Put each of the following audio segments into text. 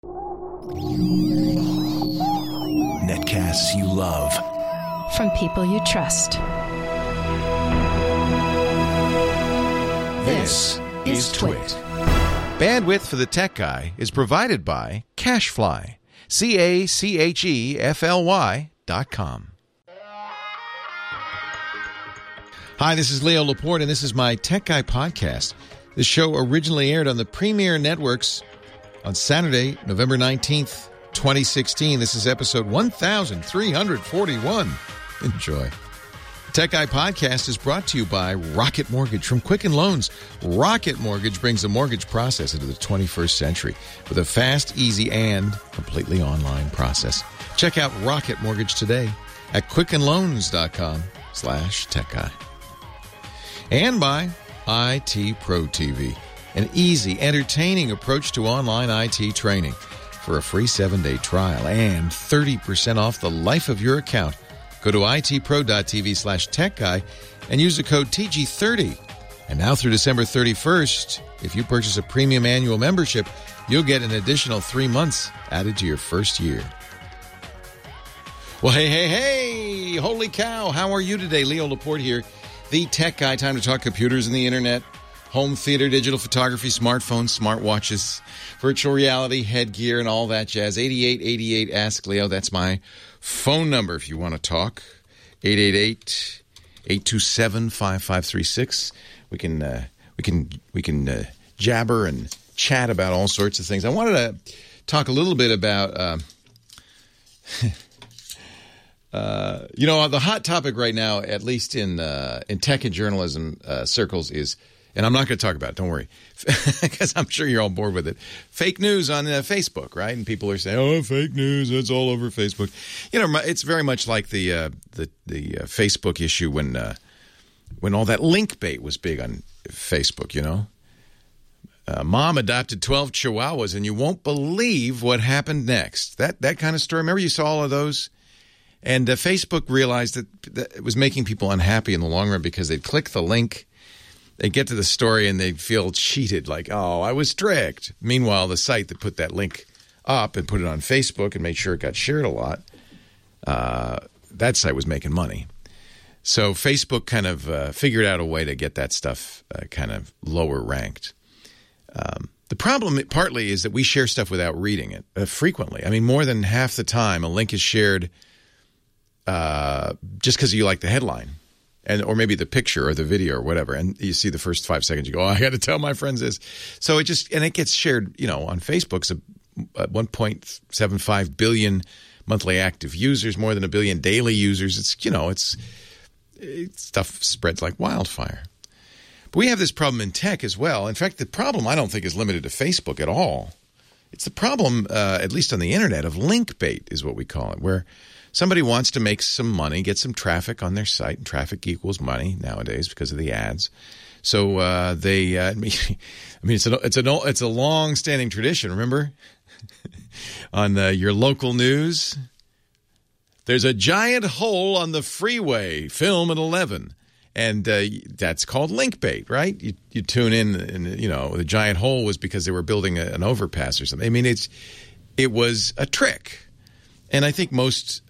Netcasts you love. From people you trust. This is Twit. Bandwidth for the Tech Guy is provided by CacheFly. CacheFly.com. Hi, this is Leo Laporte, and this is my Tech Guy podcast. This show originally aired on the Premier Networks on Saturday, November 19th, 2016. This is episode 1341. Enjoy. The Tech Guy podcast is brought to you by Rocket Mortgage from Quicken Loans. Rocket Mortgage brings the mortgage process into the 21st century with a fast, easy, and completely online process. Check out Rocket Mortgage today at quickenloans.com/techguy. And by IT Pro TV, an easy, entertaining approach to online IT training. For a free 7-day trial and 30% off the life of your account, go to itpro.tv/techguy and use the code TG30. And now through December 31st, if you purchase a premium annual membership, you'll get an additional 3 months added to your first year. Well, hey, holy cow, how are you today? Leo Laporte here, the Tech Guy. Time to talk computers and the internet, home theater, digital photography, smartphones, smartwatches, virtual reality, headgear, and all that jazz. 8888 Ask Leo. That's my phone number if you want to talk. 888-827-5536. We can jabber and chat about all sorts of things. I wanted to talk a little bit about the hot topic right now, at least in tech and journalism circles, is, and I'm not going to talk about it, don't worry, because I'm sure you're all bored with it, fake news on Facebook, right? And people are saying, oh, fake news, it's all over Facebook. You know, it's very much like the Facebook issue when all that link bait was big on Facebook, you know? Mom adopted 12 chihuahuas, and you won't believe what happened next. That kind of story. Remember you saw all of those? And Facebook realized that it was making people unhappy in the long run because they'd click the link, they'd get to the story, and they'd feel cheated, like, oh, I was tricked. Meanwhile, the site that put that link up and put it on Facebook and made sure it got shared a lot, that site was making money. So Facebook kind of figured out a way to get that stuff kind of lower ranked. The problem partly is that we share stuff without reading it frequently. I mean, more than half the time, a link is shared just because you like the headline, or maybe the picture or the video or whatever, and you see the first 5 seconds, you go, oh, I got to tell my friends this. So it gets shared, on Facebook. So 1.75 billion monthly active users, more than 1 billion daily users. It's stuff spreads like wildfire. But we have this problem in tech as well. In fact, the problem I don't think is limited to Facebook at all. It's the problem, at least on the internet, of link bait is what we call it, where somebody wants to make some money, get some traffic on their site, and traffic equals money nowadays because of the ads. So it's a long-standing tradition. Remember, on your local news, there's a giant hole on the freeway. Film at 11, and that's called link bait, right? You tune in, and the giant hole was because they were building an overpass or something. I mean, it was a trick. And I think most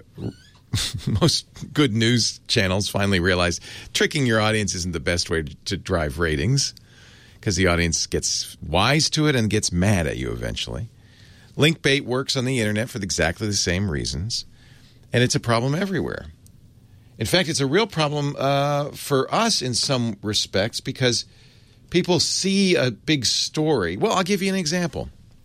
good news channels finally realize tricking your audience isn't the best way to drive ratings, because the audience gets wise to it and gets mad at you eventually. Link bait works on the internet for exactly the same reasons, and it's a problem everywhere. In fact, it's a real problem for us in some respects, because people see a big story. Well, I'll give you an example.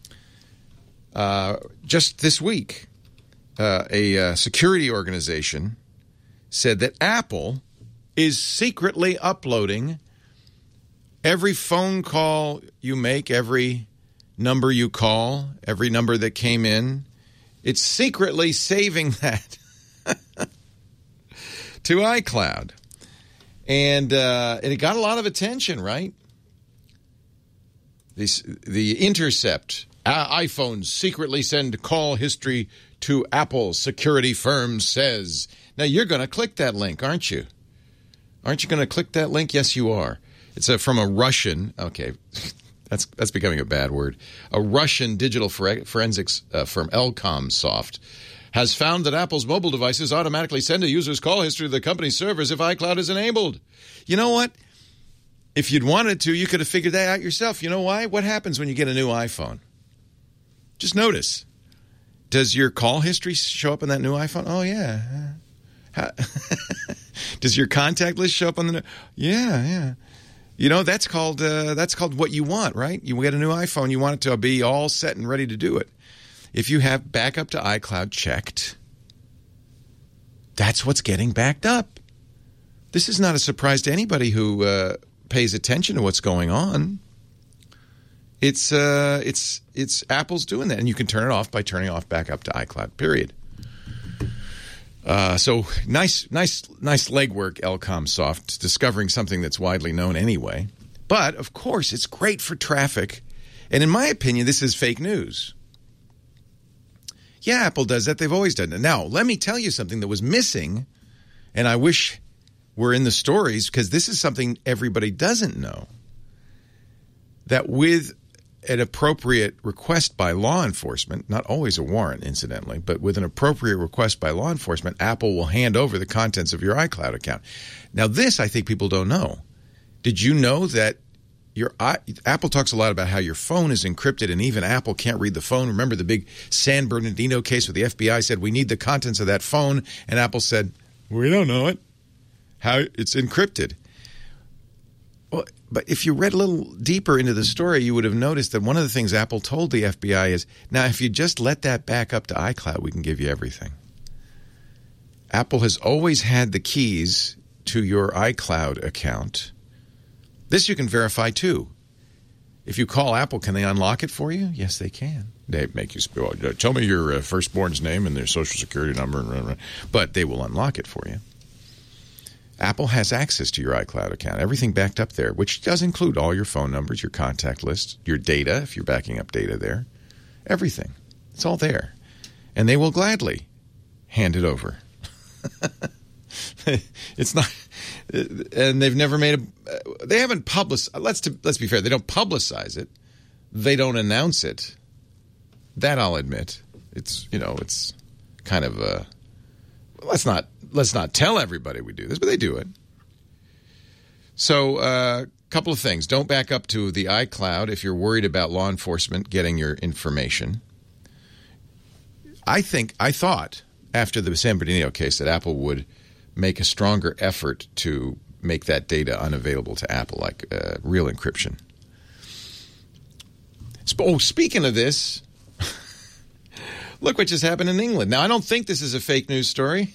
Just this week, a security organization said that Apple is secretly uploading every phone call you make, every number you call, every number that came in. It's secretly saving that to iCloud. And it got a lot of attention, right? The Intercept. iPhones secretly send call history to Apple, security firm says. Now, you're going to click that link, aren't you? Aren't you going to click that link? Yes, you are. It's from a Russian. Okay, That's becoming a bad word. A Russian digital forensics firm, Elcomsoft, has found that Apple's mobile devices automatically send a user's call history to the company's servers if iCloud is enabled. You know what? If you'd wanted to, you could have figured that out yourself. You know why? What happens when you get a new iPhone? Just notice. Does your call history show up on that new iPhone? Oh, yeah. Does your contact list show up on the new? Yeah. You know, that's called what you want, right? You get a new iPhone, you want it to be all set and ready to do it. If you have backup to iCloud checked, that's what's getting backed up. This is not a surprise to anybody who pays attention to what's going on. It's Apple's doing that, and you can turn it off by turning off backup to iCloud. Period. So nice legwork, Elcomsoft, discovering something that's widely known anyway. But of course, it's great for traffic, and in my opinion, this is fake news. Yeah, Apple does that. They've always done it. Now, let me tell you something that was missing, and I wish were in the stories, because this is something everybody doesn't know. That with an appropriate request by law enforcement, not always a warrant, incidentally, but with an appropriate request by law enforcement, Apple will hand over the contents of your iCloud account. Now, this I think people don't know. Did you know that Apple talks a lot about how your phone is encrypted and even Apple can't read the phone? Remember the big San Bernardino case where the FBI said, we need the contents of that phone, and Apple said, we don't know it. How it's encrypted. Well, but if you read a little deeper into the story, you would have noticed that one of the things Apple told the FBI is, now, if you just let that back up to iCloud, we can give you everything. Apple has always had the keys to your iCloud account. This you can verify, too. If you call Apple, can they unlock it for you? Yes, they can. They make you tell me your firstborn's name and their social security number, but they will unlock it for you. Apple has access to your iCloud account, everything backed up there, which does include all your phone numbers, your contact list, your data, if you're backing up data there, everything. It's all there. And they will gladly hand it over. It's not, and they've never made they haven't published, let's be fair, they don't publicize it. They don't announce it. That I'll admit. It's kind of let's not tell everybody we do this, but they do it. So a couple of things. Don't back up to the iCloud if you're worried about law enforcement getting your information. I thought after the San Bernardino case that Apple would make a stronger effort to make that data unavailable to Apple, like real encryption. Speaking of this, look what just happened in England. Now, I don't think this is a fake news story.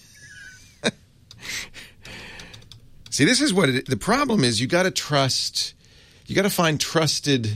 See, this is what the problem is. You got to find trusted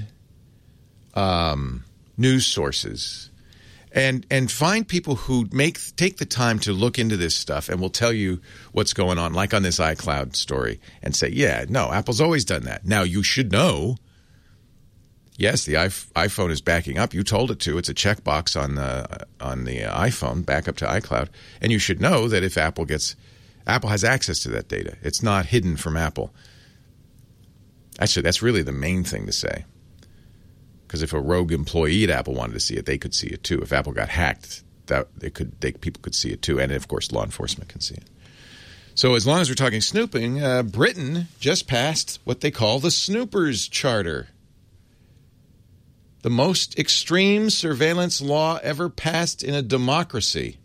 news sources, and find people who take the time to look into this stuff and will tell you what's going on, like on this iCloud story, and say, yeah, no, Apple's always done that. Now, you should know. Yes, the iPhone is backing up. You told it to. It's a checkbox on the iPhone, back up to iCloud. And you should know that if Apple has access to that data. It's not hidden from Apple. Actually, that's really the main thing to say. Because if a rogue employee at Apple wanted to see it, they could see it too. If Apple got hacked, people could see it too. And, of course, law enforcement can see it. So as long as we're talking snooping, Britain just passed what they call the Snoopers Charter. The most extreme surveillance law ever passed in a democracy.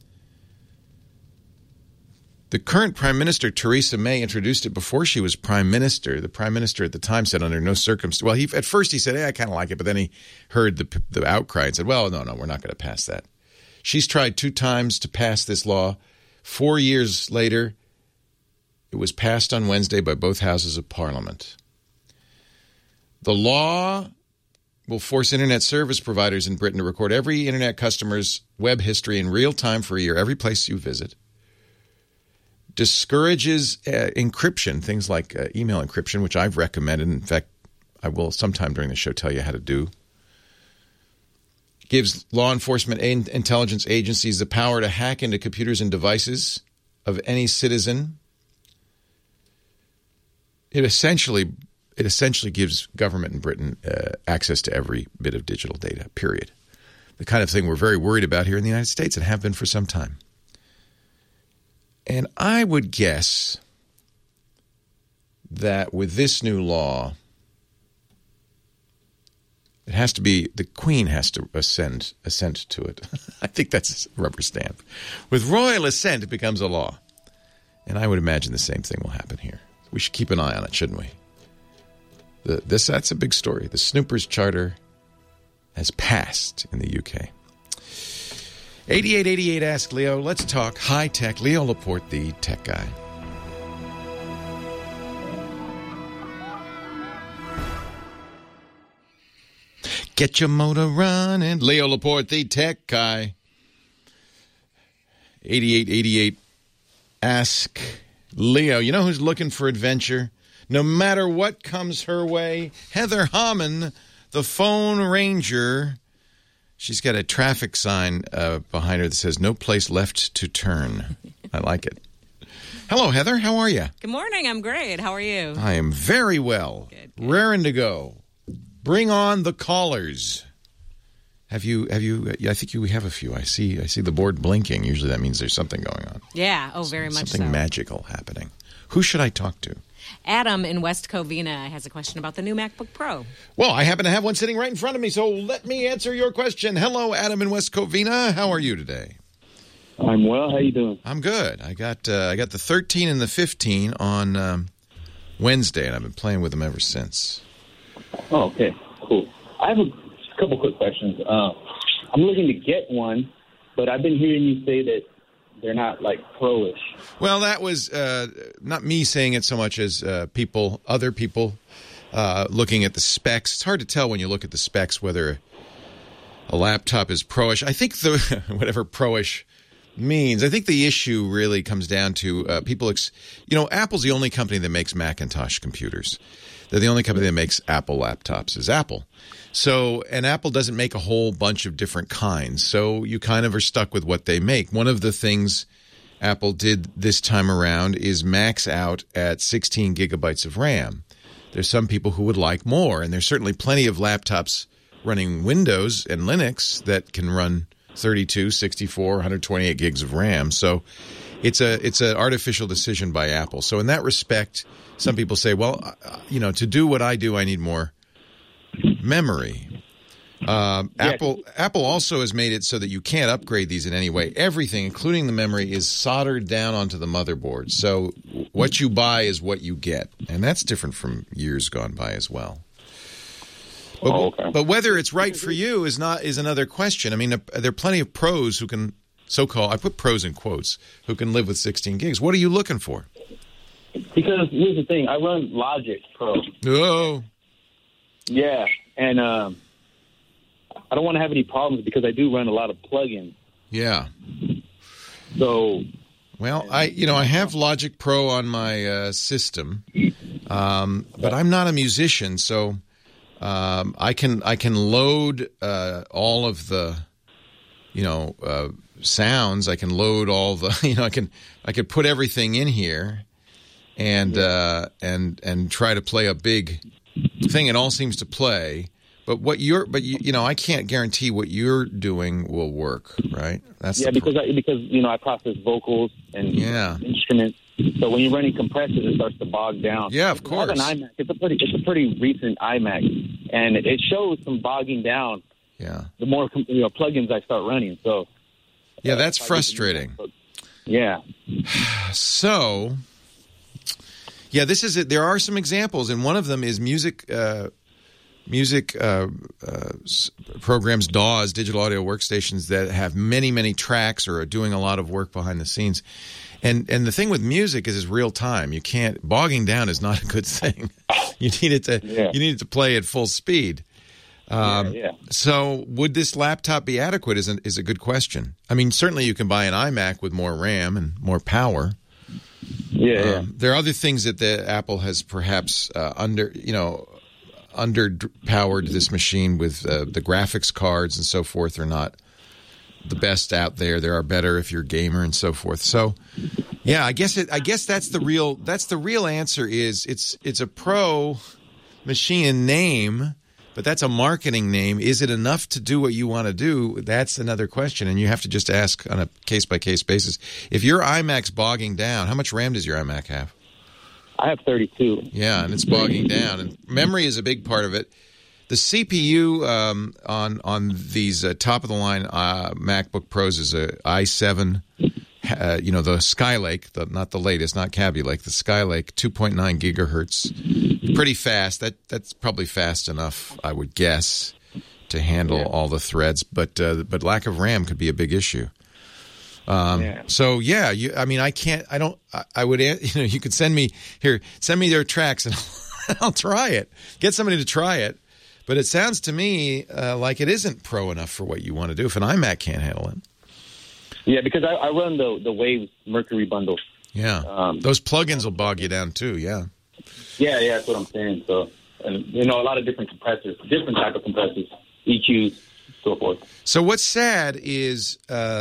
The current Prime Minister, Theresa May, introduced it before she was Prime Minister. The Prime Minister at the time said under no circumstance. Well, at first he said, hey, I kind of like it, but then he heard the outcry and said, well, no, we're not going to pass that. She's tried 2 times to pass this law. 4 years later, it was passed on Wednesday by both houses of Parliament. The law will force internet service providers in Britain to record every internet customer's web history in real time for a year, every place you visit. Discourages encryption, things like email encryption, which I've recommended. In fact, I will sometime during the show tell you how to do. Gives law enforcement and intelligence agencies the power to hack into computers and devices of any citizen. It essentially it essentially gives government in Britain access to every bit of digital data, period. The kind of thing we're very worried about here in the United States and have been for some time. And I would guess that with this new law, it has to be, the Queen has to assent to it. I think that's a rubber stamp. With royal assent, it becomes a law. And I would imagine the same thing will happen here. We should keep an eye on it, shouldn't we? That's a big story. The Snoopers Charter has passed in the UK. 8888 Ask Leo. Let's talk high tech. Leo Laporte, the tech guy. Get your motor running. Leo Laporte, the tech guy. 8888 Ask Leo. You know who's looking for adventure? No matter what comes her way, Heather Hammond, the phone ranger. She's got a traffic sign behind her that says, "No place left to turn." I like it. Hello, Heather. How are you? Good morning. I'm great. How are you? I am very well. Good. Raring to go. Bring on the callers. Have you? Yeah, I think we have a few. I see the board blinking. Usually that means there's something going on. Yeah. Oh, very much so. Something magical happening. Who should I talk to? Adam in West Covina has a question about the new MacBook Pro. Well, I happen to have one sitting right in front of me, so let me answer your question. Hello, Adam in West Covina. How are you today? I'm well. How you doing? I'm good. I got the 13 and the 15 on Wednesday, and I've been playing with them ever since. Oh, okay. Cool. I have a couple quick questions. I'm looking to get one, but I've been hearing you say that they're not, like, pro-ish. Well, that was not me saying it so much as other people looking at the specs. It's hard to tell when you look at the specs whether a laptop is pro-ish. I think whatever pro-ish means, I think the issue really comes down to Apple's the only company that makes Macintosh computers. They're the only company that makes Apple laptops, is Apple. So, and Apple doesn't make a whole bunch of different kinds. So you kind of are stuck with what they make. One of the things Apple did this time around is max out at 16 gigabytes of RAM. There's some people who would like more, and there's certainly plenty of laptops running Windows and Linux that can run 32, 64, 128 gigs of RAM. So it's an artificial decision by Apple. So in that respect, some people say, well, to do what I do, I need more memory. Apple also has made it so that you can't upgrade these in any way. Everything, including the memory, is soldered down onto the motherboard. So what you buy is what you get. And that's different from years gone by as well. But whether it's right for you is another question. I mean, there are plenty of pros who can, I put pros in quotes, who can live with 16 gigs. What are you looking for? Because here's the thing. I run Logic Pro. Oh. Yeah, and I don't want to have any problems because I do run a lot of plugins. Yeah. So. Well, I have Logic Pro on my system, but I'm not a musician, so I can load all of the sounds. I can load all the I can put everything in here, and try to play a big thing. It all seems to play. But I can't guarantee what you're doing will work, right? That's because I process vocals and instruments. So when you're running compressors, it starts to bog down. Yeah, of course. I have an iMac. It's a pretty recent iMac, and it shows some bogging down. Yeah. The more plugins I start running, so. Yeah, that's frustrating. Yeah. So. Yeah, this is it. There are some examples, and one of them is music programs, DAWs, digital audio workstations that have many, many tracks or are doing a lot of work behind the scenes. And the thing with music is it's real time. You can't, bogging down is not a good thing. You need it to play at full speed. So would this laptop be adequate is a good question. I mean, certainly you can buy an iMac with more RAM and more power. There are other things that the Apple has perhaps underpowered this machine with the graphics cards and so forth are not the best out there. There are better if you're a gamer and so forth. So, yeah, I guess that's the real answer is it's a pro. machine name, but that's a marketing name. Is it enough to do what you want to do? That's another question, and you have to just ask on a case-by-case basis. If your iMac's bogging down, how much RAM does your iMac have? I have 32. Yeah, and it's bogging down, and memory is a big part of it. The CPU on these top-of-the-line MacBook Pros is a i7, the Skylake, not the latest, not Kaby Lake, the Skylake, 2.9 gigahertz. Pretty fast. That's probably fast enough, I would guess, to handle all the threads. But lack of RAM could be a big issue. So yeah, I would, you could send me their tracks and I'll try it. Get somebody to try it. But it sounds to me like it isn't pro enough for what you want to do if an iMac can't handle it. Yeah, because I run the Waves Mercury bundle. Yeah, those plugins will bog you down too. Yeah. Yeah, that's what I'm saying. So, and a lot of different compressors, different type of compressors, EQs, so forth. So what's sad is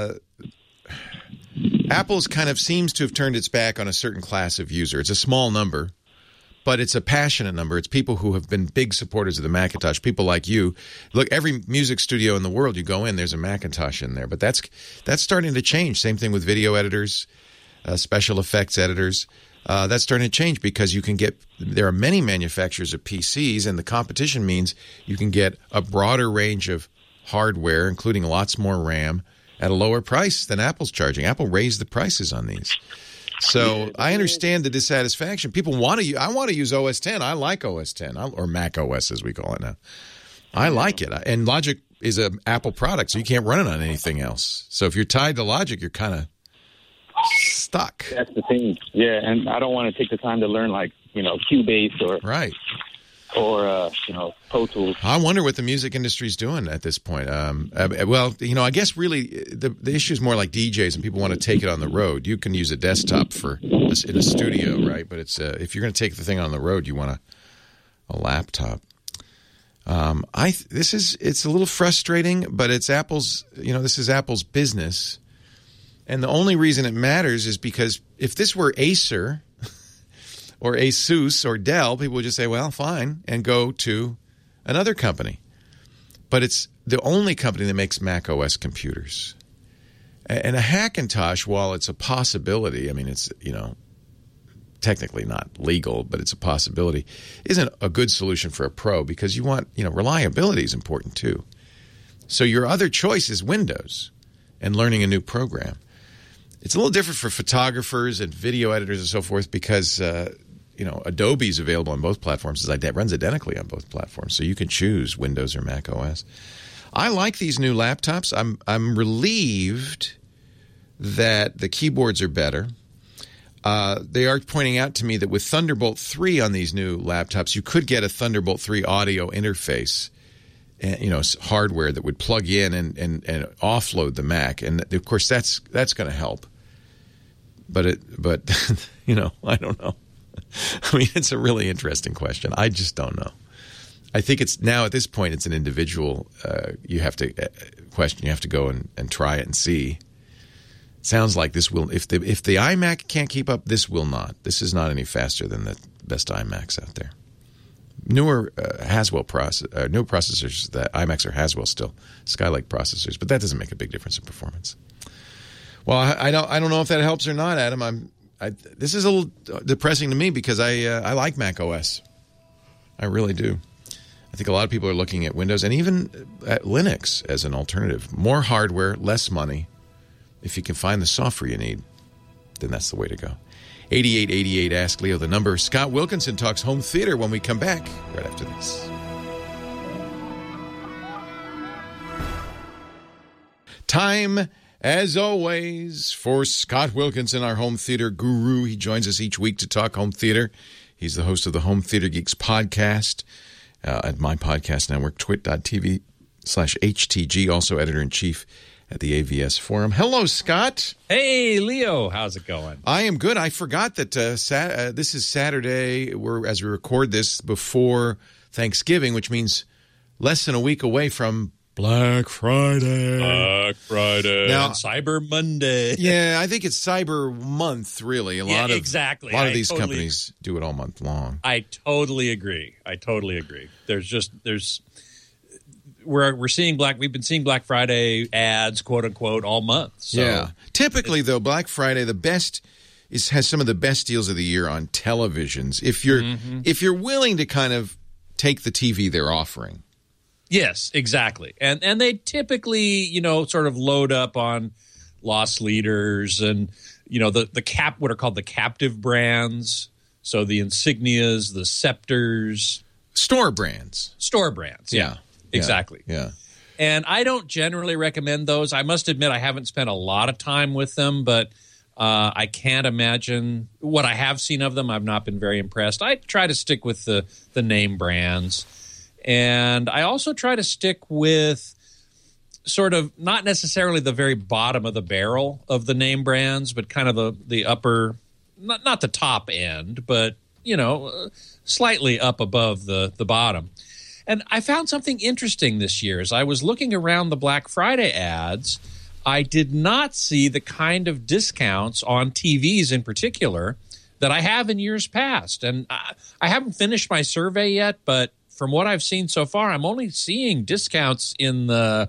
Apple's kind of seems to have turned its back on a certain class of user. It's a small number, but it's a passionate number. It's people who have been big supporters of the Macintosh, people like you. Look, every music studio in the world you go in, there's a Macintosh in there. But that's starting to change. Same thing with video editors, special effects editors. That's starting to change because there are many manufacturers of PCs, and the competition means you can get a broader range of hardware, including lots more RAM, at a lower price than Apple's charging. Apple raised the prices on these. So I understand the dissatisfaction. People I want to use OS X. I like OS X, or Mac OS as we call it now. I like it. And Logic is an Apple product, so you can't run it on anything else. So if you're tied to Logic, you're kind of stuck. That's the thing. Yeah, and I don't want to take the time to learn Cubase or right. Or Pro Tools. I wonder what the music industry's doing at this point. I guess really the issue is more like DJs and people want to take it on the road. You can use a desktop in a studio, right? But it's if you're going to take the thing on the road, you want a laptop. It's a little frustrating, but it's Apple's. This is Apple's business, and the only reason it matters is because if this were Acer or Asus or Dell, people would just say, well, fine, and go to another company. But it's the only company that makes Mac OS computers. And a Hackintosh, while it's a possibility, I mean, it's, technically not legal, but it's a possibility, isn't a good solution for a pro because you want, reliability is important too. So your other choice is Windows and learning a new program. It's a little different for photographers and video editors and so forth because Adobe's available on both platforms. It runs identically on both platforms, so you can choose Windows or Mac OS. I like these new laptops. I'm relieved that the keyboards are better. They are pointing out to me that with Thunderbolt 3 on these new laptops, you could get a Thunderbolt 3 audio interface, hardware that would plug in and offload the Mac, and of course that's going to help. But I don't know. I mean, it's a really interesting question. I just don't know. I think it's now at this point, it's an individual. You have to question. You have to go and try it and see. It sounds like this will. If the iMac can't keep up, this will not. This is not any faster than the best iMacs out there. Newer Haswell new processors. The iMacs are Haswell still, Skylake processors, but that doesn't make a big difference in performance. Well, I don't know if that helps or not, Adam. This is a little depressing to me because I like Mac OS. I really do. I think a lot of people are looking at Windows and even at Linux as an alternative. More hardware, less money. If you can find the software you need, then that's the way to go. 8888 Ask Leo, the number. Scott Wilkinson talks home theater when we come back right after this. Time, as always, for Scott Wilkinson, our home theater guru. He joins us each week to talk home theater. He's the host of the Home Theater Geeks podcast at my podcast network, twit.tv/HTG, also editor-in-chief at the AVS Forum. Hello, Scott. Hey, Leo. How's it going? I am good. I forgot that this is Saturday, as we record this before Thanksgiving, which means less than a week away from Black Friday. Black Friday. Now- And Cyber Monday. Yeah, I think it's Cyber Month, really. A lot exactly. A lot of I these totally companies do it all month long. I totally agree. We've been seeing Black Friday ads, quote unquote, all month. So Yeah. Typically, though, Black Friday, has some of the best deals of the year on televisions. If you're willing to kind of take the TV they're offering. Yes, exactly. And they typically, sort of load up on loss leaders and, what are called the captive brands. So the insignias, the scepters. Store brands. Yeah. Exactly. Yeah. And I don't generally recommend those. I must admit I haven't spent a lot of time with them, but I can't imagine what I have seen of them. I've not been very impressed. I try to stick with the name brands. And I also try to stick with sort of not necessarily the very bottom of the barrel of the name brands, but kind of the upper, not the top end, but, slightly up above the bottom. And I found something interesting this year. As I was looking around the Black Friday ads, I did not see the kind of discounts on TVs in particular that I have in years past. And I haven't finished my survey yet, but from what I've seen so far, I'm only seeing discounts in the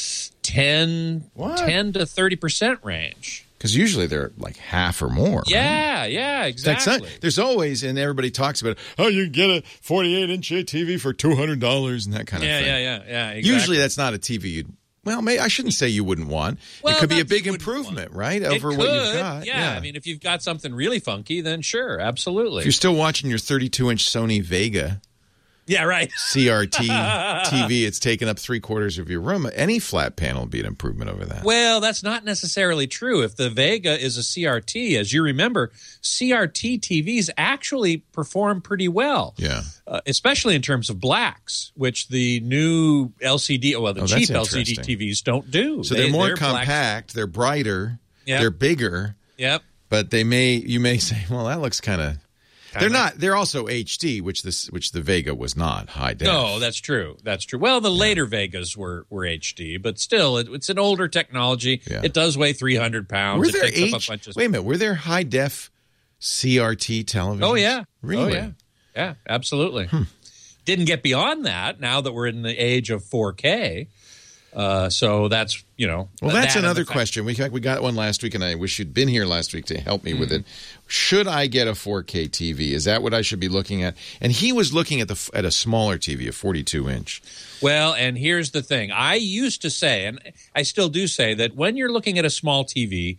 10 to 30% range. Because usually they're like half or more. Right? Yeah, exactly. There's always, and everybody talks about, you can get a 48-inch TV for $200 and that kind of thing. Yeah, exactly. Usually that's not a TV I shouldn't say you wouldn't want. Well, it could be a big improvement, right, over what you've got. Yeah, I mean, if you've got something really funky, then sure, absolutely. If you're still watching your 32-inch Sony Vega Yeah, right. CRT TV, it's taken up 3/4 of your room. Any flat panel would be an improvement over that. Well, that's not necessarily true. If the Vega is a CRT, as you remember, CRT TVs actually perform pretty well. Yeah. Especially in terms of blacks, which the new LCD, cheap LCD TVs don't do. So they're more compact, they're brighter, they're bigger. Yep. But you may say, well, that looks kind of... They're not. They're also HD, which the Vega was not high def. No, that's true. That's true. Well, the later Vegas were HD, but still, it's an older technology. Yeah. It does weigh 300 pounds. Were there wait a minute. Were there high def CRT televisions? Oh yeah, really? Oh yeah, absolutely. Didn't get beyond that. Now that we're in the age of 4K. So that's, Well, that's another question. We got one last week, and I wish you'd been here last week to help me with it. Should I get a 4K TV? Is that what I should be looking at? And he was looking at a smaller TV, a 42-inch. Well, and here's the thing. I used to say, and I still do say, that when you're looking at a small TV,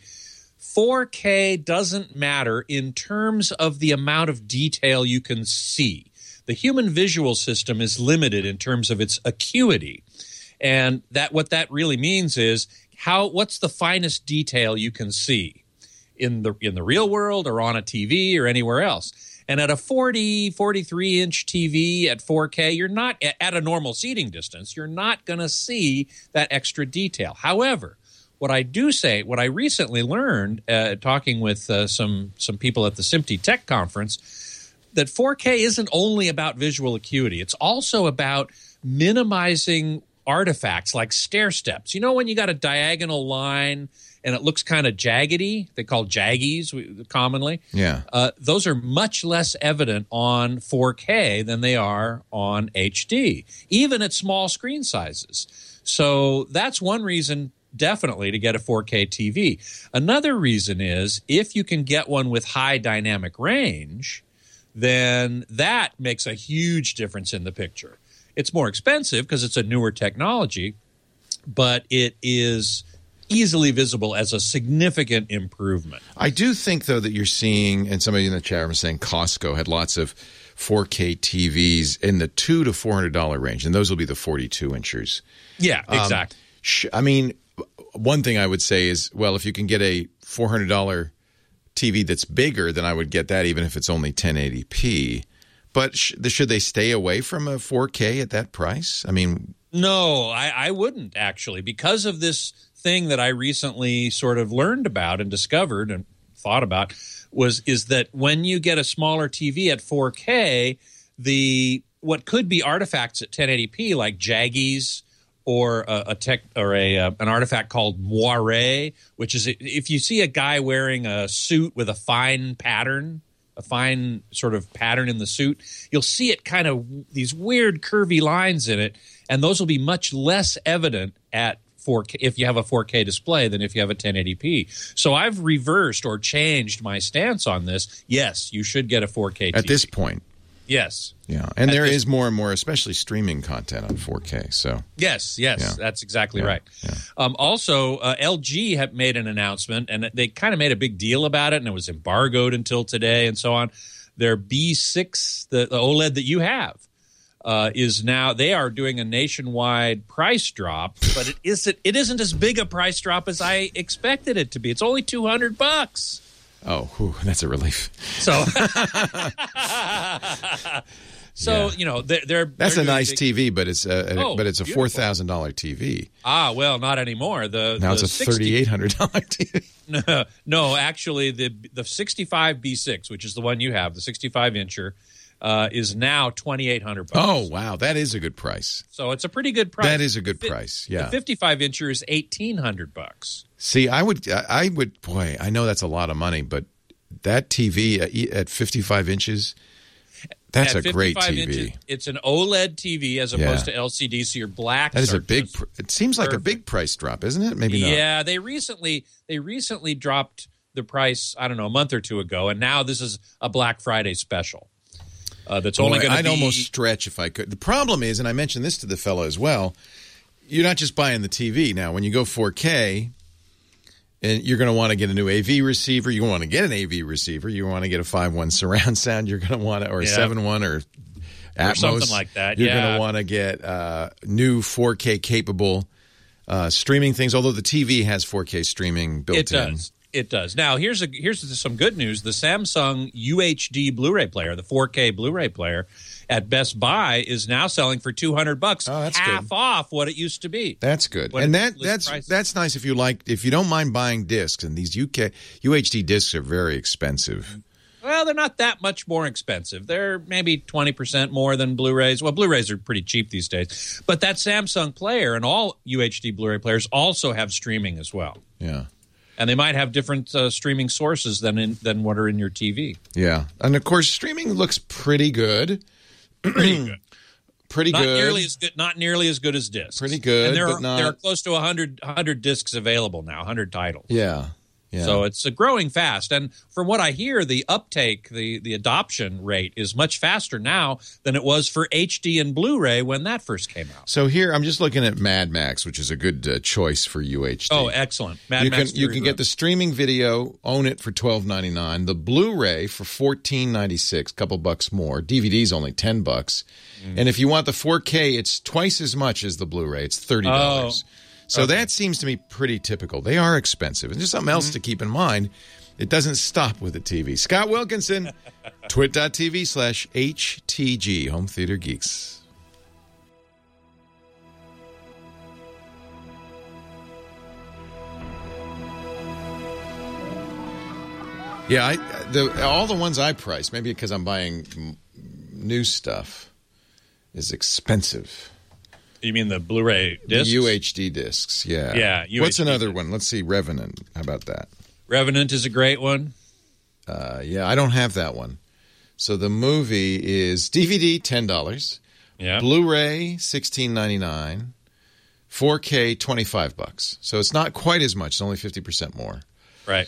4K doesn't matter in terms of the amount of detail you can see. The human visual system is limited in terms of its acuity. And what that really means is what's the finest detail you can see in the real world or on a TV or anywhere else. And at a 43-inch TV at 4K, you're not at a normal seating distance. You're not going to see that extra detail. However, what I recently learned talking with some people at the SMPTE Tech Conference, that 4K isn't only about visual acuity. It's also about minimizing artifacts like stair steps. When you got a diagonal line and it looks kind of jaggedy, they call jaggies commonly. Yeah. Those are much less evident on 4K than they are on HD, even at small screen sizes. So that's one reason definitely to get a 4K TV. Another reason is if you can get one with high dynamic range, then that makes a huge difference in the picture. It's more expensive because it's a newer technology, but it is easily visible as a significant improvement. I do think, though, that you're seeing, and somebody in the chat room was saying Costco had lots of 4K TVs in the $200 to $400 range, and those will be the 42-inchers. Yeah, exactly. I mean, one thing I would say is, well, if you can get a $400 TV that's bigger, then I would get that even if it's only 1080p. But should they stay away from a 4K at that price? I mean... No, I wouldn't, actually. Because of this thing that I recently sort of learned about and discovered and thought about is that when you get a smaller TV at 4K, what could be artifacts at 1080p, like jaggies or an artifact called moire, which is if you see a guy wearing a suit with a fine sort of pattern in the suit, you'll see it kind of these weird curvy lines in it, and those will be much less evident at 4K if you have a 4K display than if you have a 1080p. So I've reversed or changed my stance on this. Yes, you should get a 4K TV. At this point. Yes. Yeah, and there is more and more, especially streaming content on 4K. So yes, Yeah. that's exactly right. Yeah. Also, LG have made an announcement, and they kind of made a big deal about it, and it was embargoed until today, and so on. Their B6, the OLED that you have, is now they are doing a nationwide price drop, but it isn't as big a price drop as I expected it to be. It's only $200. Oh, whew, that's a relief. So, Yeah. that's a nice TV, but it's a $4,000 TV. Well, not anymore. Now it's a $3,800 TV. No, actually, the 65 B6, which is the one you have, the 65 incher, is now $2,800. Oh, wow, that is a good price. So it's a pretty good price. That is a good price. Yeah, the 55 incher is $1,800. See, I would. Boy, I know that's a lot of money, but that TV at 55 inches, that's at a great 55 TV. Inches, it's an OLED TV as opposed to LCD, so your blacks. That is are a big. just It seems like a big price drop, isn't it? Maybe not. Yeah, they recently dropped the price. I don't know, a month or two ago, and now this is a Black Friday special. That's only going to be. I'd almost stretch if I could. The problem is, and I mentioned this to the fellow as well, you're not just buying the TV. Now, when you go 4K, and you're going to want to get a new AV receiver. You want to get an AV receiver. You want to get a 5.1 surround sound. You're going to want to, or a 7.1 or Atmos. Or something like that. You're going to want to get new 4K capable streaming things, although the TV has 4K streaming built in. It does. Now, here's some good news. The Samsung UHD Blu-ray player, the 4K Blu-ray player at Best Buy is now selling for $200. Oh, that's half good. off what it used to be. That's good. What And it- that's nice if you don't mind buying discs, and these UHD discs are very expensive. Well, they're not that much more expensive. They're maybe 20% more than Blu-rays. Well, Blu-rays are pretty cheap these days. But that Samsung player and all UHD Blu-ray players also have streaming as well. Yeah. And they might have different streaming sources than what are in your TV. Yeah. And of course, streaming looks pretty good. Pretty good. Pretty Not good. nearly as good as discs. Pretty good, And there but not- are close to 100 discs available now, 100 titles. Yeah. Yeah. So it's growing fast. And from what I hear, the uptake, the adoption rate is much faster now than it was for HD and Blu-ray when that first came out. So here, I'm just looking at Mad Max, which is a good choice for UHD. Oh, excellent. Mad you Max can Fury get Road. the streaming video, own it for $12.99. The Blu-ray for $14.96, a couple bucks more. DVD's only $10. And if you want the 4K, it's twice as much as the Blu-ray. It's $30. So that seems to me pretty typical. They are expensive. And just something else to keep in mind, it doesn't stop with the TV. Scott Wilkinson, twit.tv/HTG, Home Theater Geeks. Yeah, all the ones I price, maybe because I'm buying new stuff, is expensive. You mean the Blu-ray discs? The UHD discs, yeah. Yeah, What's UHD another one? Let's see, Revenant. How about that? Revenant is a great one. Yeah, I don't have that one. So the movie is DVD, $10. Yeah. Blu-ray, $16.99. 4K, $25. So it's not quite as much. It's only 50% more. Right.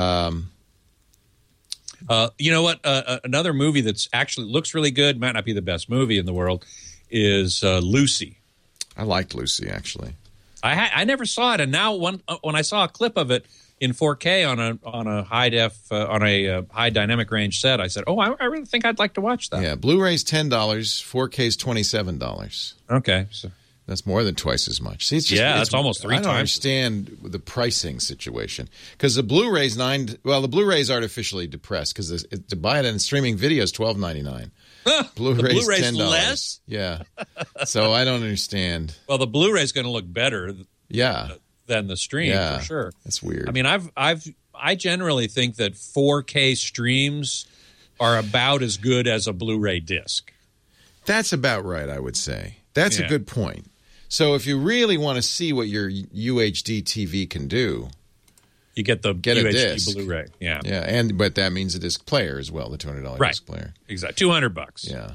You know what? Another movie that's actually looks really good, might not be the best movie in the world, is Lucy. I liked Lucy, actually. I never saw it, and now when I saw a clip of it in 4K on a high dynamic range set, I said, "Oh, I really think I'd like to watch that." Yeah, Blu-ray's $10, 4K's $27. Okay, so That's more than twice as much. See, it's just, that's almost three I don't times. understand the pricing situation because the Blu-ray's the Blu-ray's artificially depressed because to buy it in streaming video is $12.99. Blu-ray's Blu-ray's $10. less? Yeah. So I don't understand. well, the Blu-ray's going to look better Yeah. than the stream Yeah. for sure. That's weird. I mean, I generally think that 4K streams are about as good as a Blu-ray disc. That's about right, I would say. That's Yeah. a good point. So if you really want to see what your UHD TV can do, you get a UHD disc. Blu-ray. Yeah. But that means a disc player as well, the $200 right. disc player. Exactly. $200. Yeah.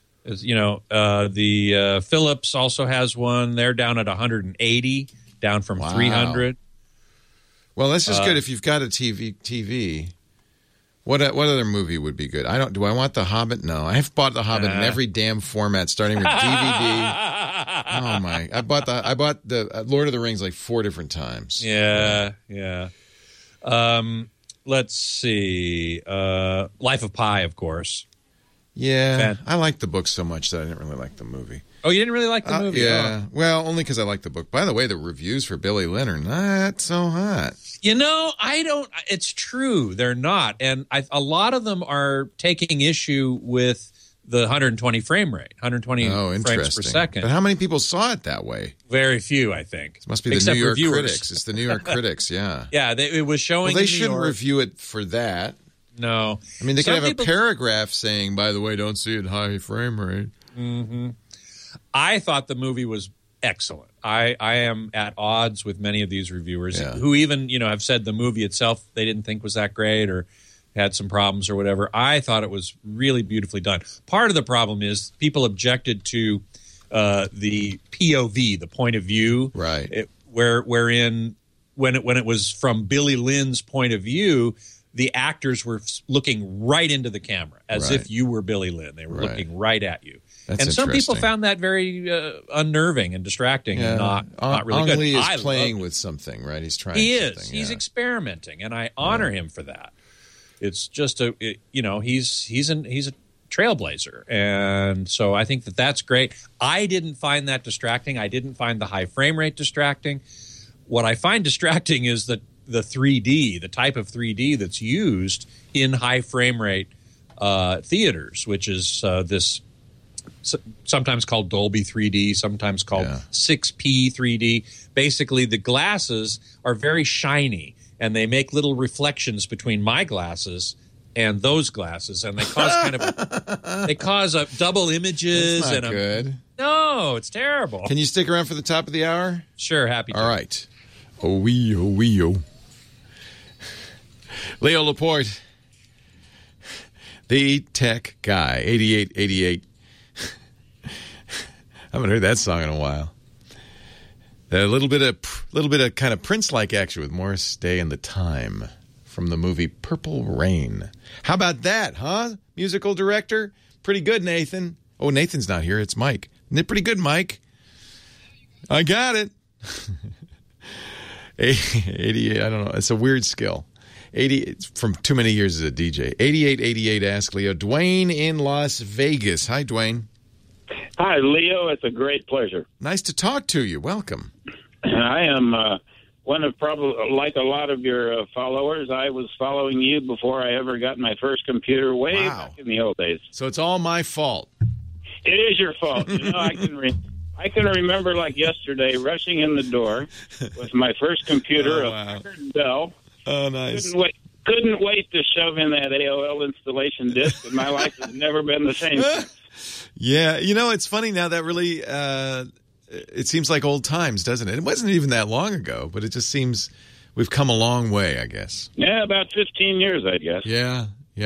The Philips also has one. They're down at 180, down from 300. Well, this is good if you've got a TV. What other movie would be good? Do I want The Hobbit? No. I have bought The Hobbit in every damn format, starting with DVD. Oh my! I bought the Lord of the Rings like 4 different times. Yeah. Let's see. Life of Pi, of course. Yeah, I liked the book so much that I didn't really like the movie. Oh, you didn't really like the movie? Yeah. Oh. Well, only because I liked the book. By the way, the reviews for Billy Lynn are not so hot. I don't. It's true. They're not. And a lot of them are taking issue with the 120 frame rate, 120 frames per second. But how many people saw it that way? Very few, I think. It must be the New York critics. It's the New York critics, yeah. Yeah, it was showing Well, they shouldn't review it for that. No. I mean, they could have a paragraph saying, by the way, don't see it high frame rate. Mm-hmm. I thought the movie was excellent. I am at odds with many of these reviewers who even, have said the movie itself they didn't think was that great or had some problems or whatever. I thought it was really beautifully done. Part of the problem is people objected to the POV, the point of view, right? Wherein when it was from Billy Lynn's point of view, the actors were looking right into the camera as if you were Billy Lynn. They were looking right at you. That's some people found that very unnerving and distracting and not really good. Ang Lee is playing with something, right? He's trying something. He's experimenting, and I honor him for that. It's just he's a trailblazer, and so I think that's great. I didn't find that distracting. I didn't find the high frame rate distracting. What I find distracting is the 3D, the type of 3D that's used in high frame rate theaters, which is this sometimes called Dolby 3D, sometimes called 6P 3D. Basically, the glasses are very shiny, and they make little reflections between my glasses and those glasses, and they cause double images. That's not good. No, it's terrible. Can you stick around for the top of the hour? Sure, happy to. All right. Oh, wee, oh. Leo Laporte, the tech guy, 8888. I haven't heard that song in a while. A little bit of kind of Prince-like action with Morris Day and the Time from the movie Purple Rain. How about that, huh? Musical director? Pretty good, Nathan. Oh, Nathan's not here. It's Mike. Isn't it pretty good, Mike? I got it. 88, I don't know. It's a weird skill. 80 from too many years as a DJ. 8888 Ask Leo. Dwayne in Las Vegas. Hi, Dwayne. Hi, Leo. It's a great pleasure. Nice to talk to you. Welcome. I am one of probably, like a lot of your followers, I was following you before I ever got my first computer way back in the old days. So it's all my fault. It is your fault. I can remember like yesterday rushing in the door with my first computer, a Packard Bell. Oh, nice. Couldn't wait to shove in that AOL installation disk, and my life has never been the same since. Yeah, it's funny now that really it seems like old times, doesn't it? It wasn't even that long ago, but it just seems we've come a long way, I guess. Yeah, about 15 years, I guess. Yeah.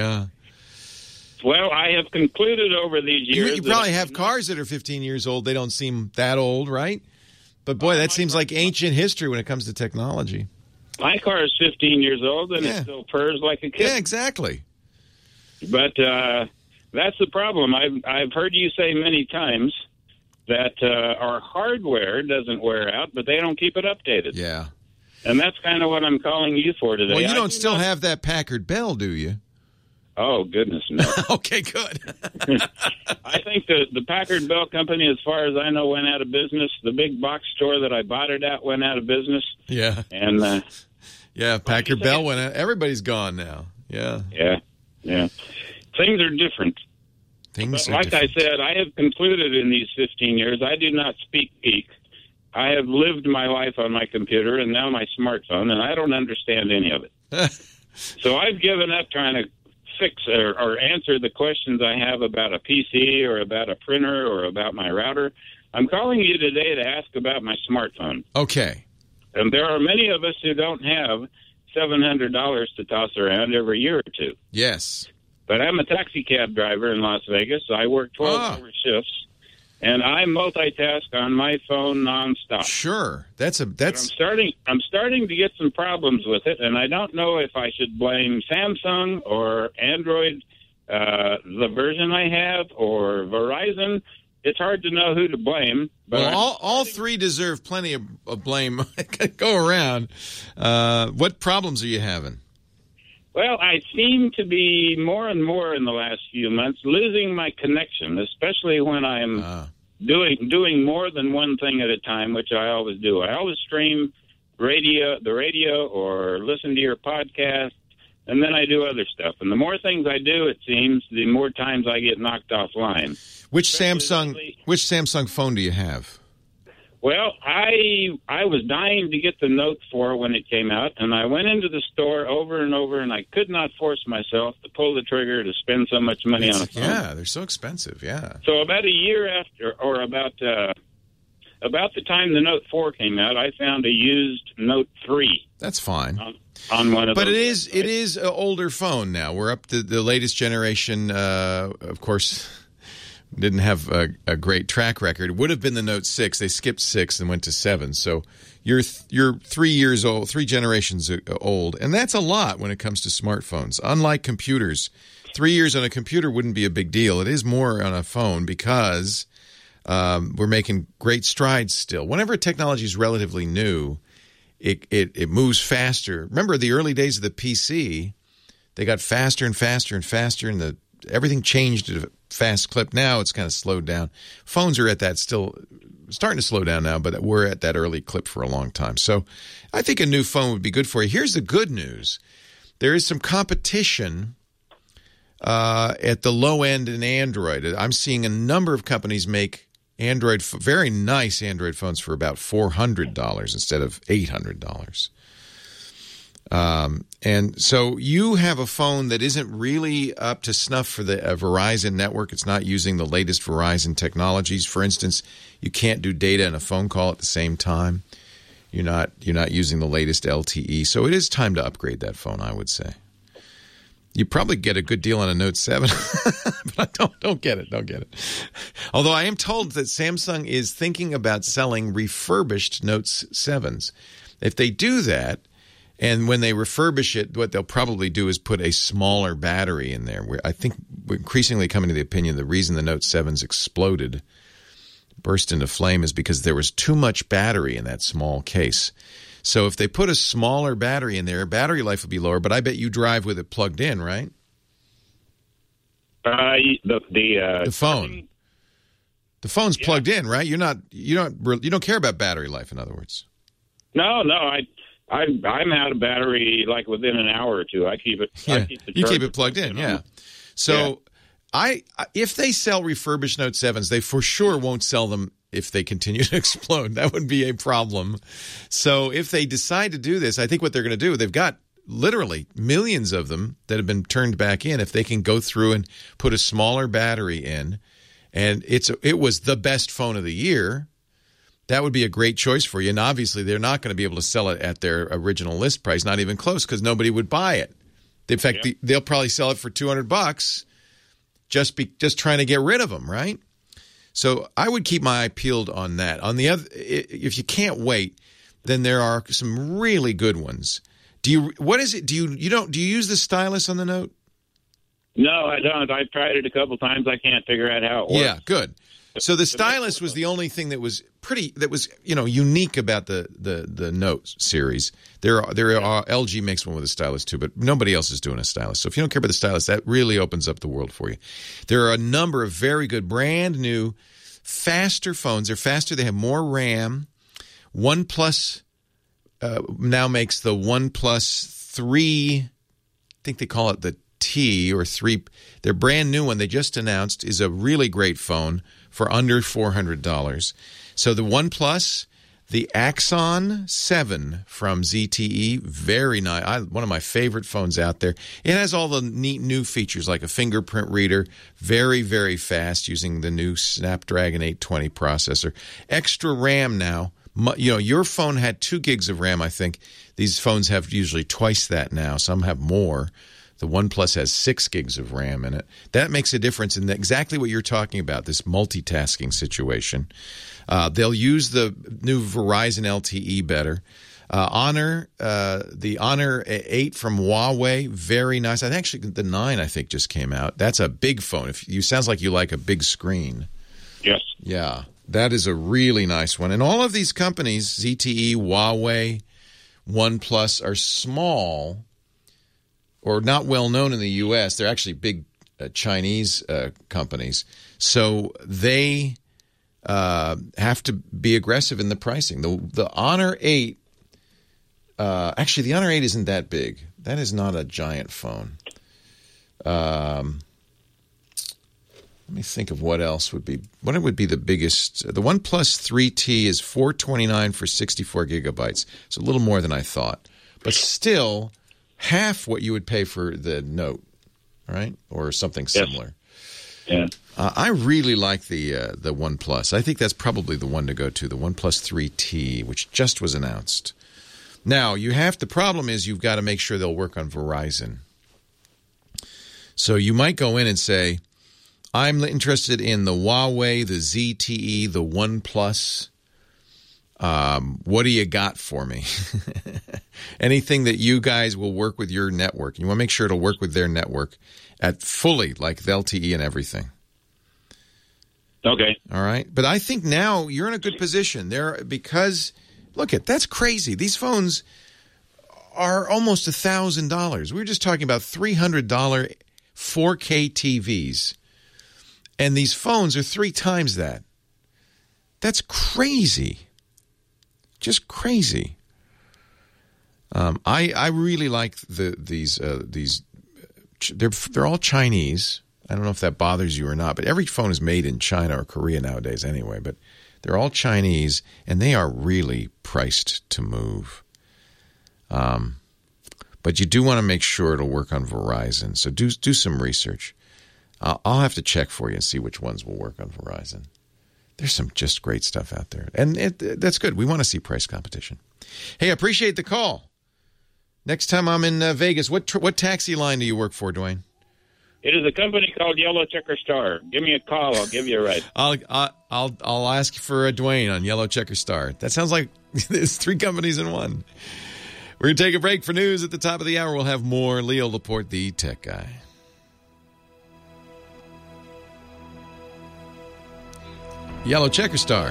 Well, I have concluded over these years. You probably have cars that are 15 years old. They don't seem that old, right? But boy, that seems like ancient history when it comes to technology. My car is 15 years old, and it still purrs like a kid. Yeah, exactly. But that's the problem. I've heard you say many times that our hardware doesn't wear out, but they don't keep it updated. Yeah. And that's kind of what I'm calling you for today. Well, you don't still have that Packard Bell, do you? Oh, goodness, no. Okay, good. I think the Packard Bell Company, as far as I know, went out of business. The big box store that I bought it at went out of business. Yeah. And Packard Bell went out. Everybody's gone now. Yeah. Yeah. Things are different. Like I said, I have concluded in these 15 years, I do not speak geek. I have lived my life on my computer and now my smartphone, and I don't understand any of it. So I've given up trying to fix or answer the questions I have about a PC or about a printer or about my router. I'm calling you today to ask about my smartphone. Okay. And there are many of us who don't have $700 to toss around every year or two. Yes. But I'm a taxi cab driver in Las Vegas. I work 12-hour shifts, and I multitask on my phone nonstop. Sure. That's I'm starting to get some problems with it, and I don't know if I should blame Samsung or Android, the version I have, or Verizon. It's hard to know who to blame. But well, all three deserve plenty of blame. Go around. What problems are you having? Well, I seem to be more and more in the last few months losing my connection, especially when I'm doing more than one thing at a time, which I always do. I always stream the radio, or listen to your podcast, and then I do other stuff. And the more things I do, it seems, the more times I get knocked offline. Which Samsung phone do you have? Well, I was dying to get the Note 4 when it came out, and I went into the store over and over, and I could not force myself to pull the trigger to spend so much money on a phone. Yeah, they're so expensive, yeah. So about a year after, or about the time the Note 4 came out, I found a used Note 3. That's fine. On one of but those. It is an older phone now. We're up to the latest generation, of course. Didn't have a great track record. It would have been the Note 6. They skipped 6 and went to 7. So you're 3 years old, 3 generations old. And that's a lot when it comes to smartphones. Unlike computers, 3 years on a computer wouldn't be a big deal. It is more on a phone because we're making great strides still. Whenever technology is relatively new, it moves faster. Remember the early days of the PC, they got faster and faster and faster, and everything changed at a fast clip. Now it's kind of slowed down. Phones are at that still starting to slow down now, but we're at that early clip for a long time. So I think a new phone would be good for you. Here's the good news. There is some competition at the low end in Android. I'm seeing a number of companies make very nice Android phones for about $400 instead of $800. And so you have a phone that isn't really up to snuff for the Verizon network. It's not using the latest Verizon technologies. For instance, you can't do data and a phone call at the same time. You're not using the latest LTE. So it is time to upgrade that phone, I would say. You probably get a good deal on a Note 7, but don't get it. Don't get it. Although I am told that Samsung is thinking about selling refurbished Note 7s. If they do that, and when they refurbish it, what they'll probably do is put a smaller battery in there. I think we're increasingly coming to the opinion the reason the Note 7s exploded, burst into flame, is because there was too much battery in that small case. So if they put a smaller battery in there, battery life will be lower, but I bet you drive with it plugged in, right? The phone. The phone's plugged in, right? You don't care about battery life, in other words. No, I'm out of battery like within an hour or two. I keep it. Yeah. You keep it plugged in, yeah. So if they sell refurbished Note 7s, they for sure won't sell them if they continue to explode. That would be a problem. So if they decide to do this, I think what they're going to do, they've got literally millions of them that have been turned back in. If they can go through and put a smaller battery in, and it was the best phone of the year, that would be a great choice for you. And obviously, they're not going to be able to sell it at their original list price, not even close, because nobody would buy it. In fact, they'll probably sell it for $200 just trying to get rid of them, right? So I would keep my eye peeled on that. On the other, if you can't wait, then there are some really good ones. Do you use the stylus on the Note? No, I don't. I've tried it a couple times. I can't figure out how it works. Yeah, good. So the stylus was the only thing that was unique about the Note series. There are LG makes one with a stylus too, but nobody else is doing a stylus. So if you don't care about the stylus, that really opens up the world for you. There are a number of very good, brand new, faster phones. They're faster. They have more RAM. OnePlus now makes the OnePlus 3. I think they call it the T or 3. Their brand new one they just announced is a really great phone for under $400. So the OnePlus, The Axon 7 from ZTE, very nice. One of my favorite phones out there. It has all the neat new features like a fingerprint reader, very, very fast using the new Snapdragon 820 processor. Extra RAM now. Your phone had 2 gigs of RAM, I think. These phones have usually twice that now. Some have more. The OnePlus has 6 gigs of RAM in it. That makes a difference in exactly what you're talking about, this multitasking situation. They'll use the new Verizon LTE better. The Honor 8 from Huawei, very nice. Actually, the 9, I think, just came out. That's a big phone. Sounds like you like a big screen. Yes. Yeah, that is a really nice one. And all of these companies, ZTE, Huawei, OnePlus, are small or not well known in the U.S. They're actually big Chinese companies. So they have to be aggressive in the pricing. The Honor 8, actually, the Honor 8 isn't that big. That is not a giant phone. Let me think of what would be the biggest. The OnePlus 3T is $429 for 64 gigabytes. It's a little more than I thought, but still half what you would pay for the Note, right, or something similar. Yeah. I really like the OnePlus. I think that's probably the one to go to, the OnePlus 3T, which just was announced. Now, the problem is you've got to make sure they'll work on Verizon. So you might go in and say, I'm interested in the Huawei, the ZTE, the OnePlus. What do you got for me? Anything that you guys will work with your network. You want to make sure it'll work with their network at fully, like the LTE and everything. Okay. All right. But I think now you're in a good position there because, that's crazy. These phones are almost $1,000. We were just talking about $300 4K TVs. And these phones are 3 times that. That's crazy. Just crazy. I really like these. They're all Chinese. I don't know if that bothers you or not, but every phone is made in China or Korea nowadays anyway. But they're all Chinese, and they are really priced to move. But you do want to make sure it'll work on Verizon. So do some research. I'll have to check for you and see which ones will work on Verizon. There's some just great stuff out there. And that's good. We want to see price competition. Hey, I appreciate the call. Next time I'm in Vegas, what taxi line do you work for, Dwayne? It is a company called Yellow Checker Star. Give me a call. I'll give you a ride. I'll ask for Dwayne on Yellow Checker Star. That sounds like there's 3 companies in one. We're going to take a break for news. At the top of the hour, we'll have more. Leo Laporte, the tech guy. Yellow Checker Star.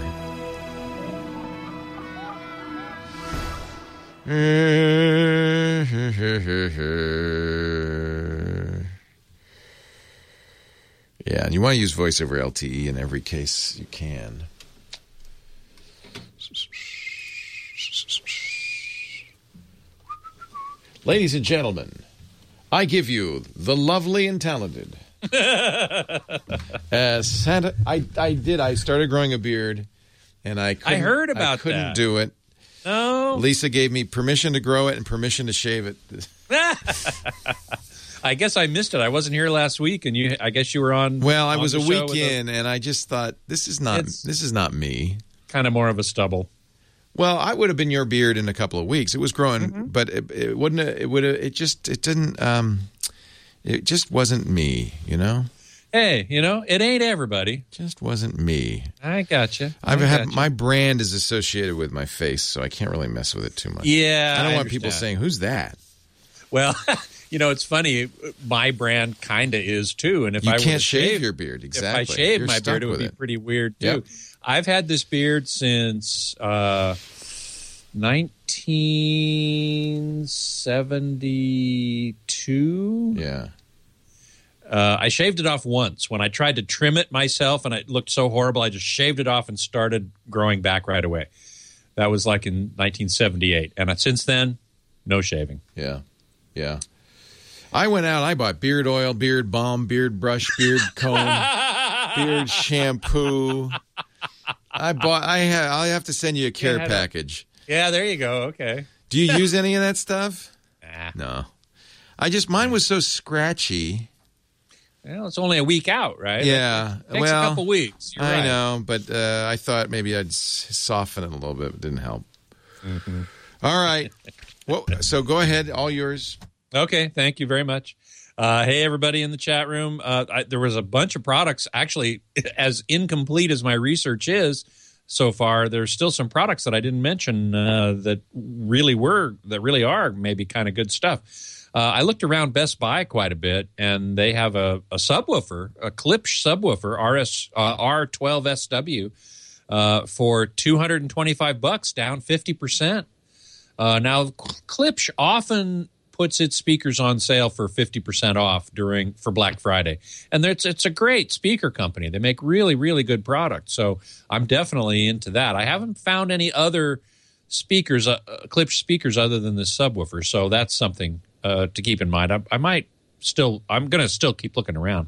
Yeah, and you want to use voice over LTE in every case you can. Ladies and gentlemen, I give you the lovely and talented Santa. I started growing a beard, and I couldn't do it. No. Lisa gave me permission to grow it and permission to shave it. I guess I missed it. I wasn't here last week, and I guess you were on. Well, I was a week in, and I just thought this is not me. Kind of more of a stubble. Well, I would have been your beard in a couple of weeks. It was growing, but it wouldn't. It just wasn't me, you know. Hey, it ain't everybody. Just wasn't me. I gotcha. My brand is associated with my face, so I can't really mess with it too much. Yeah, I don't want people saying, "Who's that?" Well, it's funny. My brand kind of is too, and if you I can't shave your beard, exactly. If I shaved my beard, it would be pretty weird too. Yep. I've had this beard since 1972. Yeah. I shaved it off once when I tried to trim it myself, and it looked so horrible. I just shaved it off and started growing back right away. That was like in 1978, and since then, no shaving. Yeah. I went out. I bought beard oil, beard balm, beard brush, beard comb, beard shampoo. I'll have to send you a care package. Yeah, there you go. Okay. Do you use any of that stuff? Nah. No. Mine was so scratchy. Well, it's only a week out, right? Yeah. It takes a couple weeks. You're I right. know, but I thought maybe I'd soften it a little bit. It didn't help. Mm-hmm. All right. Well, so go ahead. All yours. Okay. Thank you very much. Hey, everybody in the chat room. There was a bunch of products. Actually, as incomplete as my research is so far, there's still some products that I didn't mention that really are maybe kind of good stuff. I looked around Best Buy quite a bit, and they have a subwoofer, a Klipsch subwoofer, R12SW, for $225, down 50%. Now, Klipsch often puts its speakers on sale for 50% off for Black Friday, and it's a great speaker company. They make really, really good products, so I'm definitely into that. I haven't found any other speakers, Klipsch speakers, other than this subwoofer, so that's something to keep in mind. I'm going to still keep looking around.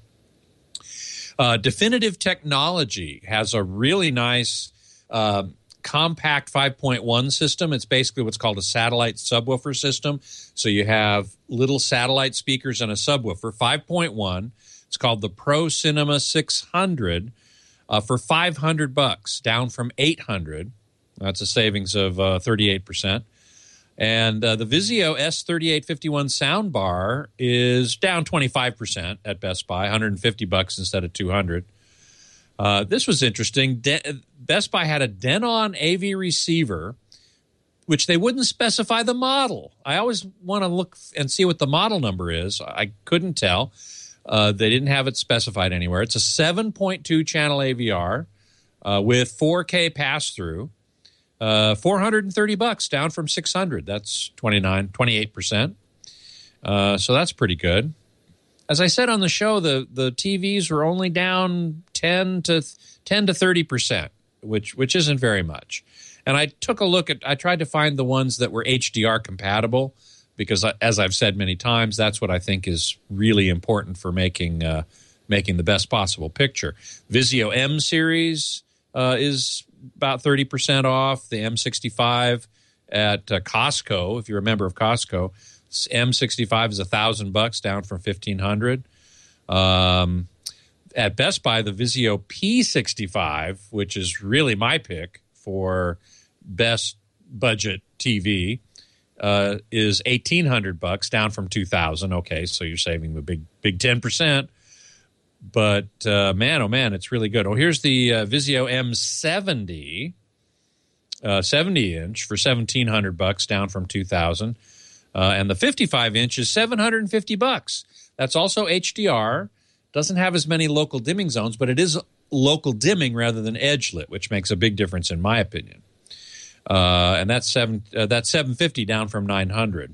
Definitive Technology has a really nice compact 5.1 system. It's basically what's called a satellite subwoofer system. So you have little satellite speakers and a subwoofer, 5.1. It's called the Pro Cinema 600 for $500, down from $800. That's a savings of 38%. And the Vizio S3851 soundbar is down 25% at Best Buy, $150 instead of $200. This was interesting. Best Buy had a Denon AV receiver, which they wouldn't specify the model. I always want to look and see what the model number is. I couldn't tell. They didn't have it specified anywhere. It's a 7.2 channel AVR with 4K pass-through. $430, down from $600. That's 28%. So that's pretty good. As I said on the show, the TVs were only down 10 to 30%, which isn't very much. And I took a look I tried to find the ones that were HDR compatible, because as I've said many times, that's what I think is really important for making the best possible picture. Vizio M series is about 30% off. The M65 at Costco, if you're a member of Costco, M65 is $1,000, down from $1,500. At Best Buy, the Vizio P65, which is really my pick for best budget TV, is $1,800, down from $2,000. Okay, so you're saving the big 10%. But, man, oh, man, it's really good. Oh, here's the Vizio M70, 70-inch for $1,700, down from $2,000. And the 55-inch is $750. That's also HDR. Doesn't have as many local dimming zones, but it is local dimming rather than edge lit, which makes a big difference in my opinion. And that's $750, down from $900.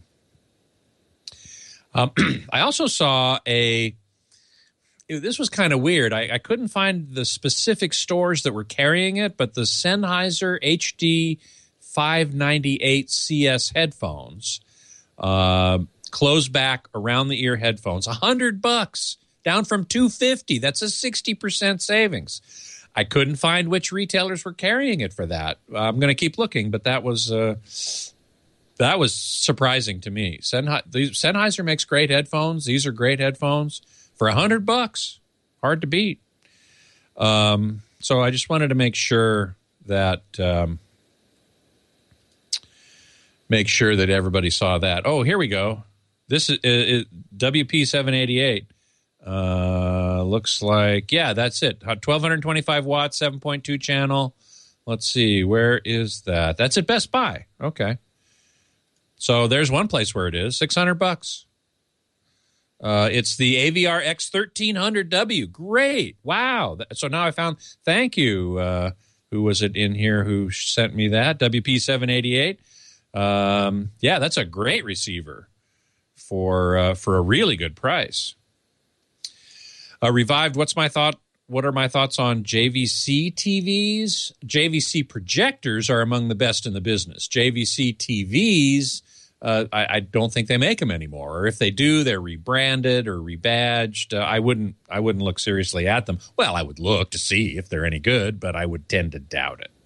I also saw this was kind of weird. I couldn't find the specific stores that were carrying it, but the Sennheiser HD 598 CS headphones, closed back around the ear headphones, $100, down from $250. That's a 60% savings. I couldn't find which retailers were carrying it for that. I'm going to keep looking, but that was surprising to me. Sennheiser makes great headphones. These are great headphones for $100. Hard to beat. So I just wanted to make sure that everybody saw that. Oh, here we go. This is WP788. Looks like, yeah, that's it. 1,225 watts, 7.2 channel. Let's see, where is that? That's at Best Buy. Okay. So there's one place where it is, $600. It's the AVR X1300W. Great. Wow. So now I found, thank you. Who was it in here who sent me that? WP788. Yeah, that's a great receiver for a really good price. Revived, what are my thoughts on JVC TVs? JVC projectors are among the best in the business. JVC TVs I don't think they make them anymore. Or if they do, they're rebranded or rebadged. I wouldn't look seriously at them. Well, I would look to see if they're any good, but I would tend to doubt it.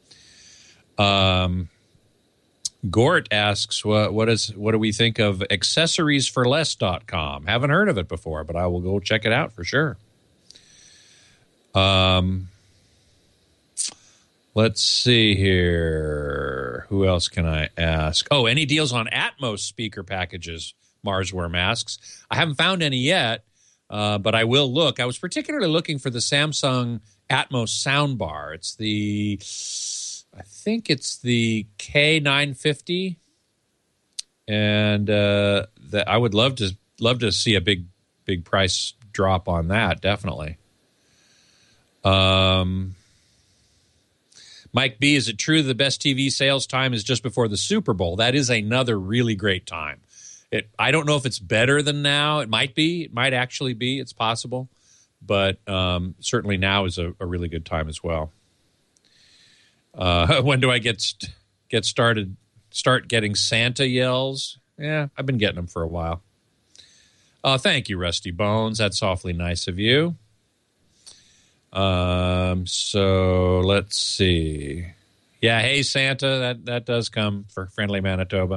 Gort asks, what do we think of accessoriesforless.com? Haven't heard of it before, but I will go check it out for sure. Let's see here. Who else can I ask? Oh, any deals on Atmos speaker packages, Marsworm asks. I haven't found any yet, but I will look. I was particularly looking for the Samsung Atmos soundbar. I think it's the K950, and I would love to see a big price drop on that. Definitely. Mike B, is it true the best TV sales time is just before the Super Bowl? That is another really great time. I don't know if it's better than now. It might be. It might actually be. It's possible. But certainly now is a really good time as well. When do I start getting Santa yells? Yeah, I've been getting them for a while. Thank you, Rusty Bones. That's awfully nice of you. So let's see. Yeah, hey Santa, that does come for friendly Manitoba.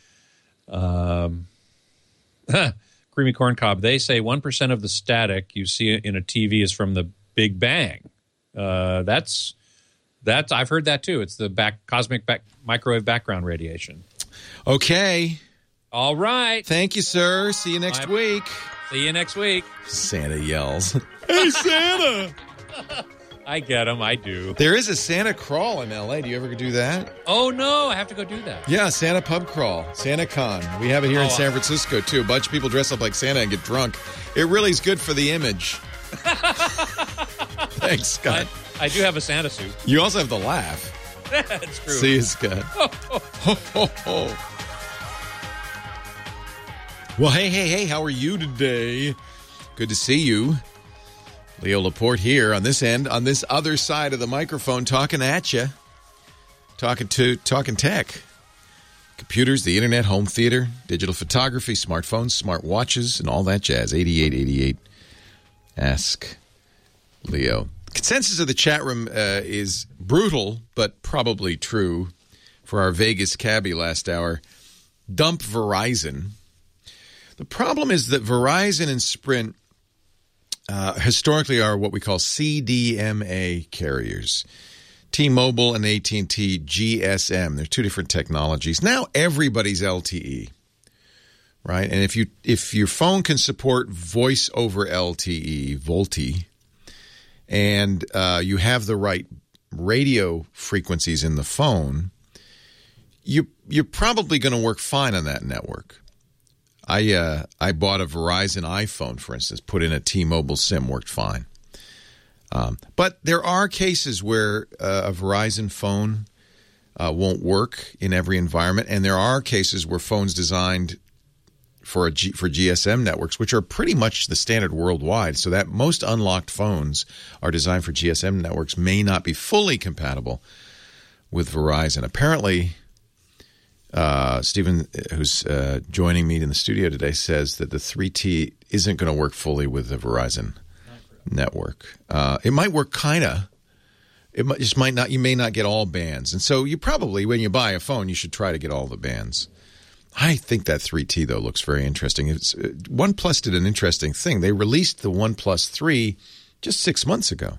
Creamy Corn Cob, they say 1% of the static you see in a TV is from the Big Bang. That's I've heard that too. It's the cosmic microwave background radiation. Okay. All right. Thank you, sir. See you next week. See you next week. Santa yells. Hey, Santa! I get them. I do. There is a Santa crawl in L.A. Do you ever do that? Oh, no. I have to go do that. Yeah, Santa pub crawl. Santa Con. We have it here in San Francisco, too. A bunch of people dress up like Santa and get drunk. It really is good for the image. Thanks, Scott. I do have a Santa suit. You also have the laugh. That's true. See you, Scott. Ho, ho, ho. Well, hey, how are you today? Good to see you. Leo Laporte here on this end, on this other side of the microphone, talking at you. Talking tech. Computers, the internet, home theater, digital photography, smartphones, smart watches, and all that jazz. 8888. Ask Leo. Consensus of the chat room is brutal, but probably true. For our Vegas cabbie last hour, dump Verizon. The problem is that Verizon and Sprint historically are what we call CDMA carriers. T-Mobile and AT&T GSM. They're two different technologies. Now everybody's LTE, right? And if your phone can support voice over LTE, VoLTE, and you have the right radio frequencies in the phone, you're probably going to work fine on that network. I bought a Verizon iPhone, for instance, put in a T-Mobile SIM, worked fine. But there are cases where a Verizon phone won't work in every environment, and there are cases where phones designed for GSM networks, which are pretty much the standard worldwide, so that most unlocked phones are designed for GSM networks, may not be fully compatible with Verizon. Apparently, Stephen, who's joining me in the studio today, says that the 3T isn't going to work fully with the Verizon network. It might work kind of. Just might not. You may not get all bands, and so you probably, when you buy a phone, you should try to get all the bands. I think that 3T though looks very interesting. OnePlus did an interesting thing. They released the OnePlus 3 just 6 months ago,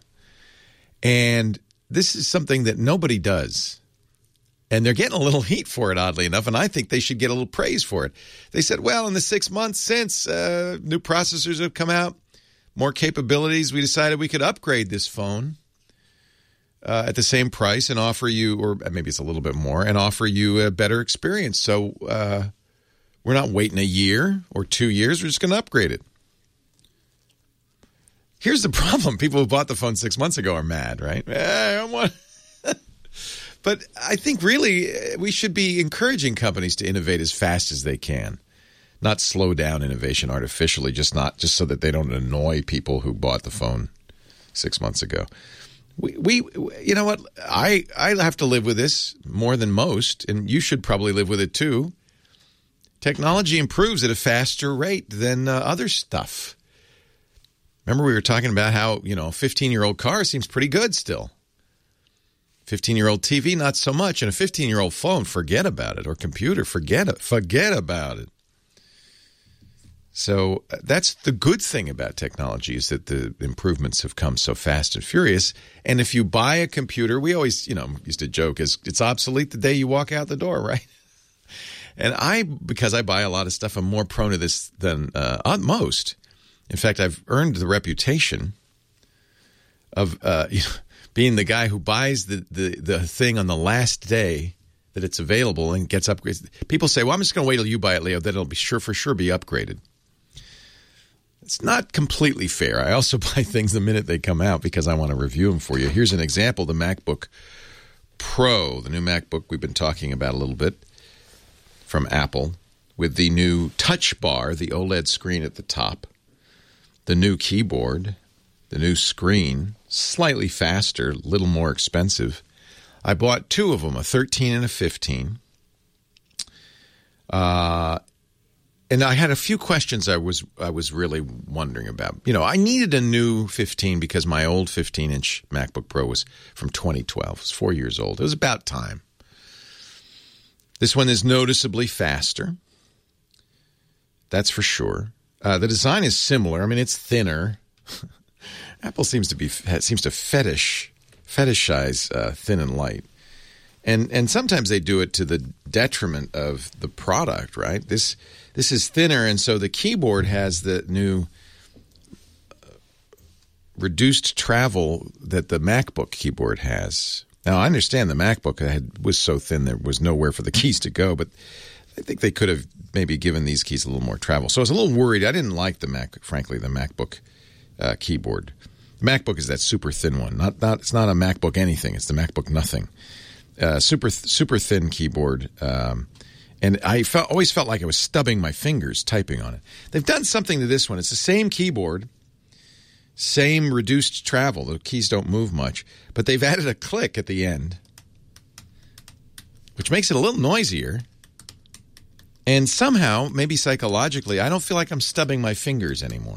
and this is something that nobody does. And they're getting a little heat for it, oddly enough, and I think they should get a little praise for it. They said, well, in the 6 months since new processors have come out, more capabilities, we decided we could upgrade this phone at the same price and offer you, or maybe it's a little bit more, and offer you a better experience. So we're not waiting a year or 2 years. We're just going to upgrade it. Here's the problem. People who bought the phone 6 months ago are mad, right? But I think really we should be encouraging companies to innovate as fast as they can, not slow down innovation artificially, just so that they don't annoy people who bought the phone 6 months ago. We you know what? I have to live with this more than most, and you should probably live with it too. Technology improves at a faster rate than other stuff. Remember we were talking about how, a 15-year-old car seems pretty good still. 15-year-old TV, not so much. And a 15-year-old phone, forget about it. Or computer, forget about it. So that's the good thing about technology, is that the improvements have come so fast and furious. And if you buy a computer, we always, used to joke, it's obsolete the day you walk out the door, right? And because I buy a lot of stuff, I'm more prone to this than most. In fact, I've earned the reputation of being the guy who buys the thing on the last day that it's available and gets upgraded. People say, well, I'm just going to wait till you buy it, Leo, then it'll be for sure be upgraded. It's not completely fair. I also buy things the minute they come out because I want to review them for you. Here's an example, the MacBook Pro, the new MacBook we've been talking about a little bit from Apple, with the new Touch Bar, the OLED screen at the top, the new keyboard, the new screen, slightly faster, a little more expensive. I bought two of them, a 13 and a 15. And I had a few questions I was really wondering about. I needed a new 15 because my old 15-inch MacBook Pro was from 2012. It was 4 years old. It was about time. This one is noticeably faster. That's for sure. The design is similar. I mean, it's thinner. Apple seems to fetishize thin and light, and sometimes they do it to the detriment of the product. Right? This is thinner, and so the keyboard has the new reduced travel that the MacBook keyboard has. Now, I understand the MacBook was so thin there was nowhere for the keys to go, but I think they could have maybe given these keys a little more travel. So I was a little worried. I didn't like the MacBook keyboard. The MacBook is that super thin one. It's not a MacBook anything. It's the MacBook nothing. Super thin keyboard. And I always felt like I was stubbing my fingers typing on it. They've done something to this one. It's the same keyboard, same reduced travel. The keys don't move much, but they've added a click at the end, which makes it a little noisier. And somehow, maybe psychologically, I don't feel like I'm stubbing my fingers anymore.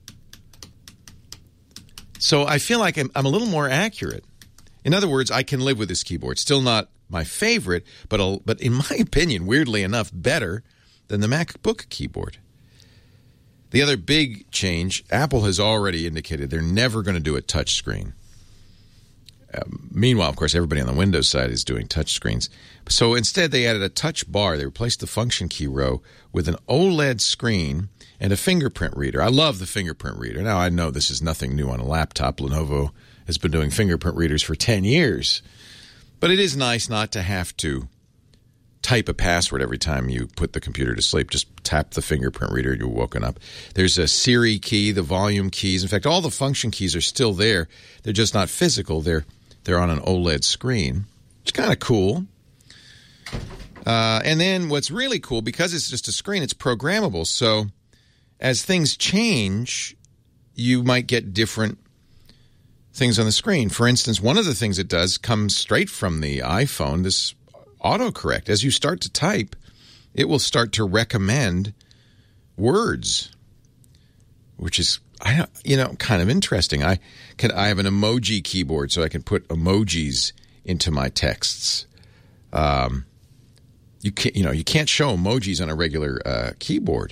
So I feel like I'm a little more accurate. In other words, I can live with this keyboard. Still not my favorite, but in my opinion, weirdly enough, better than the MacBook keyboard. The other big change, Apple has already indicated they're never going to do a touch screen. Meanwhile, of course, everybody on the Windows side is doing touch screens. So instead, they added a touch bar. They replaced the function key row with an OLED screen and a fingerprint reader. I love the fingerprint reader. Now, I know this is nothing new on a laptop. Lenovo has been doing fingerprint readers for 10 years. But it is nice not to have to type a password every time you put the computer to sleep. Just tap the fingerprint reader, you're woken up. There's a Siri key, the volume keys. In fact, all the function keys are still there. They're just not physical. They're on an OLED screen. It's kind of cool. And then what's really cool, because it's just a screen, it's programmable. So as things change, you might get different things on the screen. For instance, one of the things it does comes straight from the iPhone, this autocorrect. As you start to type, it will start to recommend words, which is kind of interesting. I have an emoji keyboard, so I can put emojis into my texts. You can't show emojis on a regular keyboard.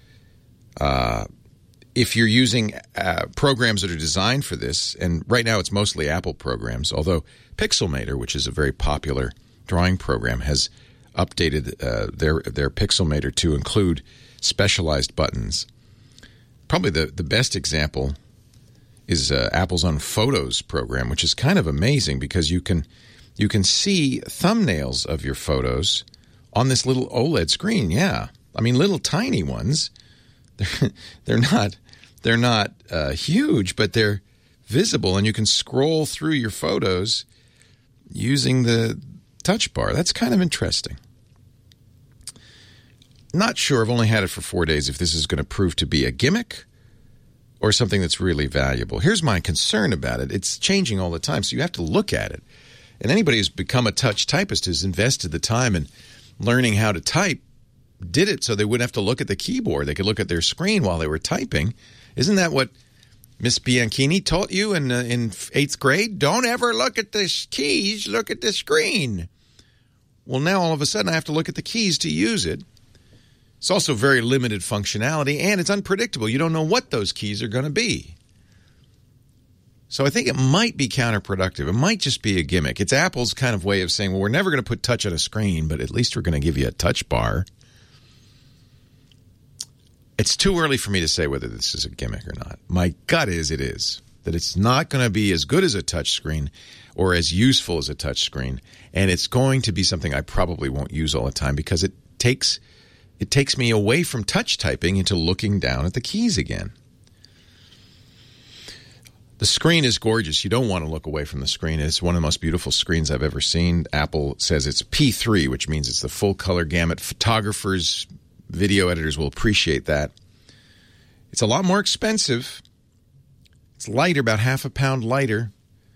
If you're using programs that are designed for this, and right now it's mostly Apple programs, although Pixelmator, which is a very popular drawing program, has updated their Pixelmator to include specialized buttons. Probably the best example is Apple's own Photos program, which is kind of amazing because you can see thumbnails of your photos on this little OLED screen. Yeah, I mean little tiny ones. They're not huge, but they're visible, and you can scroll through your photos using the touch bar. That's kind of interesting. Not sure. I've only had it for 4 days if this is going to prove to be a gimmick or something that's really valuable. Here's my concern about it. It's changing all the time, so you have to look at it. And anybody who's become a touch typist has invested the time in learning how to type did it so they wouldn't have to look at the keyboard. They could look at their screen while they were typing. Isn't that what Miss Bianchini taught you in 8th grade? Don't ever look at the keys, look at the screen. Well, now all of a sudden I have to look at the keys to use it. It's also very limited functionality, and it's unpredictable. You don't know what those keys are going to be. So I think it might be counterproductive. It might just be a gimmick. It's Apple's kind of way of saying, well, we're never going to put touch on a screen, but at least we're going to give you a touch bar. It's too early for me to say whether this is a gimmick or not. My gut is it is. That it's not going to be as good as a touch screen or as useful as a touch screen. And it's going to be something I probably won't use all the time because it takes me away from touch typing into looking down at the keys again. The screen is gorgeous. You don't want to look away from the screen. It's one of the most beautiful screens I've ever seen. Apple says it's P3, which means it's the full color gamut. Photographers, video editors will appreciate that. It's a lot more expensive. It's lighter, about half a pound lighter.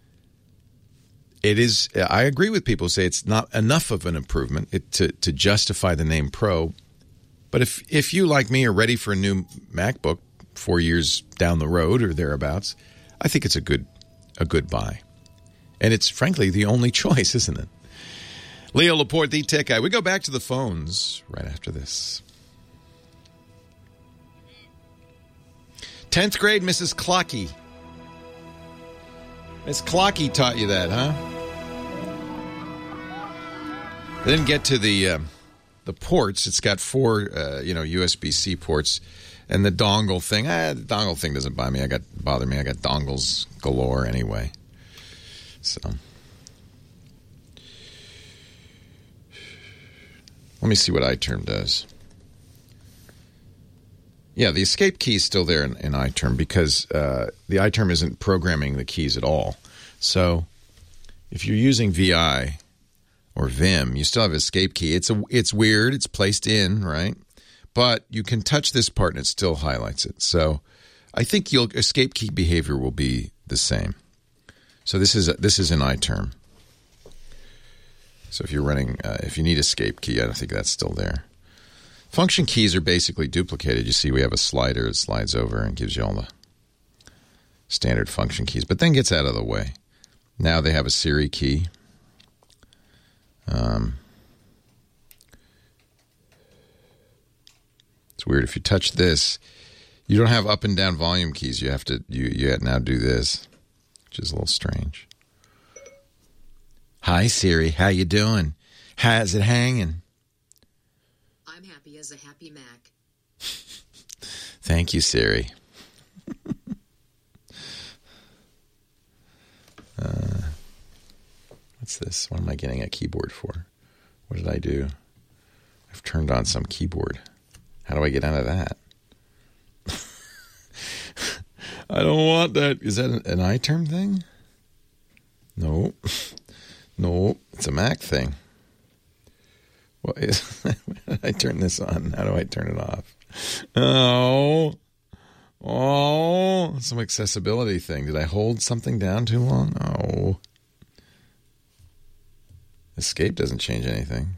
It is. I agree with people who say it's not enough of an improvement to justify the name Pro. But if you, like me, are ready for a new MacBook 4 years down the road or thereabouts, I think it's a good buy. And it's, frankly, the only choice, isn't it? Leo Laporte, the tech guy. We go back to the phones right after this. 10th grade, Mrs. Clocky. Miss Clocky taught you that, huh? They didn't get to the ports. It's got 4, USB-C ports, and the dongle thing. The dongle thing doesn't bother me. I got dongles galore anyway. So, let me see what iTerm does. Yeah, the escape key is still there in iTerm because the iTerm isn't programming the keys at all. So, if you're using VI or Vim, you still have escape key. It's weird. It's placed in, right? But you can touch this part and it still highlights it. So I think escape key behavior will be the same. So this is in iTerm. So if you're running, if you need escape key, I don't think that's still there. Function keys are basically duplicated. You see we have a slider that slides over and gives you all the standard function keys, but then gets out of the way. Now they have a Siri key. It's weird. If you touch this, you don't have up and down volume keys. You have to you now do this, which is a little strange. Hi Siri, how you doing? How's it hanging? I'm happy as a happy Mac. Thank you, Siri. What's this? What am I getting a keyboard for? What did I do? I've turned on some keyboard. How do I get out of that? I don't want that. Is that an iTerm thing? No. No, it's a Mac thing. What is? How do I turn this on? How do I turn it off? Oh, some accessibility thing. Did I hold something down too long? Oh. Escape doesn't change anything.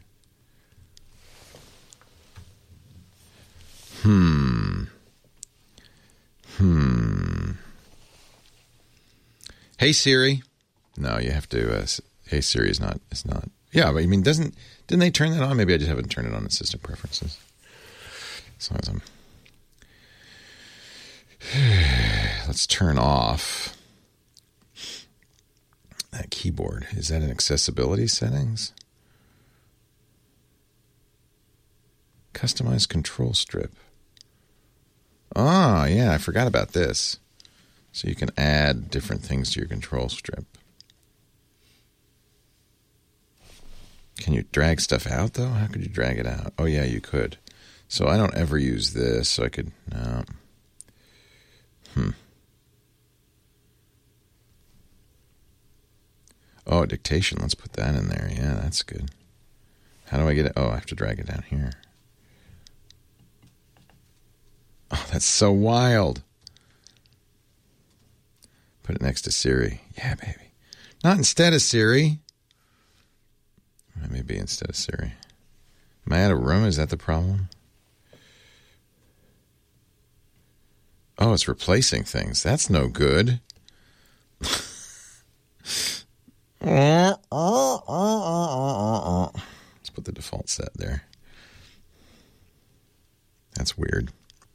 Hey Siri. No, you have to. Hey Siri is not. It's not. Yeah, but I mean, didn't they turn that on? Maybe I just haven't turned it on in system preferences. As long as I'm. Let's turn off that keyboard. Is that in accessibility settings? Customize control strip. Ah, yeah, I forgot about this. So you can add different things to your control strip. Can you drag stuff out, though? How could you drag it out? Oh, yeah, you could. So I don't ever use this, so I could... No. Oh, dictation. Let's put that in there. Yeah, that's good. How do I get it? Oh, I have to drag it down here. Oh, that's so wild. Put it next to Siri. Yeah, baby. Not instead of Siri. Maybe instead of Siri. Am I out of room? Is that the problem? Oh, it's replacing things. That's no good. Let's put the default set there. That's weird.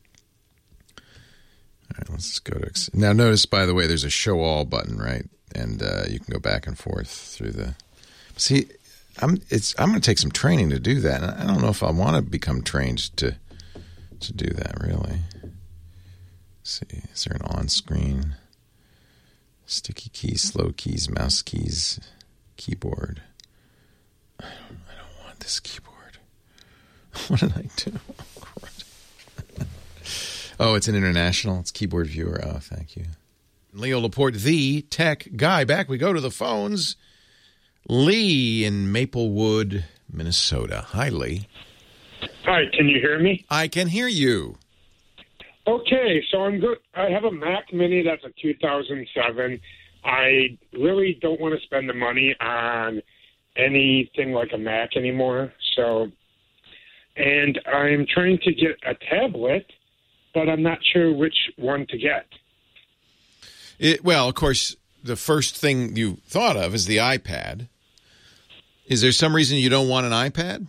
All right, let's go to... Now, notice, by the way, there's a show all button, right? And you can go back and forth through the... See, I'm going to take some training to do that. And I don't know if I want to become trained to do that, really. Let's see, is there an on-screen... Sticky keys, slow keys, mouse keys, keyboard. I don't want this keyboard. What did I do? Oh, it's an international. It's keyboard viewer. Oh, thank you. Leo Laporte, the tech guy. Back we go to the phones. Lee in Maplewood, Minnesota. Hi, Lee. Hi, can you hear me? I can hear you. Okay, so I'm good. I have a Mac Mini that's a 2007. I really don't want to spend the money on anything like a Mac anymore. And I'm trying to get a tablet, but I'm not sure which one to get. Well, of course, the first thing you thought of is the iPad. Is there some reason you don't want an iPad?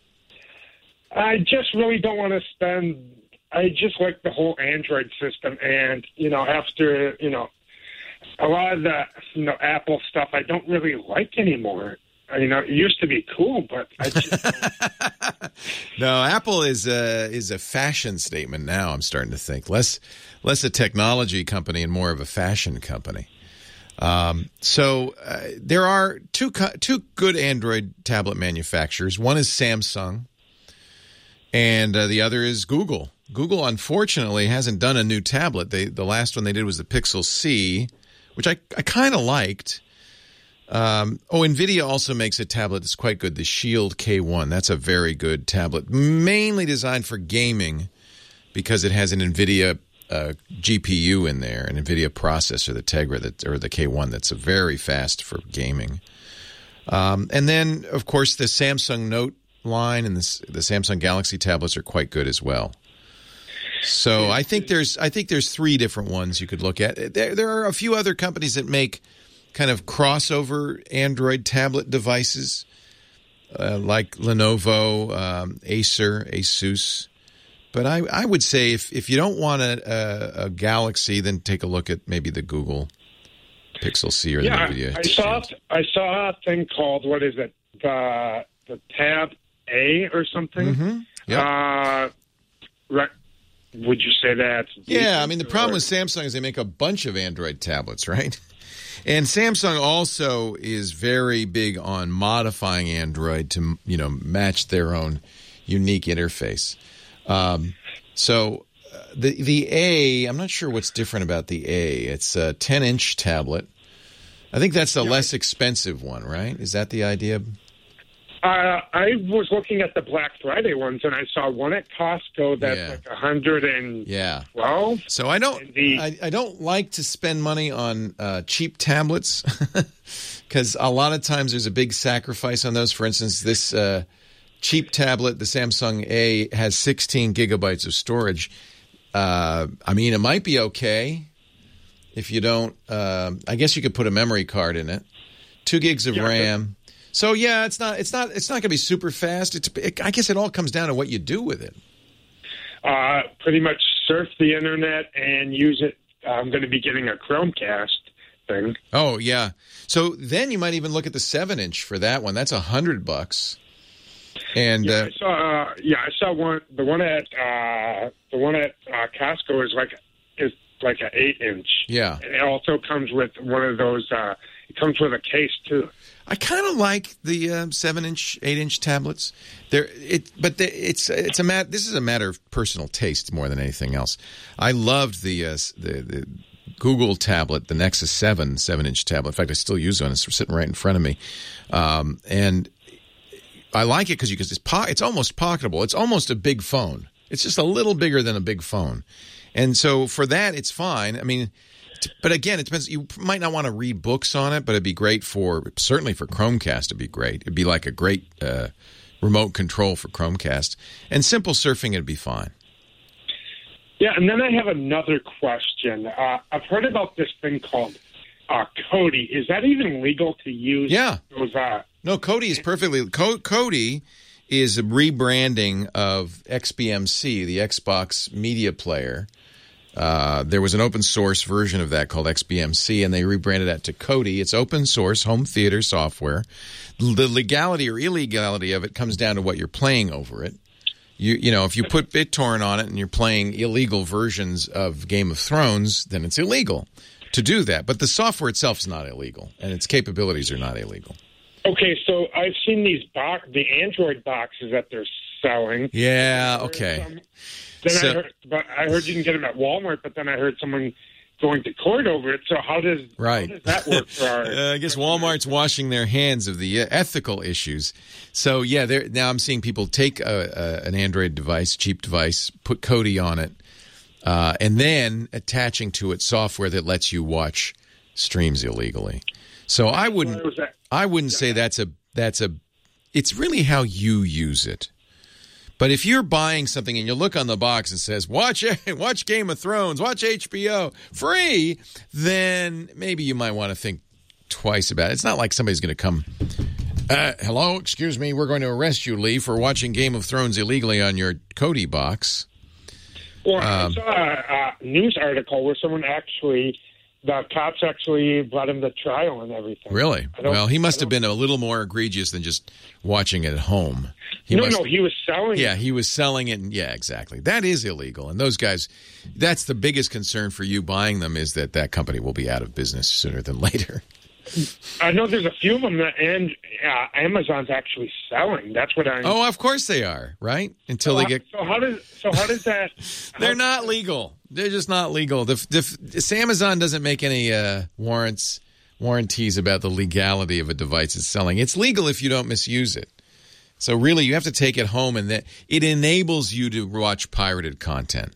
I just really don't want to spend... I just like the whole Android system, and, after, a lot of the, Apple stuff I don't really like anymore. It used to be cool, but I just don't. No, Apple is a fashion statement now, I'm starting to think. Less a technology company and more of a fashion company. So there are two good Android tablet manufacturers. One is Samsung, and the other is Google. Google, unfortunately, hasn't done a new tablet. The last one they did was the Pixel C, which I kind of liked. NVIDIA also makes a tablet that's quite good, the Shield K1. That's a very good tablet, mainly designed for gaming because it has an NVIDIA GPU in there, an NVIDIA processor, the Tegra, or the K1, that's very fast for gaming. And then, of course, the Samsung Note line and the Samsung Galaxy tablets are quite good as well. So I think there's three different ones you could look at. There are a few other companies that make kind of crossover Android tablet devices, like Lenovo, Acer, Asus. But I would say if you don't want a Galaxy, then take a look at maybe the Google Pixel C or the NVIDIA. I saw a thing called, what is it, the Tab A or something. Mm-hmm. Yep. Right. Would you say that's... Yeah, I mean, the problem with Samsung is they make a bunch of Android tablets, right? And Samsung also is very big on modifying Android to, match their own unique interface. So the A, I'm not sure what's different about the A. It's a 10-inch tablet. I think that's the less expensive one, right? Is that the idea? I was looking at the Black Friday ones, and I saw one at Costco that's like $112. Yeah. So I don't like to spend money on cheap tablets because a lot of times there's a big sacrifice on those. For instance, this cheap tablet, the Samsung A, has 16 gigabytes of storage. It might be okay if you don't. I guess you could put a memory card in it. 2 gigs of RAM. So yeah, it's not going to be super fast. I guess it all comes down to what you do with it. Pretty much surf the internet and use it. I'm going to be getting a Chromecast thing. Oh yeah. So then you might even look at the 7-inch for that one. That's $100. And I saw one. The one at Costco is like an 8-inch. Yeah. And it also comes with one of those. It comes with a case too. I kind of like the 7-inch, 8-inch tablets. This is a matter of personal taste more than anything else. I loved the Google tablet, the Nexus 7-inch tablet. In fact, I still use one. It's sitting right in front of me, and I like it because it's almost pocketable. It's almost a big phone. It's just a little bigger than a big phone, and so for that, it's fine. I mean. But again, it depends. You might not want to read books on it, but it'd be great certainly for Chromecast. It'd be great. It'd be like a great remote control for Chromecast. And simple surfing, it'd be fine. Yeah, and then I have another question. I've heard about this thing called Kodi. Is that even legal to use? Yeah. Those, no, Kodi is perfectly... Kodi is a rebranding of XBMC, the Xbox Media Player. There was an open source version of that called XBMC, and they rebranded that to Kodi. It's open source home theater software. The legality or illegality of it comes down to what you're playing over it. You know, if you put BitTorrent on it and you're playing illegal versions of Game of Thrones, then it's illegal to do that. But the software itself is not illegal, and its capabilities are not illegal. Okay, so I've seen the Android boxes that they're selling. Yeah, okay. I heard you can get them at Walmart, but then I heard someone going to court over it. So how does that work for our... I guess Walmart's washing their hands of the ethical issues. So, yeah, now I'm seeing people take an Android device, cheap device, put Kodi on it, and then attaching to it software that lets you watch streams illegally. So I wouldn't say that's a it's really how you use it. But if you're buying something and you look on the box and says, watch Game of Thrones, watch HBO, free, then maybe you might want to think twice about it. It's not like somebody's going to come, hello, excuse me, we're going to arrest you, Lee, for watching Game of Thrones illegally on your Kodi box. Well, I saw a news article where the cops actually brought him to trial and everything. Really? Well, he must have been a little more egregious than just watching it at home. He was selling it. Yeah, he was selling it. Yeah, exactly. That is illegal. And those guys, that's the biggest concern for you buying them, is that company will be out of business sooner than later. I know there's a few of them that Amazon's actually selling. That's what I... Oh, of course they are, right? Until they get... So how does that... They're not legal. They're just not legal. Amazon doesn't make any warranties about the legality of a device it's selling. It's legal if you don't misuse it. So really, you have to take it home, and it enables you to watch pirated content.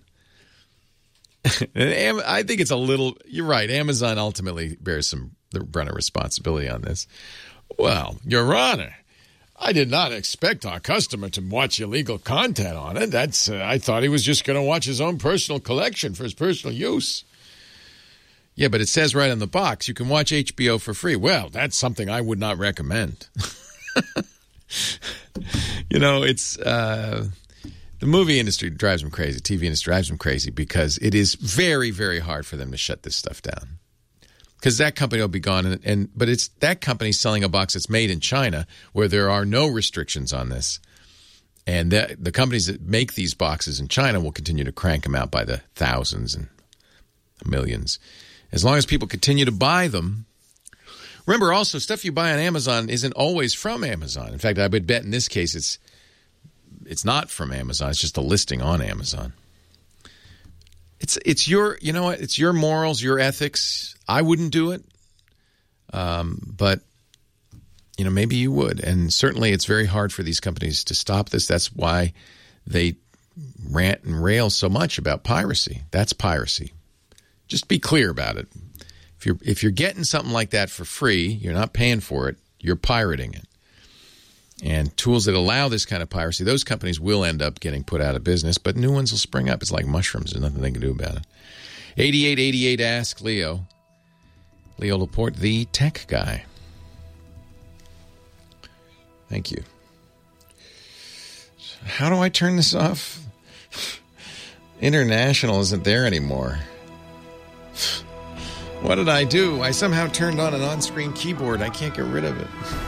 I think it's a little... You're right. Amazon ultimately bears the brunt of responsibility on this. Well, Your Honor, I did not expect our customer to watch illegal content on it. I thought he was just going to watch his own personal collection for his personal use. Yeah, but it says right on the box, you can watch HBO for free. Well, that's something I would not recommend. It's the movie industry drives them crazy. TV industry drives them crazy because it is very, very hard for them to shut this stuff down. Because that company will be gone, but it's that company selling a box that's made in China where there are no restrictions on this. And the companies that make these boxes in China will continue to crank them out by the thousands and millions. As long as people continue to buy them. Remember also, stuff you buy on Amazon isn't always from Amazon. In fact, I would bet in this case it's not from Amazon. It's just a listing on Amazon. It's your, you know what? It's your morals, your ethics. I wouldn't do it, but maybe you would. And certainly, it's very hard for these companies to stop this. That's why they rant and rail so much about piracy. That's piracy. Just be clear about it. If you're getting something like that for free, you're not paying for it. You're pirating it. And tools that allow this kind of piracy, those companies will end up getting put out of business, but new ones will spring up. It's like mushrooms. There's nothing they can do about it. 8888 Ask Leo. Leo Laporte, the tech guy. Thank you. How do I turn this off? International isn't there anymore. What did I do? I somehow turned on an on-screen keyboard. I can't get rid of it.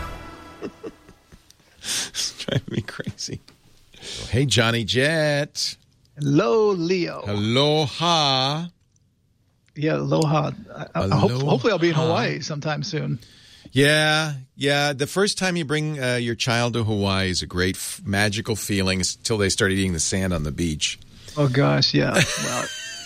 It's driving me crazy. Hey, Johnny Jet. Hello, Leo. Aloha. Yeah, aloha. Hopefully I'll be in Hawaii sometime soon. Yeah. The first time you bring your child to Hawaii is a great magical feeling until they start eating the sand on the beach. Oh, gosh, yeah. Well,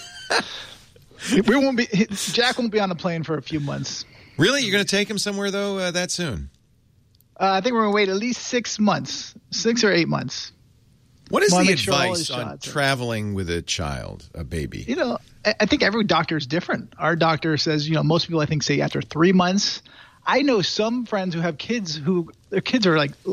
Jack won't be on the plane for a few months. Really? You're going to take him somewhere, though, that soon? I think we're going to wait at least 6 months, 6 or 8 months. What is the advice on traveling with a child, a baby? I think every doctor is different. Our doctor says, most people I think say after 3 months. I know some friends who have kids their kids are like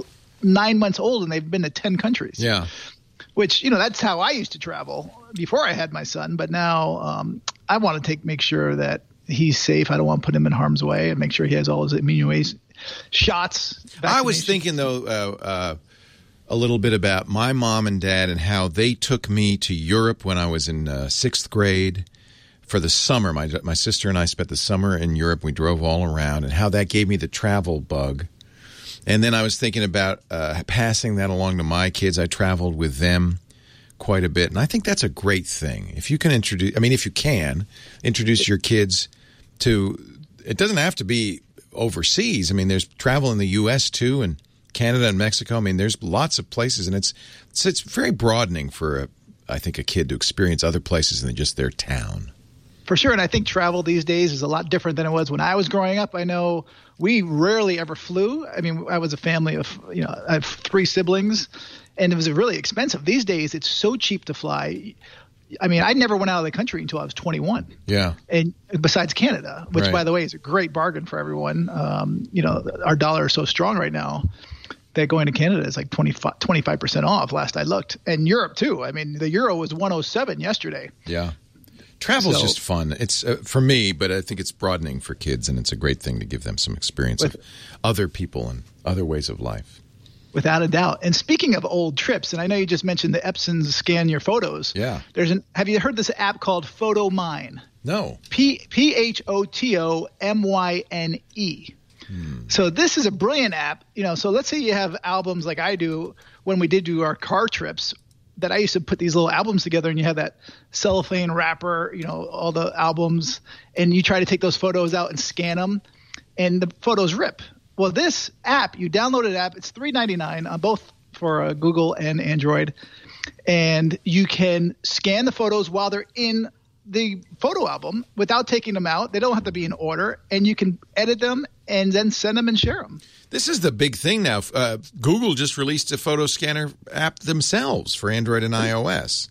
9 months old and they've been to 10 countries. Yeah. Which, that's how I used to travel before I had my son. But now I want to make sure that he's safe. I don't want to put him in harm's way and make sure he has all his immune shots. I was thinking, though, a little bit about my mom and dad and how they took me to Europe when I was in 6th grade for the summer. My sister and I spent the summer in Europe. We drove all around, and how that gave me the travel bug. And then I was thinking about passing that along to my kids. I traveled with them quite a bit, and I think that's a great thing. If you can introduce your kids to – it doesn't have to be overseas. I mean, there's travel in the U.S. too, and Canada and Mexico. I mean, there's lots of places, and it's very broadening for, I think, a kid to experience other places than just their town. For sure, and I think travel these days is a lot different than it was when I was growing up. I know we rarely ever flew. I mean, I was a family of, I have 3 siblings, and it was really expensive. These days, it's so cheap to fly. I mean, I never went out of the country until I was 21. Yeah. And besides Canada, which, right. by the way, is a great bargain for everyone. Our dollar is so strong right now that going to Canada is like 25% off last I looked. And Europe, too. I mean, the euro was 107 yesterday. Yeah. Travel's just fun. It's for me, but I think it's broadening for kids, and it's a great thing to give them some experience of other people and other ways of life. Without a doubt. And speaking of old trips, and I know you just mentioned the Epsons scan your photos. Yeah. Have you heard this app called PhotoMine? No. PhotoMyne. So this is a brilliant app. So let's say you have albums like I do when we did do our car trips, that I used to put these little albums together, and you have that cellophane wrapper, all the albums, and you try to take those photos out and scan them, and the photos rip. Well, this app, you download an app, it's $3.99 on both for Google and Android, and you can scan the photos while they're in the photo album without taking them out. They don't have to be in order, and you can edit them and then send them and share them. This is the big thing now. Google just released a photo scanner app themselves for Android and iOS.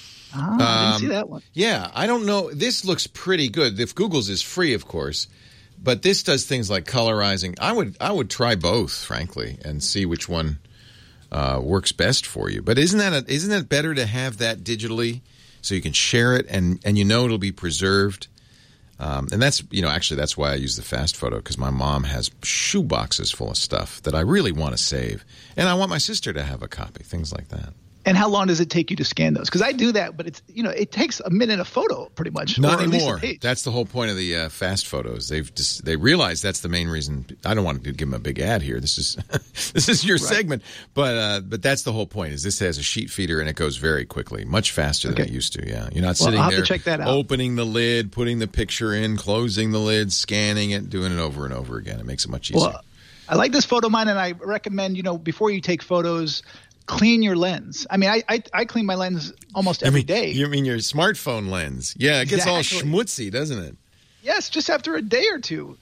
I didn't see that one. Yeah, I don't know. This looks pretty good. If Google's is free, of course, but this does things like colorizing. I would try both, frankly, and see which one works best for you. But isn't it better to have that digitally so you can share it and it'll be preserved? And that's, actually that's why I use the fast photo, because my mom has shoe boxes full of stuff that I really want to save. And I want my sister to have a copy, things like that. And how long does it take you to scan those? Because I do that, but it's it takes a minute a photo pretty much. Not anymore. That's the whole point of the fast photos. They realize that's the main reason. I don't want to give them a big ad here. This is your segment, but that's the whole point. Is this has a sheet feeder and it goes very quickly, much faster than it used to. Yeah, you're not sitting there check that out. Opening the lid, putting the picture in, closing the lid, scanning it, doing it over and over again. It makes it much easier. Well, I like this PhotoMine, and I recommend before you take photos, clean your lens. I mean, I clean my lens almost every day. You mean your smartphone lens? Yeah, it gets all schmutzy, doesn't it? Yes, just after a day or two.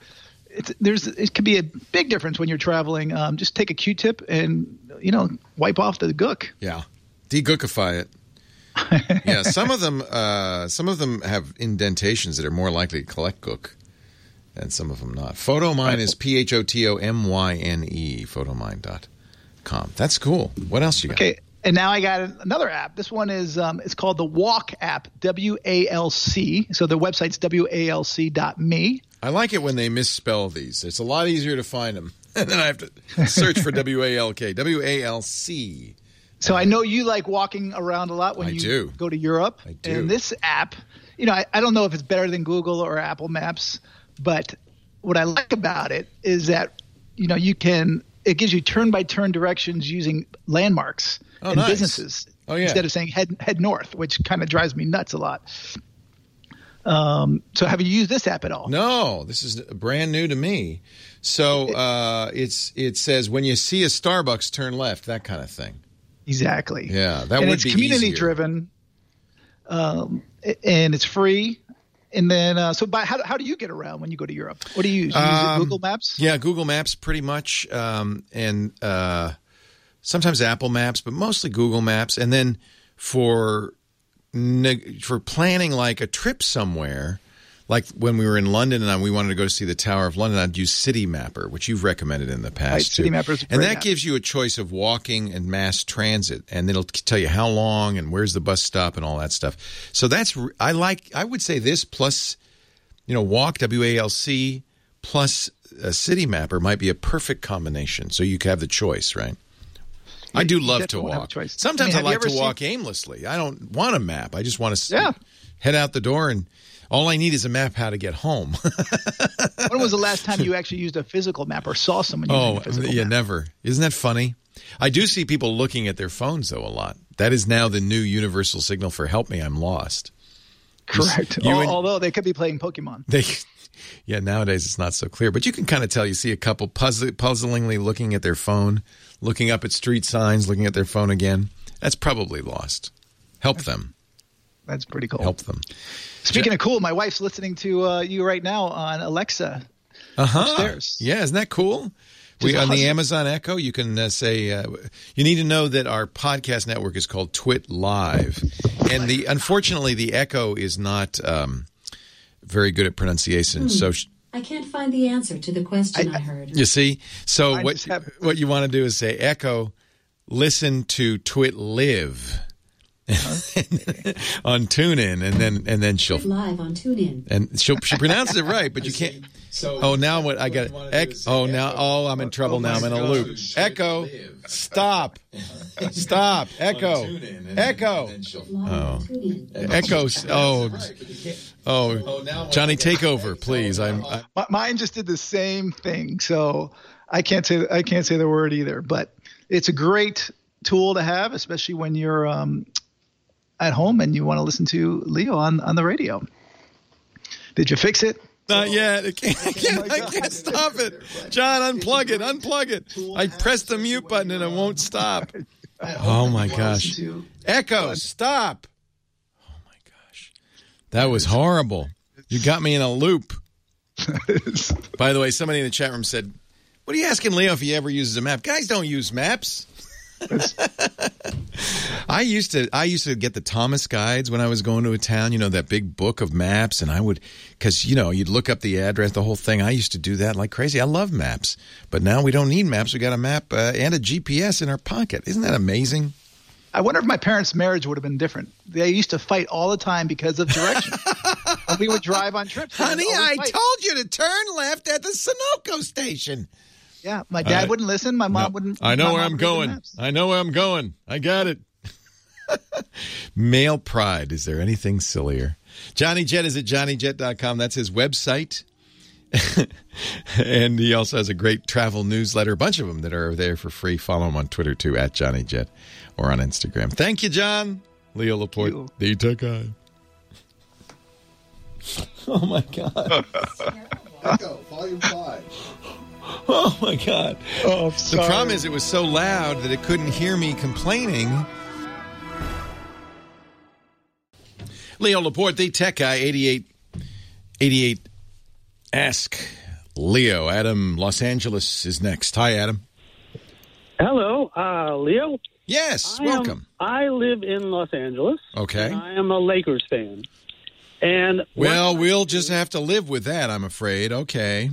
It could be a big difference when you're traveling. Just take a Q-tip and wipe off the gook. Yeah, de-gookify it. Yeah, some of them have indentations that are more likely to collect gook, and some of them not. PhotoMine is PhotoMyne, PhotoMine.com. That's cool. What else you got? Okay, and now I got another app. This one is it's called the Walk app, WALC. So the website's WALC.me. I like it when they misspell these. It's a lot easier to find them. And then I have to search for WALK. WALC. So I know you like walking around a lot when you go to Europe. I do. And this app, I don't know if it's better than Google or Apple Maps, but what I like about it is that, it gives you turn-by-turn directions using landmarks and businesses instead of saying head north, which kind of drives me nuts a lot. So have you used this app at all? No, this is brand new to me. So it says when you see a Starbucks, turn left, that kind of thing. Exactly. Yeah, that and would be it's community-driven, and it's free. And then, how do you get around when you go to Europe? What do you use? You use Google Maps? Yeah, Google Maps pretty much, and sometimes Apple Maps, but mostly Google Maps. And then for planning like a trip somewhere, like when we were in London and we wanted to go see the Tower of London, I'd use City Mapper, which you've recommended in the past Right, too. City Mapper is a and great that app. gives you a choice of walking and mass transit, and it'll tell you how long and where's the bus stop and all that stuff. So I would say this plus, Walk, WALC, plus a City Mapper might be a perfect combination. So you can have the choice, right? I do love to walk. Sometimes I like to walk aimlessly. I don't want a map. I just want to head out the door, and all I need is a map how to get home. When was the last time you actually used a physical map or saw someone using a physical map? Never. Isn't that funny? I do see people looking at their phones, though, a lot. That is now the new universal signal for help me, I'm lost. Correct. Although they could be playing Pokemon. Nowadays it's not so clear. But you can kind of tell. You see a couple puzzlingly looking at their phone, looking up at street signs, looking at their phone again. That's probably lost. Help them. That's pretty cool. Help them. Speaking of cool, my wife's listening to you right now on Alexa upstairs. Yeah, isn't that cool? On the Amazon Echo, you can say, you need to know that our podcast network is called Twit Live. And unfortunately, the Echo is not very good at pronunciation. So I can't find the answer to the question I heard. You see? So what you want to do is say, Echo, listen to Twit Live. On TuneIn, and then she'll live on TuneIn, and she pronounces it right, but you can't. Now what I got? I'm in trouble now. I'm in a loop. Echo, stop, Echo, Johnny, take over, please. Mine just did the same thing, so I can't say the word either. But it's a great tool to have, especially when you're at home and you want to listen to Leo on the radio. Did you fix it? Not yet. I can't stop it. John, unplug it. I pressed the mute button and it won't stop. Oh my gosh. Echo, stop. Oh my gosh. That was horrible. You got me in a loop. By the way, somebody in the chat room said, what are you asking Leo if he ever uses a map? Guys don't use maps. I used to get the Thomas guides when I was going to a town, that big book of maps, and I would, because you'd look up the address, the whole thing. I used to do that like crazy. I love maps, but now we don't need maps. We got a map and a GPS in our pocket. Isn't that amazing? I wonder if my parents' marriage would have been different. They used to fight all the time because of direction. When we would drive on trips. Honey, I told you to turn left at the Sunoco station. Yeah, my dad wouldn't listen. My mom wouldn't. I know where I'm going. I got it. Male pride. Is there anything sillier? Johnny Jet is at johnnyjet.com. That's his website. And he also has a great travel newsletter, a bunch of them that are there for free. Follow him on Twitter, too, at Johnny Jet, or on Instagram. Thank you, John. Leo Laporte, the Tech Guy. Oh, my God. Echo, volume 5. Oh, my God. Oh, the problem is it was so loud that it couldn't hear me complaining. Leo Laporte, the Tech Guy, 88 Ask Leo. Adam, Los Angeles is next. Hi, Adam. Hello, Leo? Yes, welcome. I live in Los Angeles. Okay. And I am a Lakers fan. And we'll just have to live with that, I'm afraid. Okay.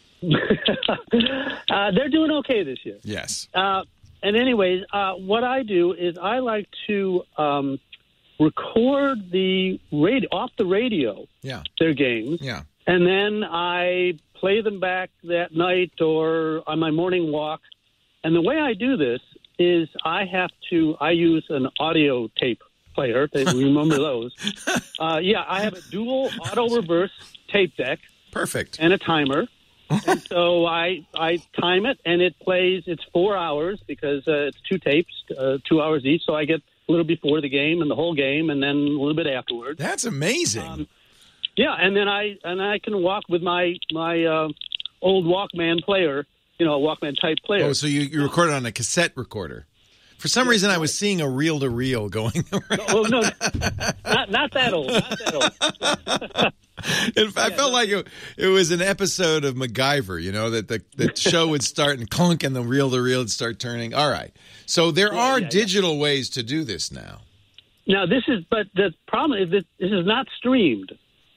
They're doing okay this year. Yes. And anyways, what I do is I like to record the radio off the radio. Yeah. Their games. Yeah. And then I play them back that night or on my morning walk. And the way I do this is I use an audio tape player. Remember those? I have a dual auto reverse tape deck. Perfect. And a timer. And so I time it, and it plays. It's 4 hours because it's two tapes, 2 hours each. So I get a little before the game and the whole game, and then a little bit afterwards. That's amazing. And then I can walk with my old Walkman player, a Walkman type player. Oh, so you record it on a cassette recorder. For some reason, I was seeing a reel-to-reel going around. Oh, no, not that old. Not that old. I felt like it was an episode of MacGyver, that the show would start and clunk and the reel-to-reel would start turning. All right. So there are digital ways to do this now. Now, but the problem is that this is not streamed.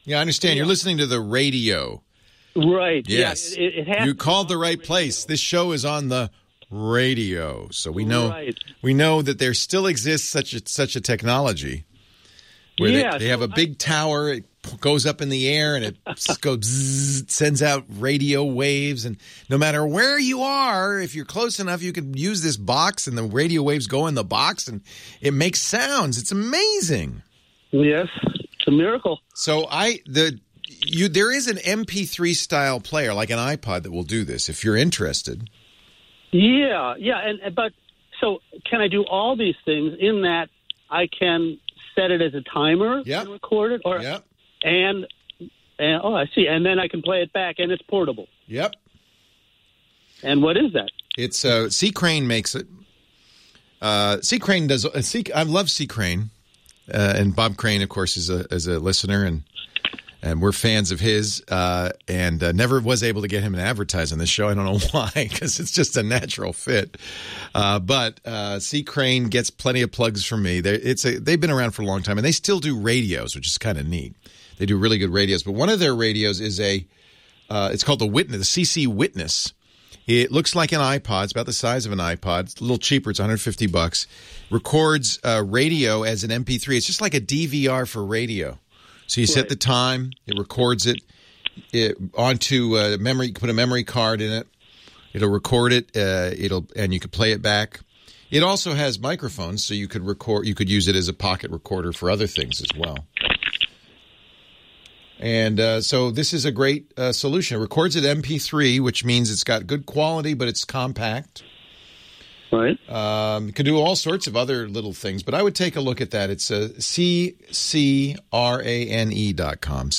Yeah, I understand. You're listening to the radio. Right. Yes. Yeah, it has you called the right place. This show is on the radio, so we know that there still exists such a technology where they have a big tower. It goes up in the air and it goes zzz, sends out radio waves, and no matter where you are, if you're close enough, you can use this box, and the radio waves go in the box, and it makes sounds. It's amazing. Yes, it's a miracle. So there is an MP3 style player like an iPod that will do this if you're interested. Yeah, but so can I do all these things in that I can set it as a timer and record it, or and I see, and then I can play it back, and it's portable. Yep. And what is that? It's C. Crane makes it. C. Crane does. I love C. Crane, and Bob Crane, of course, is a listener, and we're fans of his, and never was able to get him to advertise on this show. I don't know why, because it's just a natural fit. But C. Crane gets plenty of plugs from me. They've been around for a long time, and they still do radios, which is kind of neat. They do really good radios. But one of their radios is it's called the Witness, the CC Witness. It looks like an iPod. It's about the size of an iPod. It's a little cheaper. It's $150. Records radio as an MP3. It's just like a DVR for radio. So you set the time, it records it onto memory. You can put a memory card in it. It'll record it. And you can play it back. It also has microphones, so you could record. You could use it as a pocket recorder for other things as well. And so this is a great solution. It records at MP3, which means it's got good quality, but it's compact. Right. You can do all sorts of other little things, but I would take a look at that. It's CCRANE.com,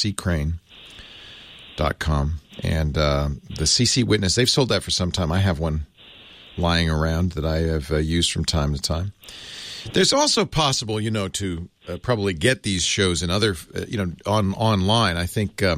ccrane.com. And the CC Witness, they've sold that for some time. I have one lying around that I have used from time to time. There's also possible, to probably get these shows in other, online. I think they're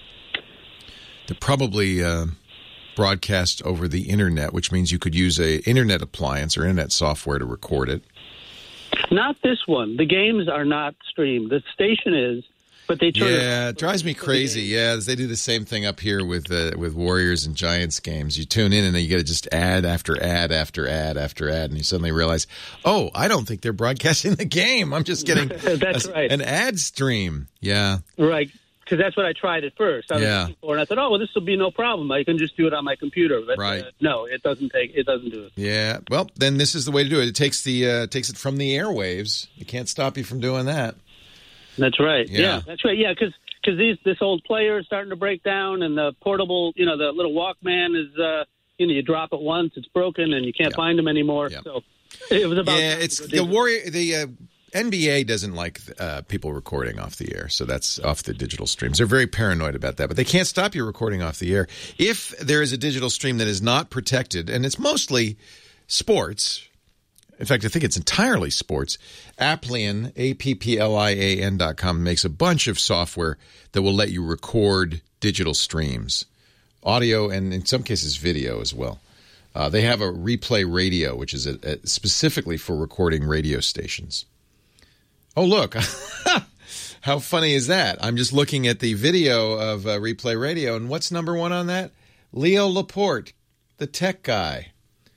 probably broadcast over the internet, which means you could use a internet appliance or internet software to record it. Not this one. The games are not streamed. The station is, but they turn it drives me crazy. Yeah, they do the same thing up here with Warriors and Giants games. You tune in and then you get to just ad after ad after ad after ad, and you suddenly realize, oh, I don't think they're broadcasting the game. I'm just getting an ad stream. Yeah, right. Because that's what I tried at first. I was looking for, and I thought, oh, well, this will be no problem. I can just do it on my computer. But, no, it doesn't do it. Yeah. Well, then this is the way to do it. It takes it from the airwaves. You can't stop you from doing that. That's right. Yeah, that's right. Yeah, because this old player is starting to break down, and the portable, the little Walkman is, you drop it once, it's broken, and you can't find them anymore. Yeah. So it was about it's the Warrior. The NBA doesn't like people recording off the air, so that's off the digital streams. They're very paranoid about that, but they can't stop you recording off the air. If there is a digital stream that is not protected, and it's mostly sports, in fact, I think it's entirely sports, Applian, APPLIAN.com, makes a bunch of software that will let you record digital streams, audio, and in some cases video as well. They have a Replay Radio, which is specifically for recording radio stations. Oh, look. How funny is that? I'm just looking at the video of Replay Radio, and what's number one on that? Leo Laporte, the tech guy.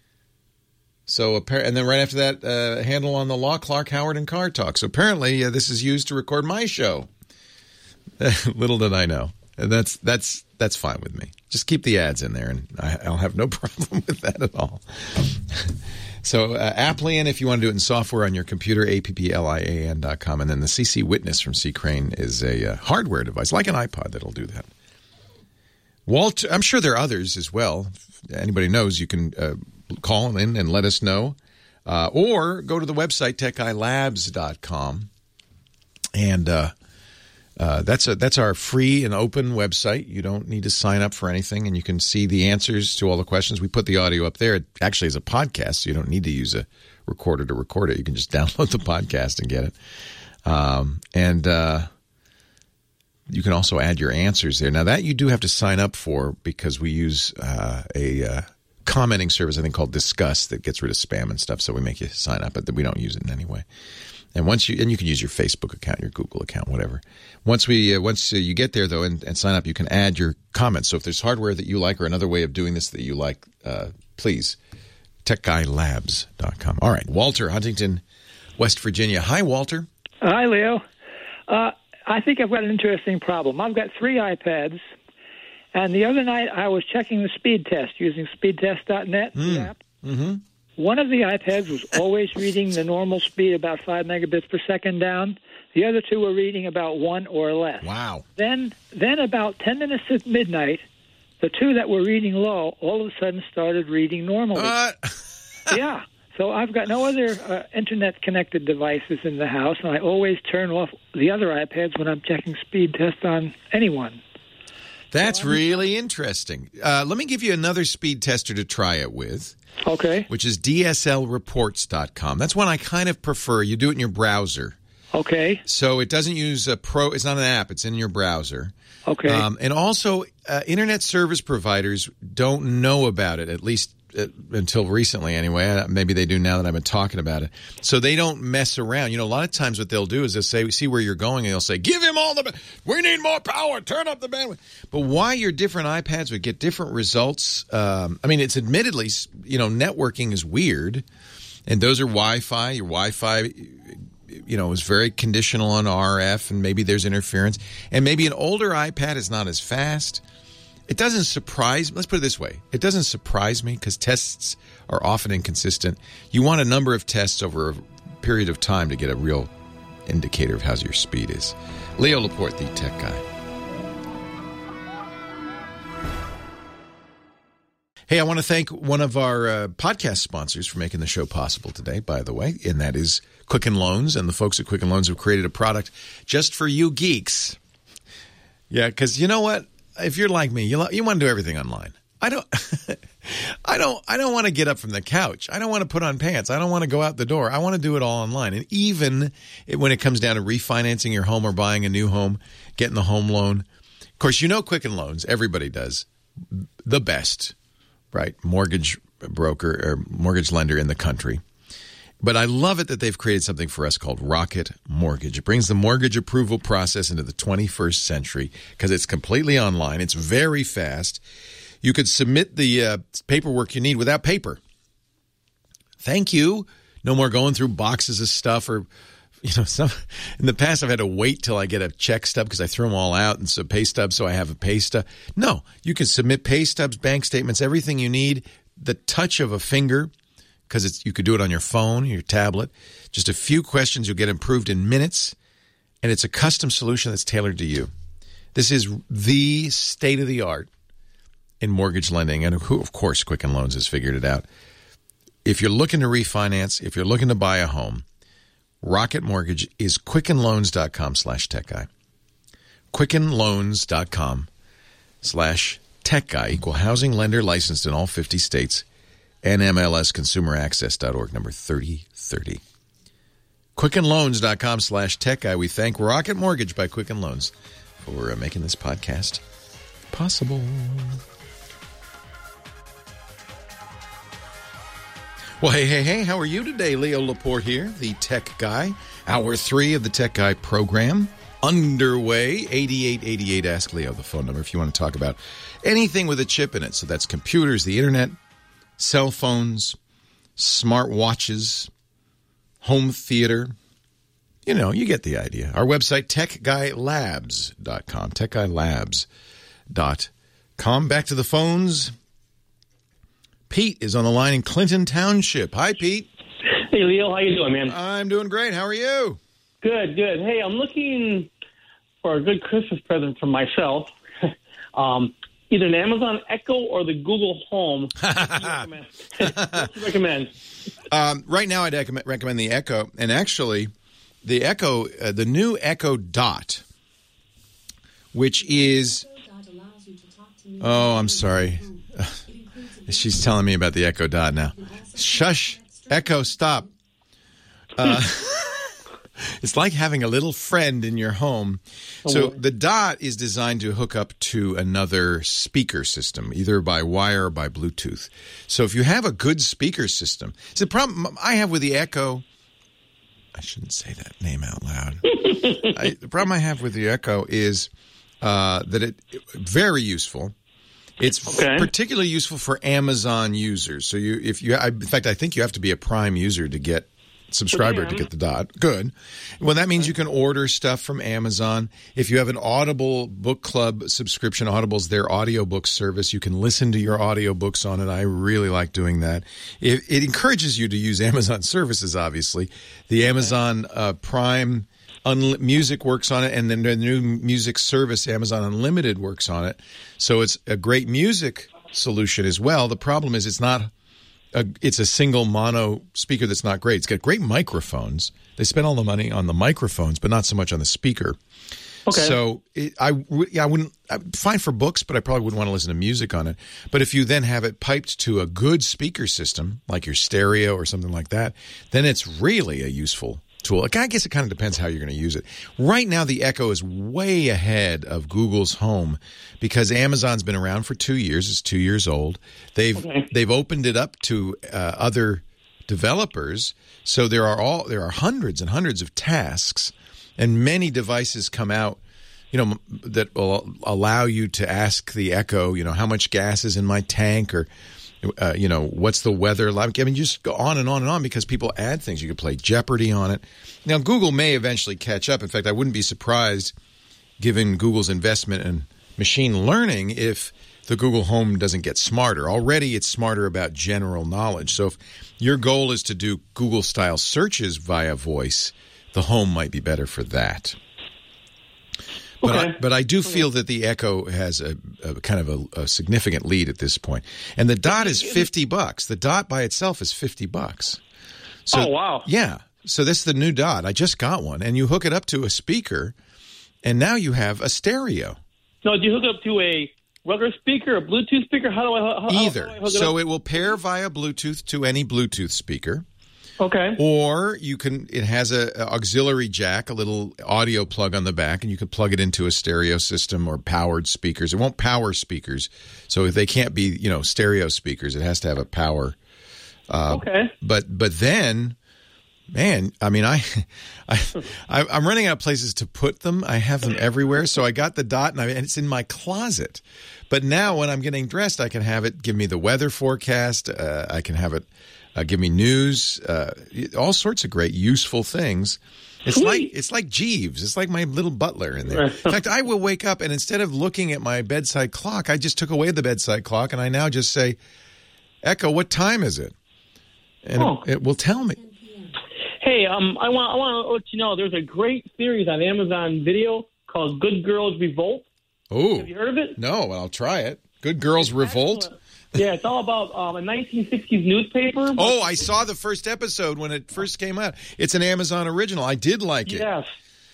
So, and then right after that, handle on the law, Clark Howard and Car Talk. So apparently this is used to record my show. Little did I know. And that's fine with me. Just keep the ads in there, and I'll have no problem with that at all. So Applian, if you want to do it in software on your computer, APPLIAN.com. And then the CC Witness from C. Crane is a hardware device, like an iPod, that'll do that. Walt, I'm sure there are others as well. If anybody knows, you can call in and let us know. Or go to the website, techguylabs.com. And that's our free and open website. You don't need to sign up for anything, and you can see the answers to all the questions. We put the audio up there. It actually is a podcast, so you don't need to use a recorder to record it. You can just download the podcast and get it. And you can also add your answers there. Now, that you do have to sign up for, because we use a commenting service, I think, called Discuss, that gets rid of spam and stuff, so we make you sign up, but we don't use it in any way. And you can use your Facebook account, your Google account, whatever. Once you get there though and sign up, you can add your comments. So if there's hardware that you like or another way of doing this that you like, please, techguylabs.com. All right, Walter, Huntington, West Virginia. Hi, Walter. Hi, Leo. I think I've got an interesting problem. I've got 3 iPads, and the other night I was checking the speed test using speedtest.net, the app. Mm-hmm. One of the iPads was always reading the normal speed, about 5 megabits per second down. The other 2 were reading about 1 or less. Wow. Then about 10 minutes at midnight, the 2 that were reading low all of a sudden started reading normally. Yeah. So I've got no other internet-connected devices in the house, and I always turn off the other iPads when I'm checking speed tests on anyone. That's really interesting. Let me give you another speed tester to try it with. Okay. Which is DSLreports.com. That's one I kind of prefer. You do it in your browser. Okay. So it doesn't use it's not an app. It's in your browser. Okay. And also, internet service providers don't know about it, at least until recently anyway. Maybe they do now that I've been talking about it. So they don't mess around. A lot of times what they'll do is they'll say, see where you're going, and they'll say, give him all we need more power, turn up the bandwidth. But why your different iPads would get different results, it's admittedly, networking is weird, and those are Wi-Fi. Your Wi-Fi, is very conditional on RF, and maybe there's interference. And maybe an older iPad is not as fast. It doesn't surprise me. Let's put it this way. It doesn't surprise me because tests are often inconsistent. You want a number of tests over a period of time to get a real indicator of how your speed is. Leo Laporte, the tech guy. Hey, I want to thank one of our podcast sponsors for making the show possible today, by the way, and that is Quicken Loans. And the folks at Quicken Loans have created a product just for you geeks. Yeah, because you know what? If you're like me, you want to do everything online. I don't want to get up from the couch. I don't want to put on pants. I don't want to go out the door. I want to do it all online. And even when it comes down to refinancing your home or buying a new home, getting the home loan. Of course, Quicken Loans. Everybody does. The best, right? Mortgage broker or mortgage lender in the country. But I love it that they've created something for us called Rocket Mortgage. It brings the mortgage approval process into the 21st century because it's completely online. It's very fast. You could submit the paperwork you need without paper. Thank you. No more going through boxes of stuff or, in the past I've had to wait till I get a check stub because I threw them all out and so pay stubs so I have a pay stub. No, you can submit pay stubs, bank statements, everything you need, the touch of a finger. Because you could do it on your phone, your tablet. Just a few questions, you'll get approved in minutes, and it's a custom solution that's tailored to you. This is the state-of-the-art in mortgage lending, and of course Quicken Loans has figured it out. If you're looking to refinance, if you're looking to buy a home, Rocket Mortgage is quickenloans.com/techguy. quickenloans.com/techguy, equal housing lender licensed in all 50 states. NMLSconsumeraccess.org, number 3030. QuickenLoans.com/techguy. We thank Rocket Mortgage by Quicken Loans for making this podcast possible. Well, hey, how are you today? Leo Laporte here, the tech guy. Hour 3 of the Tech Guy program underway. 8888 Ask Leo, the phone number, if you want to talk about anything with a chip in it. So that's computers, the internet, cell phones, smart watches, home theater. You get the idea. Our website, techguylabs.com, techguylabs.com. Back to the phones. Pete is on the line in Clinton Township. Hi, Pete. Hey, Leo. How you doing, man? I'm doing great. How are you? Good. Hey, I'm looking for a good Christmas present for myself. Either an Amazon Echo or the Google Home. What do you recommend? Right now, I'd recommend the Echo. And actually, the Echo, the new Echo Dot, which is... Oh, I'm sorry. She's telling me about the Echo Dot now. Shush. Echo, stop. It's like having a little friend in your home. So the Dot is designed to hook up to another speaker system, either by wire or by Bluetooth. So if you have a good speaker system, it's the problem I have with the Echo I shouldn't say that name out loud. The problem I have with the Echo is that it's very useful. It's particularly useful for Amazon users. So in fact, I think you have to be a Prime user to get subscriber to get the Dot. Good. Well, that means you can order stuff from Amazon. If you have an Audible book club subscription, Audible's their audiobook service. You can listen to your audiobooks on it. I really like doing that. It encourages you to use Amazon services, obviously. The Amazon Prime Music works on it, and then the new music service, Amazon Unlimited, works on it. So it's a great music solution as well. The problem is it's a single mono speaker that's not great. It's got great microphones. They spend all the money on the microphones, but not so much on the speaker. Okay. So fine for books, but I probably wouldn't want to listen to music on it. But if you then have it piped to a good speaker system, like your stereo or something like that, then it's really a useful tool. I guess it kind of depends how you're going to use it. Right now, the Echo is way ahead of Google's Home because Amazon's been around for 2 years. It's 2 years old. They've opened it up to other developers. So there are hundreds and hundreds of tasks, and many devices come out, that will allow you to ask the Echo, how much gas is in my tank, or what's the weather like? I mean, just go on and on and on because people add things. You could play Jeopardy on it. Now, Google may eventually catch up. In fact, I wouldn't be surprised, given Google's investment in machine learning, if the Google Home doesn't get smarter. Already, it's smarter about general knowledge. So if your goal is to do Google-style searches via voice, the Home might be better for that. But I do feel that the Echo has a kind of a significant lead at this point. And the Dot is $50. The Dot by itself is $50. So, oh, wow. Yeah. So this is the new Dot. I just got one. And you hook it up to a speaker, and now you have a stereo. No, do you hook it up to a regular speaker, a Bluetooth speaker? Either. So it will pair via Bluetooth to any Bluetooth speaker. Okay. Or it has a auxiliary jack, a little audio plug on the back, and you can plug it into a stereo system or powered speakers. It won't power speakers, so they can't be, stereo speakers. It has to have a power. Okay. But then, man, I mean, I'm running out of places to put them. I have them everywhere. So I got the Dot, and it's in my closet. But now when I'm getting dressed, I can have it give me the weather forecast. I can have it give me news, all sorts of great, useful things. It's like Jeeves. It's like my little butler in there. In fact, I will wake up, and instead of looking at my bedside clock, I just took away the bedside clock, and I now just say, Echo, what time is it? And it will tell me. Hey, I want to let you know there's a great series on Amazon Video called Good Girls Revolt. Oh. Have you heard of it? No, well, I'll try it. Good Girls Revolt? Yeah, it's all about a 1960s newspaper. Oh, I saw the first episode when it first came out. It's an Amazon original. I did like it. Yes.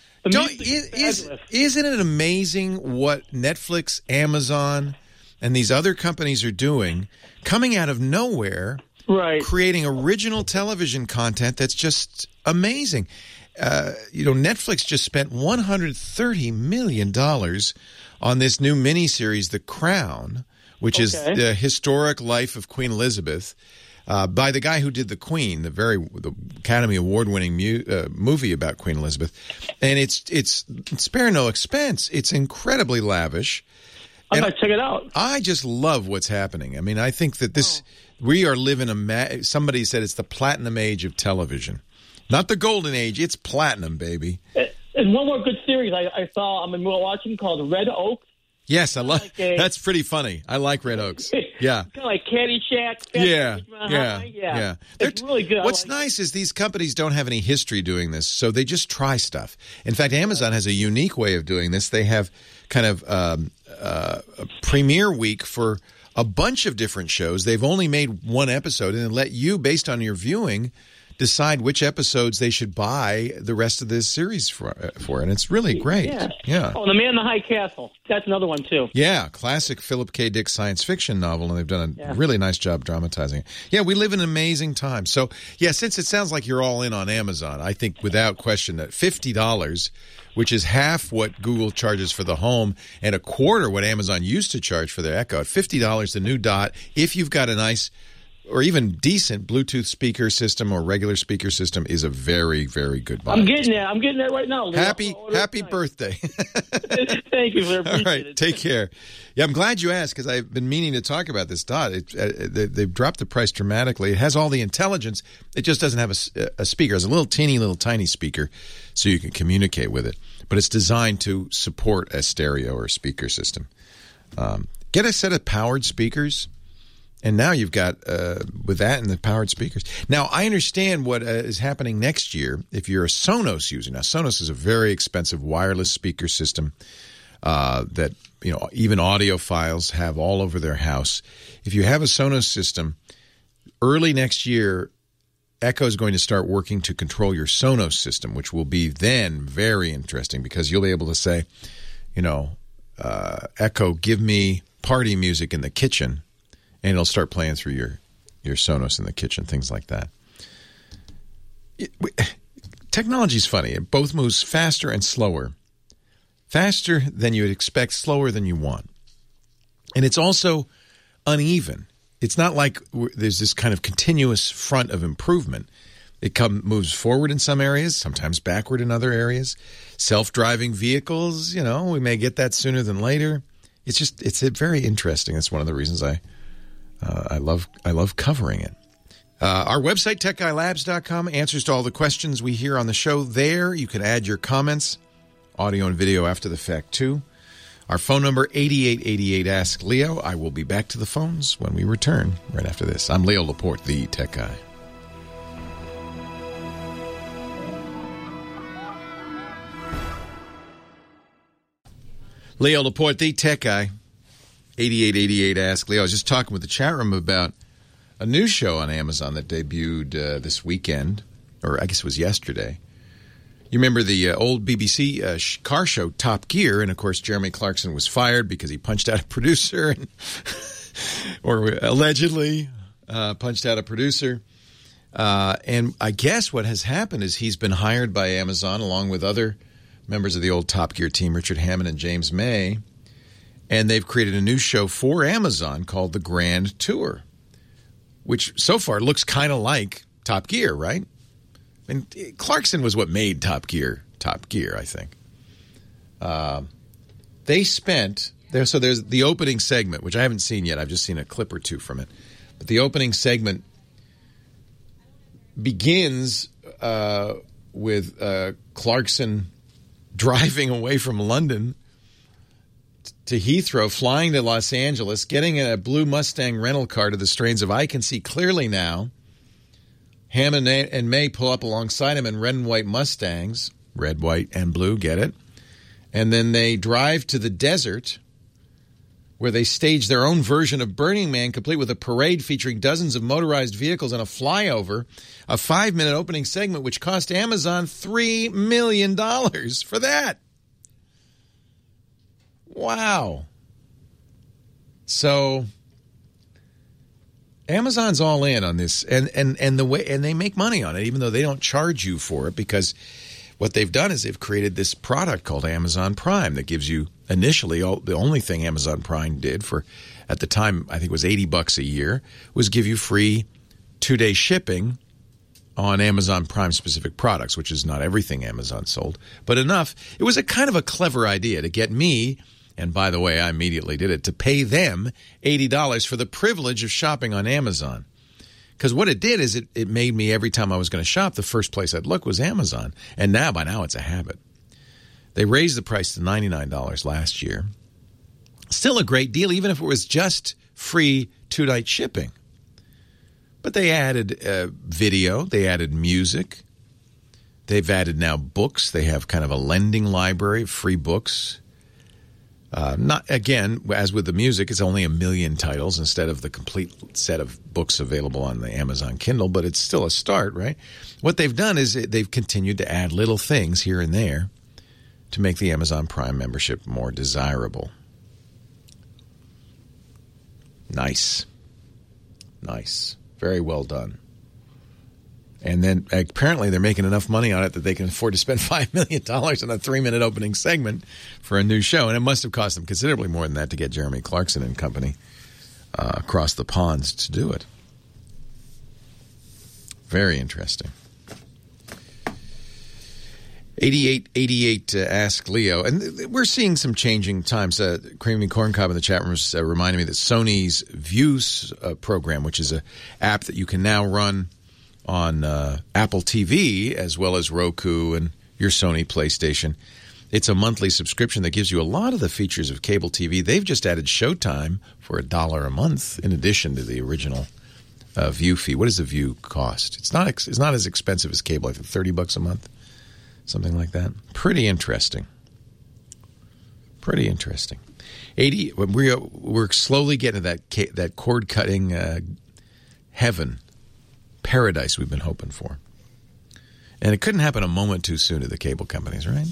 Isn't it amazing what Netflix, Amazon, and these other companies are doing, coming out of nowhere, creating original television content that's just amazing. Netflix just spent $130 million on this new miniseries, The Crown, which is the historic life of Queen Elizabeth, by the guy who did The Queen, the Academy Award-winning movie about Queen Elizabeth. And it's spare no expense. It's incredibly lavish. I'm going to check it out. I just love what's happening. I mean, I think that we are living somebody said it's the platinum age of television. Not the golden age. It's platinum, baby. And one more good series I saw I'm watching called Red Oaks. Yes, I love. That's pretty funny. I like Red Oaks. Yeah, kind of like Caddyshack. Yeah. It's really good. What's nice is these companies don't have any history doing this, so they just try stuff. In fact, Amazon has a unique way of doing this. They have kind of a premiere week for a bunch of different shows. They've only made one episode, and let you, based on your viewing, decide which episodes they should buy the rest of this series for, and it's really great. Yeah. Oh, The Man in the High Castle. That's another one, too. Yeah, classic Philip K. Dick science fiction novel, and they've done a really nice job dramatizing it. Yeah, we live in an amazing time. So, yeah, since it sounds like you're all in on Amazon, I think without question that $50, which is half what Google charges for the Home and a quarter what Amazon used to charge for their Echo, at $50, the new Dot, if you've got a nice or even decent Bluetooth speaker system or regular speaker system is a very, very good buy. I'm getting there. I'm getting there right now. Happy birthday. Thank you, sir. All right, take care. Yeah, I'm glad you asked because I've been meaning to talk about this Dot. They've dropped the price dramatically. It has all the intelligence. It just doesn't have a speaker. It's a little tiny speaker so you can communicate with it. But it's designed to support a stereo or a speaker system. Get a set of powered speakers. And now you've got, with that and the powered speakers. Now, I understand what is happening next year if you're a Sonos user. Now, Sonos is a very expensive wireless speaker system that, even audiophiles have all over their house. If you have a Sonos system, early next year, Echo is going to start working to control your Sonos system, which will be then very interesting because you'll be able to say, Echo, give me party music in the kitchen. And it'll start playing through your Sonos in the kitchen, things like that. Technology's funny. It both moves faster and slower. Faster than you would expect, slower than you want. And it's also uneven. It's not like there's this kind of continuous front of improvement. It moves forward in some areas, sometimes backward in other areas. Self-driving vehicles, we may get that sooner than later. It's very interesting. That's one of the reasons I love covering it. Our website, TechGuyLabs.com, answers to all the questions we hear on the show there. You can add your comments, audio and video after the fact, too. Our phone number, 8888 Ask Leo. I will be back to the phones when we return right after this. I'm Leo Laporte, the Tech Guy. Leo Laporte, the Tech Guy. 8888 Ask Leo. I was just talking with the chat room about a new show on Amazon that debuted this weekend, or I guess it was yesterday. You remember the old BBC car show Top Gear, and of course Jeremy Clarkson was fired because he punched out a producer, or allegedly punched out a producer. And I guess what has happened is he's been hired by Amazon along with other members of the old Top Gear team, Richard Hammond and James May. And they've created a new show for Amazon called The Grand Tour, which so far looks kind of like Top Gear, right? And Clarkson was what made Top Gear, I think. They spent there. So there's the opening segment, which I haven't seen yet. I've just seen a clip or two from it. But the opening segment begins with Clarkson driving away from London to Heathrow, flying to Los Angeles, getting in a blue Mustang rental car to the strains of I Can See Clearly Now. Hammond and May pull up alongside him in red and white Mustangs. Red, white, and blue, get it? And then they drive to the desert where they stage their own version of Burning Man, complete with a parade featuring dozens of motorized vehicles and a flyover. A 5-minute opening segment which cost Amazon $3 million for that. Wow. So Amazon's all in on this, and they make money on it, even though they don't charge you for it, because what they've done is they've created this product called Amazon Prime that gives you initially the only thing Amazon Prime did for, at the time, I think it was $80 a year, was give you free 2-day shipping on Amazon Prime specific products, which is not everything Amazon sold, but enough. It was a kind of a clever idea to get me, and by the way, I immediately did it, to pay them $80 for the privilege of shopping on Amazon. Because what it did is it made me, every time I was going to shop, the first place I'd look was Amazon. And by now it's a habit. They raised the price to $99 last year. Still a great deal, even if it was just free 2-night shipping. But they added video, they added music. They've added now books. They have kind of a lending library of free books. Not again, as with the music, it's only 1 million titles instead of the complete set of books available on the Amazon Kindle, but it's still a start, right? What they've done is they've continued to add little things here and there to make the Amazon Prime membership more desirable. Nice. Very well done. And then apparently they're making enough money on it that they can afford to spend $5 million on a 3-minute opening segment for a new show. And it must have cost them considerably more than that to get Jeremy Clarkson and company across the ponds to do it. Very interesting. 8888 Ask Leo. And we're seeing some changing times. Creamy Corncob in the chat room is reminding me that Sony's Views program, which is an app that you can now run on Apple TV as well as Roku and your Sony PlayStation. It's a monthly subscription that gives you a lot of the features of cable TV. They've just added Showtime for $1 a month in addition to the original View fee. What does the View cost? It's not as expensive as cable. I think $30 a month. Something like that. Pretty interesting. Pretty interesting. We're slowly getting to that cord cutting heaven, paradise we've been hoping for, and it couldn't happen a moment too soon to the cable companies, right?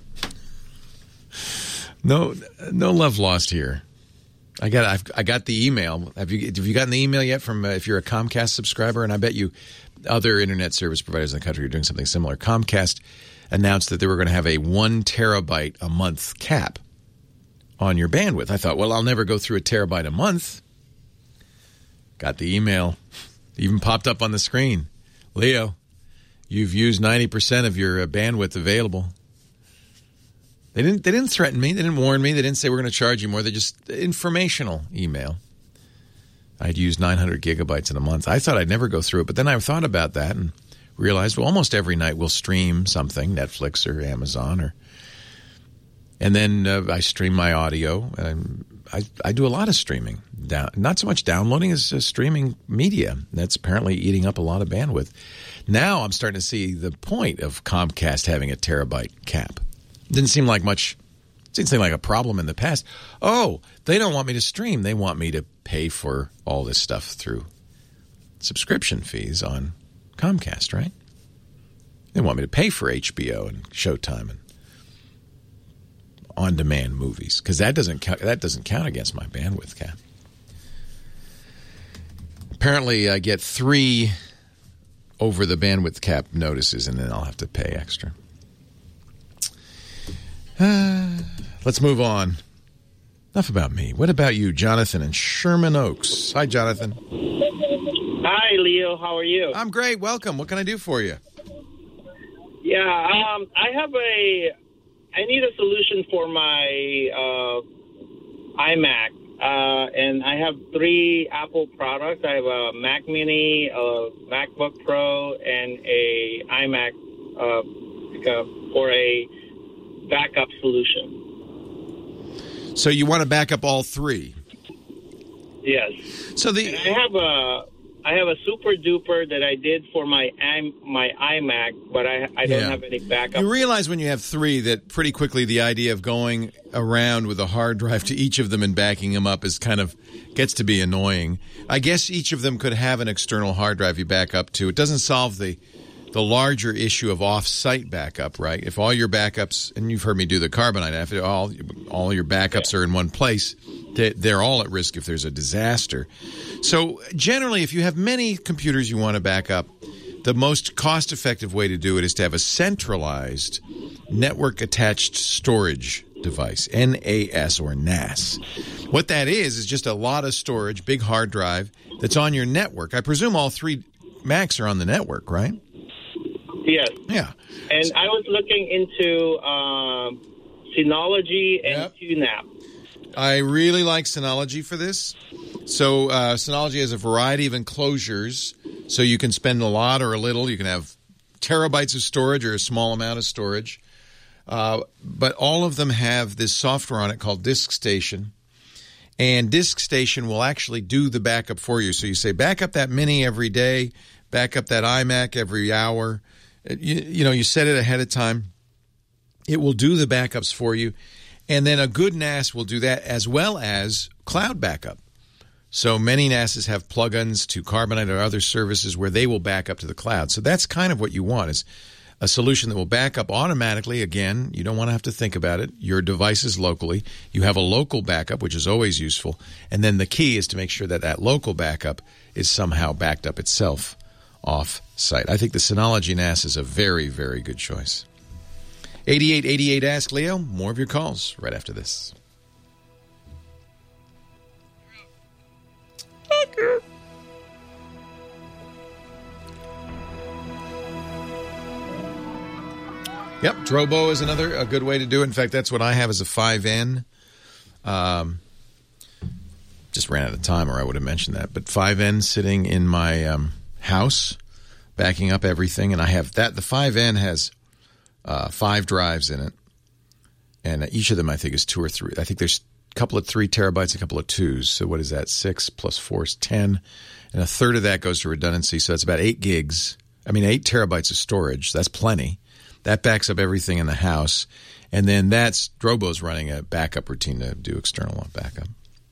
No love lost here. I got the email. Have you gotten the email yet from if you're a Comcast subscriber? And I bet you other internet service providers in the country are doing something similar. Comcast announced that they were going to have a 1 terabyte a month cap on your bandwidth. I thought, well, I'll never go through a terabyte a month. Got the email. Even popped up on the screen. Leo, you've used 90% of your bandwidth available. They didn't threaten me. They didn't warn me. They didn't say we're going to charge you more. They just informational email. I'd used 900 gigabytes in a month. I thought I'd never go through it, but then I thought about that and realized, well, almost every night we'll stream something, Netflix or Amazon, and then I stream my audio. And I do a lot of streaming. Not so much downloading as streaming media. That's apparently eating up a lot of bandwidth. Now I'm starting to see the point of Comcast having a terabyte cap. Didn't seem like much. Didn't seem like a problem in the past. Oh, they don't want me to stream. They want me to pay for all this stuff through subscription fees on Comcast, right? They want me to pay for HBO and Showtime and on-demand movies because that doesn't count against my bandwidth cap. Apparently, I get 3 over the bandwidth cap notices, and then I'll have to pay extra. Let's move on. Enough about me. What about you, Jonathan in Sherman Oaks? Hi, Jonathan. Hi, Leo. How are you? I'm great. Welcome. What can I do for you? Yeah, I need a solution for my iMac, and I have 3 Apple products. I have a Mac Mini, a MacBook Pro, and a iMac for a backup solution. So you want to back up all 3? Yes. So I have a Super Duper that I did for my iMac, but I don't have any backup. You realize when you have 3 that pretty quickly the idea of going around with a hard drive to each of them and backing them up is kind of gets to be annoying. I guess each of them could have an external hard drive you back up to. It doesn't solve the larger issue of off-site backup, right? If all your backups, and you've heard me do the Carbonite, after all your backups are in one place, they're all at risk if there's a disaster. So generally, if you have many computers you want to back up, the most cost-effective way to do it is to have a centralized network-attached storage device, NAS or NAS. What that is just a lot of storage, big hard drive that's on your network. I presume all 3 Macs are on the network, right? Yes. Yeah. And I was looking into Synology and QNAP. I really like Synology for this. So Synology has a variety of enclosures, so you can spend a lot or a little. You can have terabytes of storage or a small amount of storage. But all of them have this software on it called DiskStation. And DiskStation will actually do the backup for you. So you say, back up that Mini every day, back up that iMac every hour. You set it ahead of time. It will do the backups for you. And then a good NAS will do that as well as cloud backup. So many NASs have plugins to Carbonite or other services where they will back up to the cloud. So that's kind of what you want is a solution that will back up automatically. Again, you don't want to have to think about it. Your device is locally. You have a local backup, which is always useful. And then the key is to make sure that that local backup is somehow backed up itself off-site. I think the Synology NAS is a very, very good choice. 8888 Ask Leo. More of your calls right after this. Yep, Drobo is a good way to do it. In fact, that's what I have as a 5N. Just ran out of time, or I would have mentioned that. But 5N sitting in my house, backing up everything, and I have that. The 5N has 5 drives in it, and each of them I think is 2 or 3. I think there's a couple of 3 terabytes, a couple of 2s. So what is that? 6 plus 4 is 10, and a third of that goes to redundancy. So it's about 8 terabytes of storage. That's plenty. That backs up everything in the house, and then Drobo's running a backup routine to do external backup.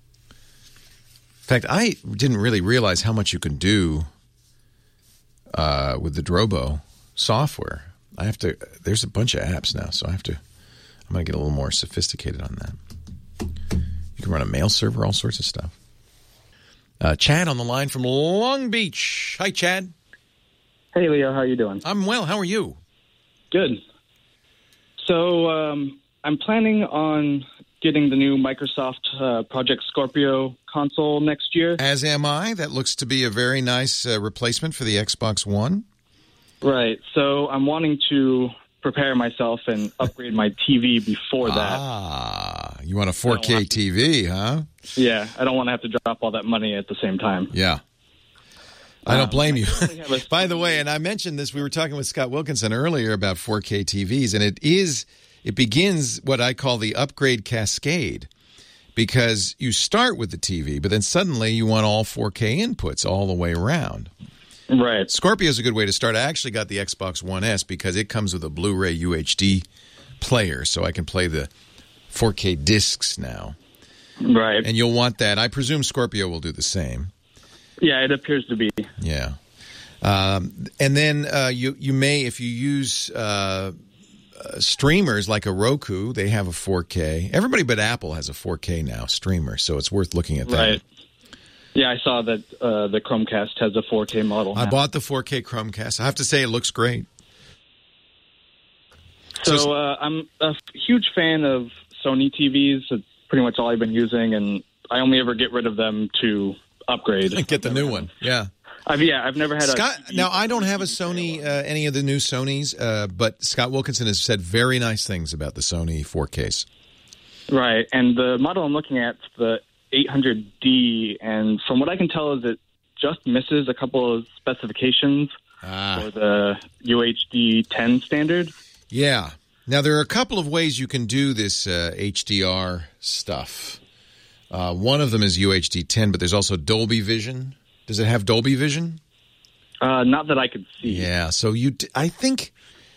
In fact, I didn't really realize how much you can do with the Drobo software. There's a bunch of apps now, so I'm going to get a little more sophisticated on that. You can run a mail server, all sorts of stuff. Chad on the line from Long Beach. Hi, Chad. Hey, Leo. How are you doing? I'm well. How are you? Good. So I'm planning on getting the new Microsoft Project Scorpio console next year. As am I. That looks to be a very nice replacement for the Xbox One. Right. So I'm wanting to prepare myself and upgrade my TV before that. You want a 4K TV, huh? Yeah. I don't want to have to drop all that money at the same time. Yeah. I don't blame you. By the way, and I mentioned this, we were talking with Scott Wilkinson earlier about 4K TVs, and it begins what I call the upgrade cascade, because you start with the TV, but then suddenly you want all 4K inputs all the way around. Right. Scorpio is a good way to start. I actually got the Xbox One S because it comes with a Blu-ray UHD player, so I can play the 4K discs now. Right. And you'll want that. I presume Scorpio will do the same. Yeah, it appears to be. Yeah. And then you may, if you use streamers like a Roku, they have a 4K. Everybody but Apple has a 4K now streamer, so it's worth looking at that. Right. Yeah, I saw that the Chromecast has a 4K model now. I bought the 4K Chromecast. I have to say it looks great. So I'm a huge fan of Sony TVs. It's pretty much all I've been using, and I only ever get rid of them to upgrade. Get the new one. Yeah. I've never had Now, I don't have a Sony, any of the new Sonys, but Scott Wilkinson has said very nice things about the Sony 4Ks. Right, and the model I'm looking at, the 800D, and from what I can tell is it just misses a couple of specifications for the UHD 10 standard. Yeah. Now, there are a couple of ways you can do this HDR stuff. One of them is UHD 10, but there's also Dolby Vision. Does it have Dolby Vision? Not that I could see. Yeah, so I think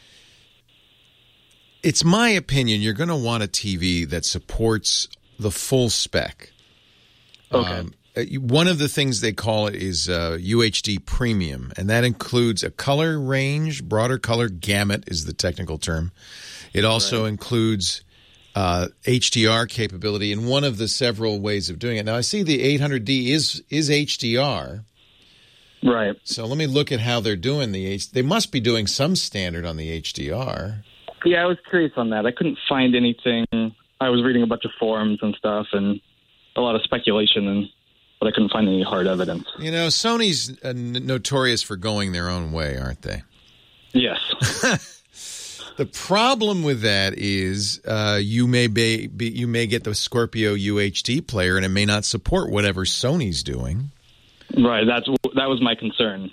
it's my opinion you're going to want a TV that supports the full spec. Okay. One of the things they call it is UHD Premium, and that includes a color range, broader color gamut is the technical term. It also includes HDR capability in one of the several ways of doing it. Now, I see the 800D is HDR. Right. So let me look at how they're doing they must be doing some standard on the HDR. Yeah, I was curious on that. I couldn't find anything. I was reading a bunch of forums and stuff and a lot of speculation, but I couldn't find any hard evidence. You know, Sony's notorious for going their own way, aren't they? Yes. The problem with that is you may get the Scorpio UHD player and it may not support whatever Sony's doing. Right, that was my concern.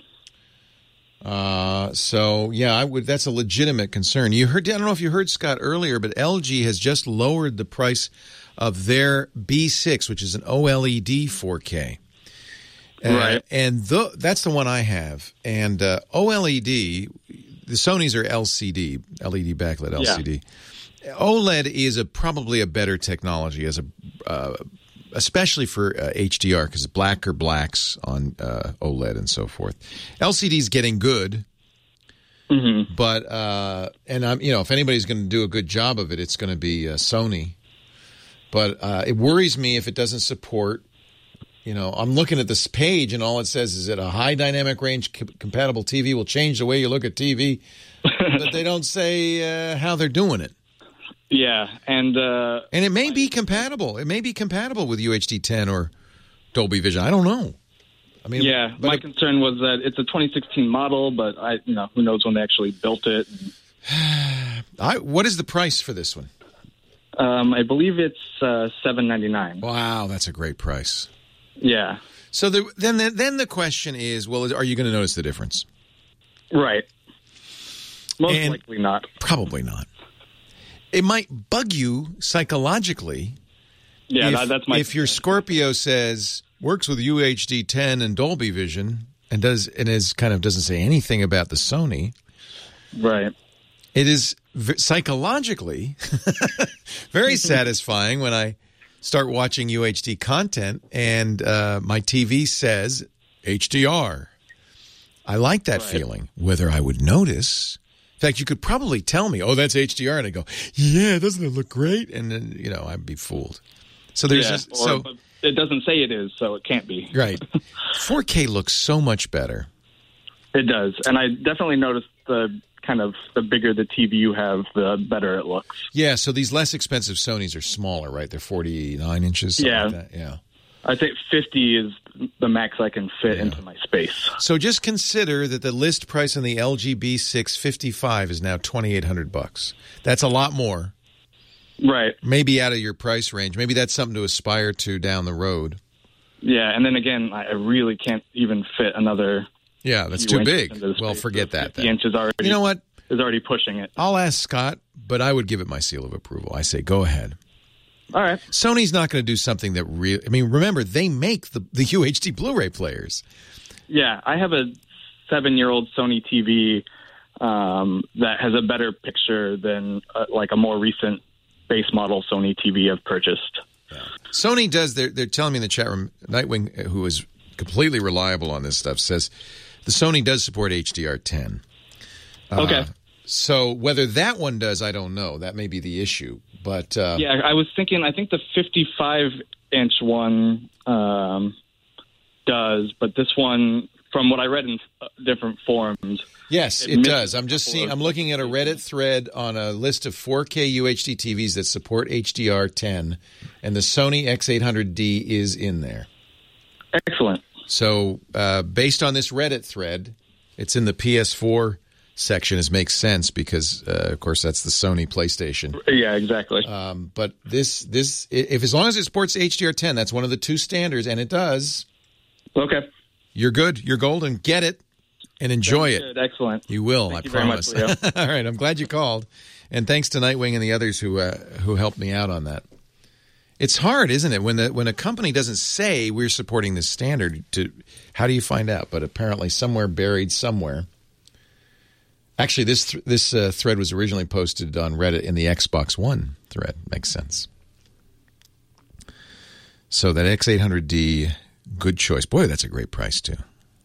So yeah, that's a legitimate concern. I don't know if you heard Scott earlier, but LG has just lowered the price of their B6, which is an OLED 4K. Right, and that's the one I have. And OLED, the Sonys are LCD, LED backlit LCD. Yeah. OLED is probably a better technology especially for HDR, because blacker blacks on OLED and so forth. LCD's getting good, but and if anybody's going to do a good job of it, it's going to be Sony. But it worries me if it doesn't support. I'm looking at this page and all it says is that a high dynamic range compatible TV will change the way you look at TV, but they don't say how they're doing it. Yeah, and it may be compatible. It may be compatible with UHD 10 or Dolby Vision. I don't know. I mean, my concern was that it's a 2016 model, but who knows when they actually built it. What is the price for this one? I believe it's $7.99. Wow, that's a great price. Yeah. So then the question is, well, are you going to notice the difference? Right. Most likely not. Probably not. It might bug you psychologically. Yeah, that's my. If your Scorpio says works with UHD 10 and Dolby Vision and doesn't say anything about the Sony, right? It is psychologically very satisfying when I start watching UHD content and my TV says HDR. I like that feeling. Whether I would notice. In fact, you could probably tell me, oh, that's HDR. And I go, yeah, doesn't it look great? And then, I'd be fooled. So there's but it doesn't say it is, so it can't be. Right. 4K looks so much better. It does. And I definitely noticed the bigger the TV you have, the better it looks. Yeah, so these less expensive Sonys are smaller, right? They're 49 inches, something like that. Yeah. I think 50 is the max I can fit into my space. So just consider that the list price on the LG B6 55 is now $2,800. That's a lot more. Right. Maybe out of your price range. Maybe that's something to aspire to down the road. Yeah, and then again, I really can't even fit another. Yeah, that's too big. Well, forget that. 50 inches already. You know what? Is already pushing it. I'll ask Scott, but I would give it my seal of approval. I say, go ahead. All right. Sony's not going to do something that really... I mean, remember, they make the UHD Blu-ray players. Yeah, I have a 7-year-old Sony TV that has a better picture than a more recent base model Sony TV I've purchased. Yeah. Sony does... They're telling me in the chat room, Nightwing, who is completely reliable on this stuff, says the Sony does support HDR10. Okay. So whether that one does, I don't know. That may be the issue. But yeah, I was thinking, I think the 55-inch one does, but this one, from what I read in different forums... Yes, it does. I'm looking at a Reddit thread on a list of 4K UHD TVs that support HDR10, and the Sony X800D is in there. Excellent. So based on this Reddit thread, it's in the PS4 section. It makes sense because, of course, that's the Sony PlayStation. Yeah, exactly. But this, if as long as it supports HDR10, that's one of the two standards, and it does. Okay. You're good. You're golden. Get it and enjoy it. Good. Excellent. You will. Thank you promise. Very much, Leo. All right. I'm glad you called, and thanks to Nightwing and the others who helped me out on that. It's hard, isn't it, when a company doesn't say we're supporting this standard? How do you find out? But apparently, somewhere buried somewhere. Actually, this thread was originally posted on Reddit in the Xbox One thread. Makes sense. So that X800D, good choice. Boy, that's a great price too.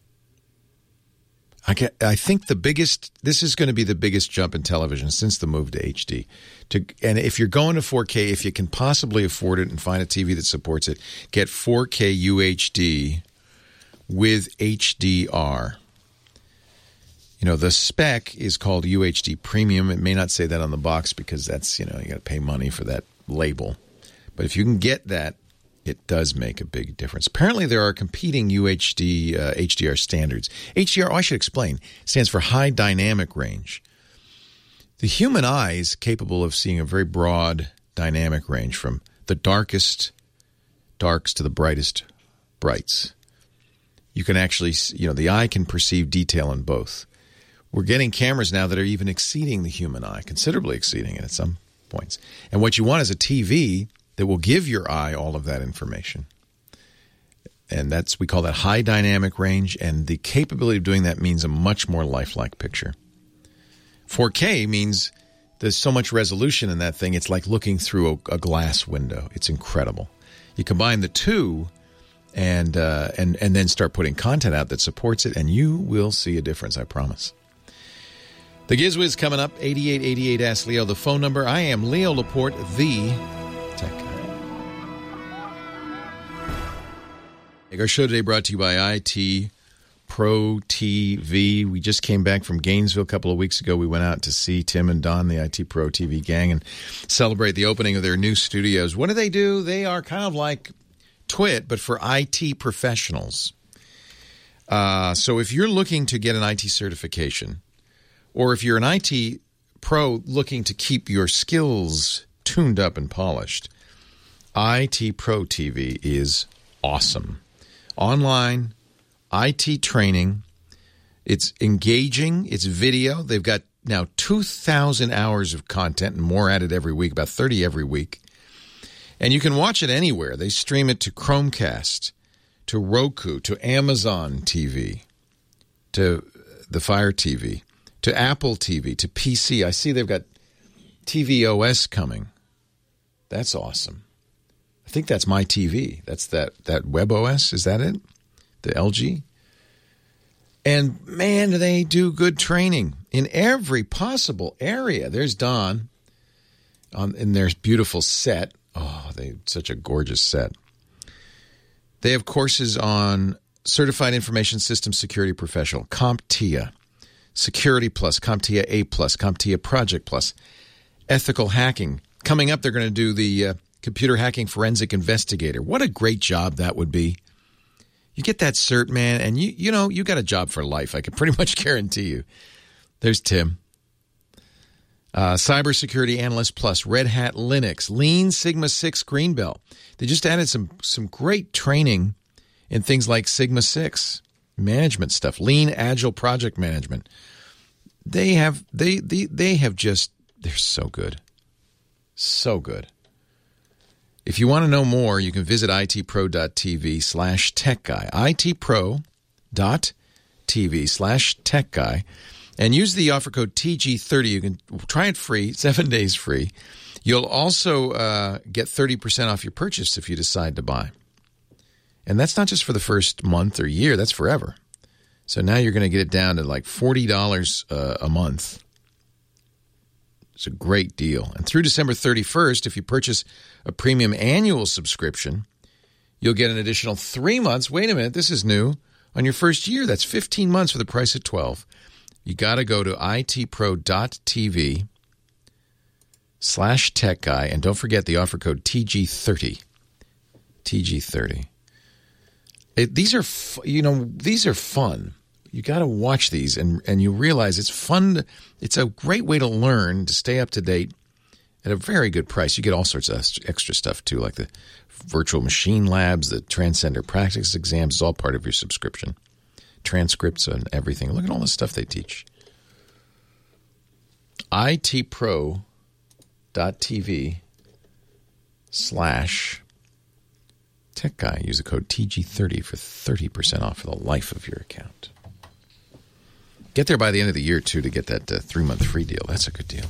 I think this is going to be the biggest jump in television since the move to HD. And if you're going to 4K, if you can possibly afford it and find a TV that supports it, get 4K UHD with HDR. The spec is called UHD Premium. It may not say that on the box because that's, you got to pay money for that label. But if you can get that, it does make a big difference. Apparently, there are competing UHD HDR standards. HDR, I should explain, stands for High Dynamic Range. The human eye is capable of seeing a very broad dynamic range from the darkest darks to the brightest brights. You can actually, the eye can perceive detail in both. We're getting cameras now that are even exceeding the human eye, considerably exceeding it at some points. And what you want is a TV that will give your eye all of that information. And we call that high dynamic range, and the capability of doing that means a much more lifelike picture. 4K means there's so much resolution in that thing, it's like looking through a glass window. It's incredible. You combine the two and then start putting content out that supports it, and you will see a difference, I promise. The GizWiz coming up, 8888 Ask Leo, the phone number. I am Leo Laporte, the Tech Guy. Our show today brought to you by IT Pro TV. We just came back from Gainesville a couple of weeks ago. We went out to see Tim and Don, the IT Pro TV gang, and celebrate the opening of their new studios. What do? They are kind of like Twit, but for IT professionals. So if you're looking to get an IT certification, or if you're an IT pro looking to keep your skills tuned up and polished, IT Pro TV is awesome. Online, IT training. It's engaging. It's video. They've got now 2,000 hours of content and more added every week, about 30 every week. And you can watch it anywhere. They stream it to Chromecast, to Roku, to Amazon TV, to the Fire TV, to Apple TV, to PC. I see they've got TV OS coming. That's awesome. I think that's my TV. That's that Web OS. Is that it? The LG? And, man, do they do good training in every possible area. There's Don in their beautiful set. Oh, such a gorgeous set. They have courses on Certified Information Systems Security Professional, CompTIA, Security Plus, CompTIA A+, CompTIA Project Plus, Ethical Hacking. Coming up, they're going to do the Computer Hacking Forensic Investigator. What a great job that would be. You get that cert, man, and you got a job for life. I can pretty much guarantee you. There's Tim. Cybersecurity Analyst Plus, Red Hat Linux, Lean Sigma 6 Green Belt. They just added some great training in things like Sigma 6 management stuff, Lean Agile Project Management. They're so good. So good. If you want to know more, you can visit itpro.tv/techguy, itpro.tv/techguy, and use the offer code TG30. You can try it free, 7 days free. You'll also get 30% off your purchase if you decide to buy. And that's not just for the first month or year, that's forever. So now you're going to get it down to like $40 a month. It's a great deal. And through December 31st, if you purchase a premium annual subscription, you'll get an additional 3 months. Wait a minute, this is new. On your first year, that's 15 months for the price of 12. You got to go to itpro.tv/techguy, and don't forget the offer code TG30. TG30. These are fun. You got to watch these, and you realize it's fun. It's a great way to learn, to stay up to date at a very good price. You get all sorts of extra stuff, too, like the virtual machine labs, the Transcender practice exams. It's all part of your subscription. Transcripts and everything. Look at all the stuff they teach. itpro.tv/techguy. Use the code TG30 for 30% off for the life of your account. Get there by the end of the year, too, to get that 3-month free deal. That's a good deal.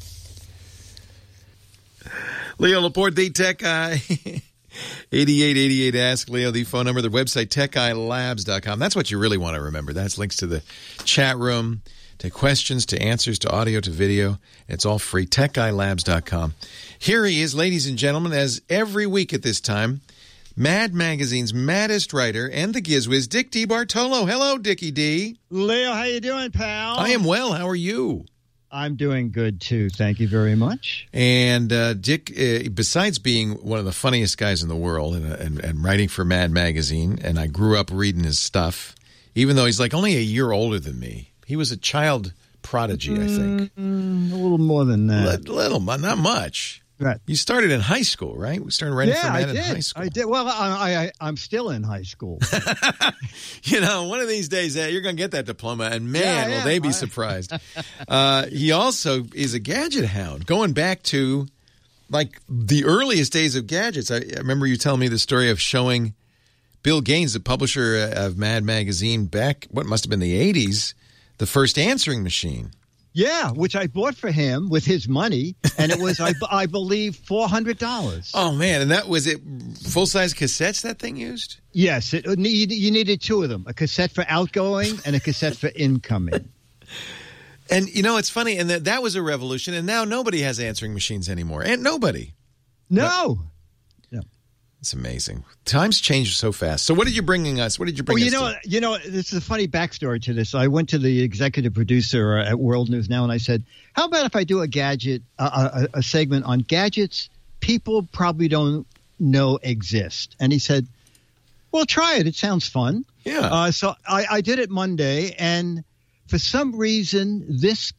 Leo Laporte, the Tech Guy. 8888 Ask Leo, the phone number, the website, techguylabs.com. That's what you really want to remember. That's links to the chat room, to questions, to answers, to audio, to video. It's all free, techguylabs.com. Here he is, ladies and gentlemen, as every week at this time, Mad Magazine's maddest writer and the GizWiz, Dick DeBartolo. Hello, Dickie D. Leo, how you doing, pal? I am well. How are you? I'm doing good, too. Thank you very much. And Dick, besides being one of the funniest guys in the world and writing for Mad Magazine, and I grew up reading his stuff, even though he's like only a year older than me. He was a child prodigy, I think. A little more than that. Little, not much. Right. You started in high school, right? We started writing for Mad in high school. I did. Well, I'm still in high school. One of these days, you're going to get that diploma, and man, will they be surprised. He also is a gadget hound, going back to like the earliest days of gadgets. I remember you telling me the story of showing Bill Gaines, the publisher of Mad Magazine, back, what must have been the 80s, the first answering machine. Yeah, which I bought for him with his money, and it was, I believe, $400. Oh, man, and that was it full-size cassettes that thing used? Yes, you needed two of them, a cassette for outgoing and a cassette for incoming. And, it's funny, and that was a revolution, and now nobody has answering machines anymore, and nobody. No. It's amazing. Times change so fast. So what did you bring us? This is a funny backstory to this. I went to the executive producer at World News Now, and I said, how about if I do a segment on gadgets people probably don't know exist? And he said, well, try it. It sounds fun. Yeah. So I did it Monday, and for some reason, this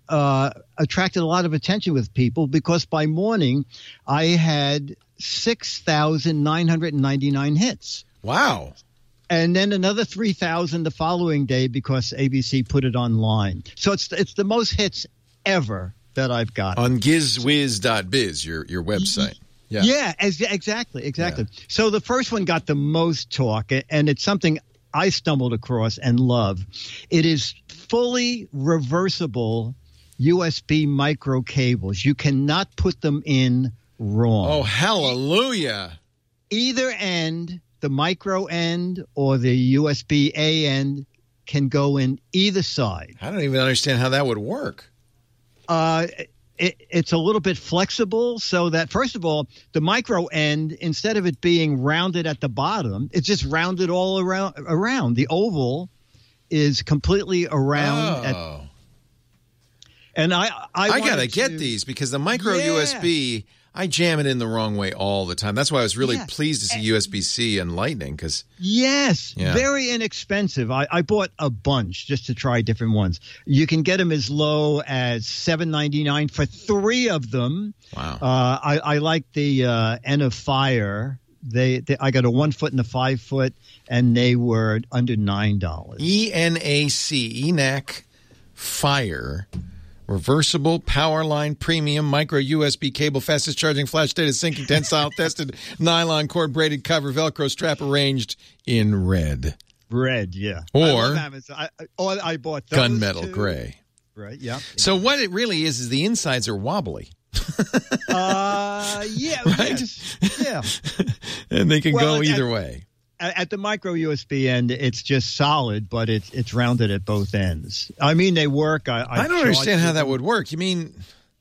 attracted a lot of attention with people because by morning I had 6,999 hits. Wow. And then another 3,000 the following day because ABC put it online. So it's the most hits ever that I've got. On gizwiz.biz, your website. Yeah. Yeah, exactly. Yeah. So the first one got the most talk, and it's something I stumbled across and love. It is fully reversible USB micro cables. You cannot put them in wrong. Oh, hallelujah. Either end, the micro end or the USB A end, can go in either side. I don't even understand how that would work. It's a little bit flexible so that, first of all, the micro end, instead of it being rounded at the bottom, it's just rounded all around. The oval is completely around. Oh. And I got to get these because the micro USB, I jam it in the wrong way all the time. That's why I was really pleased to see USB-C and Lightning. Very inexpensive. I bought a bunch just to try different ones. You can get them as low as $7.99 for 3 of them. Wow. I like the N of Fire. I got a 1 foot and a 5 foot, and they were under $9. ENAC Fire. Reversible power line premium micro USB cable, fastest charging flash data syncing, tensile tested nylon cord braided cover, Velcro strap arranged in red. Red, yeah. Or I bought those gunmetal gray. Right, yeah. So what it really is the insides are wobbly. Yeah. Yeah. And they can go either way. At the micro USB end, it's just solid, but it's rounded at both ends. I mean, they work. I don't understand how that would work. You mean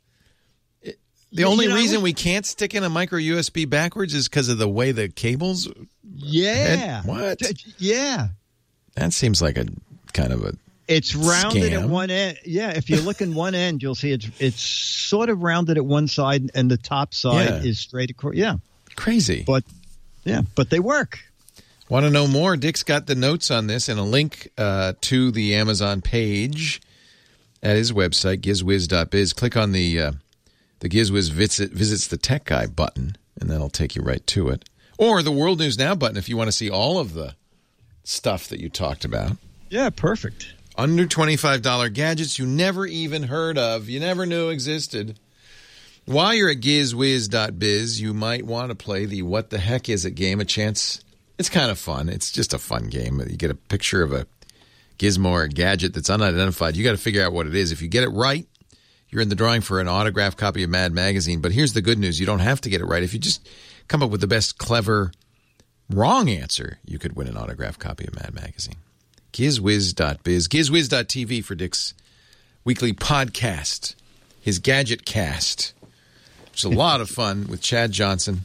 the only reason we can't stick in a micro USB backwards is because of the way the cables? Yeah. What? Yeah. That seems like a kind of a It's rounded scam. at one end. Yeah, if you look in one end, you'll see it's sort of rounded at one side, and the top side is straight across. Yeah. Crazy. But they work. Want to know more? Dick's got the notes on this and a link to the Amazon page at his website, gizwiz.biz. Click on the GizWiz visits the Tech Guy button, and that'll take you right to it. Or the World News Now button if you want to see all of the stuff that you talked about. Yeah, perfect. Under $25 gadgets you never even heard of, you never knew existed. While you're at gizwiz.biz, you might want to play the What the Heck Is It game, a chance. It's kind of fun. It's just a fun game. You get a picture of a gizmo or a gadget that's unidentified. You got to figure out what it is. If you get it right, you're in the drawing for an autographed copy of Mad Magazine. But here's the good news. You don't have to get it right. If you just come up with the best clever wrong answer, you could win an autographed copy of Mad Magazine. Gizwiz.biz. Gizwiz.tv for Dick's weekly podcast, his Gadget Cast. It's a lot of fun with Chad Johnson.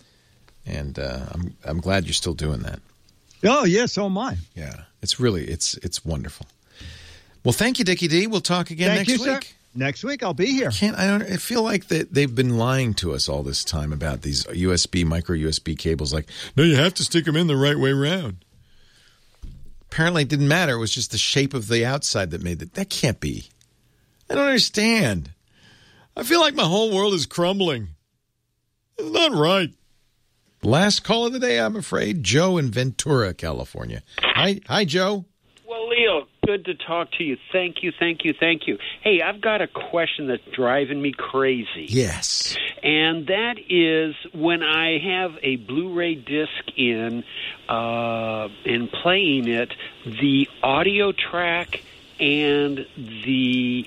And I'm glad you're still doing that. Oh, yeah, so am I. Yeah, it's wonderful. Well, thank you, Dickie D. We'll talk again next week. Sir. Next week, I'll be here. I feel like they've been lying to us all this time about these micro USB cables. Like, no, you have to stick them in the right way around. Apparently, it didn't matter. It was just the shape of the outside that made it. That can't be. I don't understand. I feel like my whole world is crumbling. It's not right. Last call of the day, I'm afraid. Joe in Ventura, California. Hi, Joe. Well, Leo, good to talk to you. Thank you. Hey, I've got a question that's driving me crazy. Yes. And that is when I have a Blu-ray disc in and playing it, the audio track and the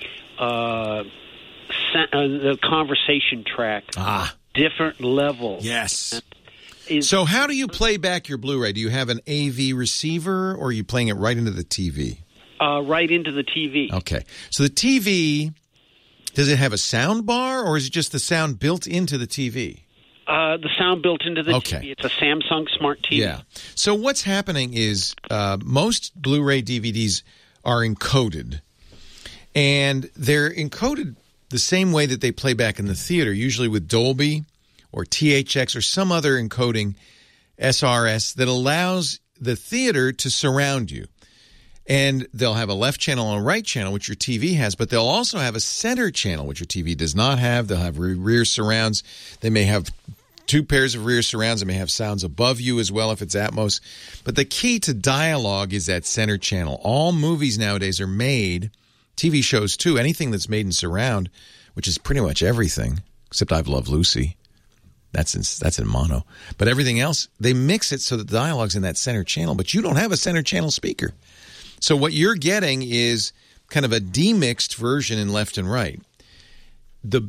conversation track, different levels. Yes. So how do you play back your Blu-ray? Do you have an AV receiver, or are you playing it right into the TV? Right into the TV. Okay. So the TV, does it have a sound bar, or is it just the sound built into the TV? The sound built into the TV. It's a Samsung Smart TV. Yeah. So what's happening is most Blu-ray DVDs are encoded, and they're encoded the same way that they play back in the theater, usually with Dolby or THX or some other encoding SRS that allows the theater to surround you. And they'll have a left channel and a right channel, which your TV has, but they'll also have a center channel, which your TV does not have. They'll have rear surrounds. They may have 2 pairs of rear surrounds. They may have sounds above you as well if it's Atmos. But the key to dialogue is that center channel. All movies nowadays are made, TV shows too, anything that's made in surround, which is pretty much everything, except I've Loved Lucy. That's in mono. But everything else, they mix it so that the dialogue's in that center channel, but you don't have a center channel speaker. So what you're getting is kind of a demixed version in left and right. Your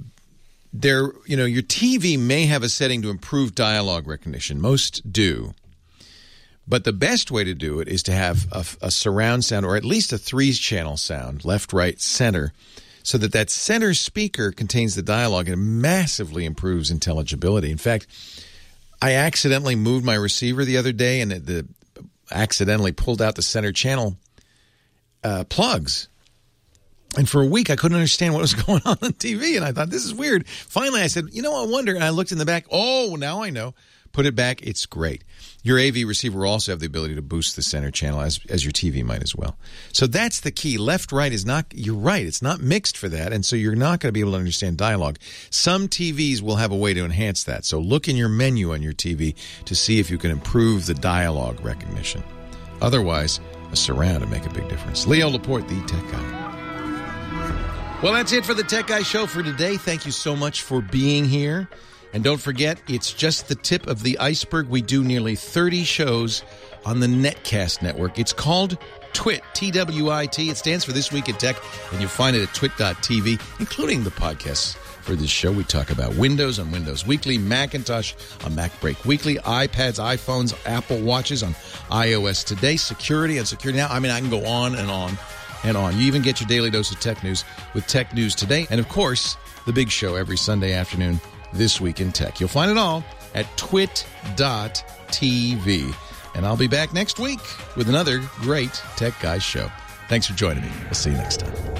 TV may have a setting to improve dialogue recognition. Most do. But the best way to do it is to have a surround sound, or at least a 3-channel sound, left, right, center, so that center speaker contains the dialogue and massively improves intelligibility. In fact, I accidentally moved my receiver the other day and accidentally pulled out the center channel plugs. And for a week, I couldn't understand what was going on TV. And I thought, this is weird. Finally, I said, I wonder. And I looked in the back. Oh, now I know. Put it back. It's great. Your AV receiver will also have the ability to boost the center channel as your TV might as well. So that's the key. Left, right is not, you're right, it's not mixed for that. And so you're not going to be able to understand dialogue. Some TVs will have a way to enhance that. So look in your menu on your TV to see if you can improve the dialogue recognition. Otherwise, a surround would make a big difference. Leo Laporte, the Tech Guy. Well, that's it for the Tech Guy Show for today. Thank you so much for being here. And don't forget, it's just the tip of the iceberg. We do nearly 30 shows on the Netcast network. It's called TWIT, T-W-I-T. It stands for This Week in Tech, and you'll find it at twit.tv, including the podcasts for this show. We talk about Windows on Windows Weekly, Macintosh on Mac Break Weekly, iPads, iPhones, Apple Watches on iOS Today, security on Security Now. I mean, I can go on and on and on. You even get your daily dose of tech news with Tech News Today. And, of course, the big show every Sunday afternoon, This Week in Tech. You'll find it all at twit.tv. And I'll be back next week with another great Tech Guys show. Thanks for joining me. We'll see you next time.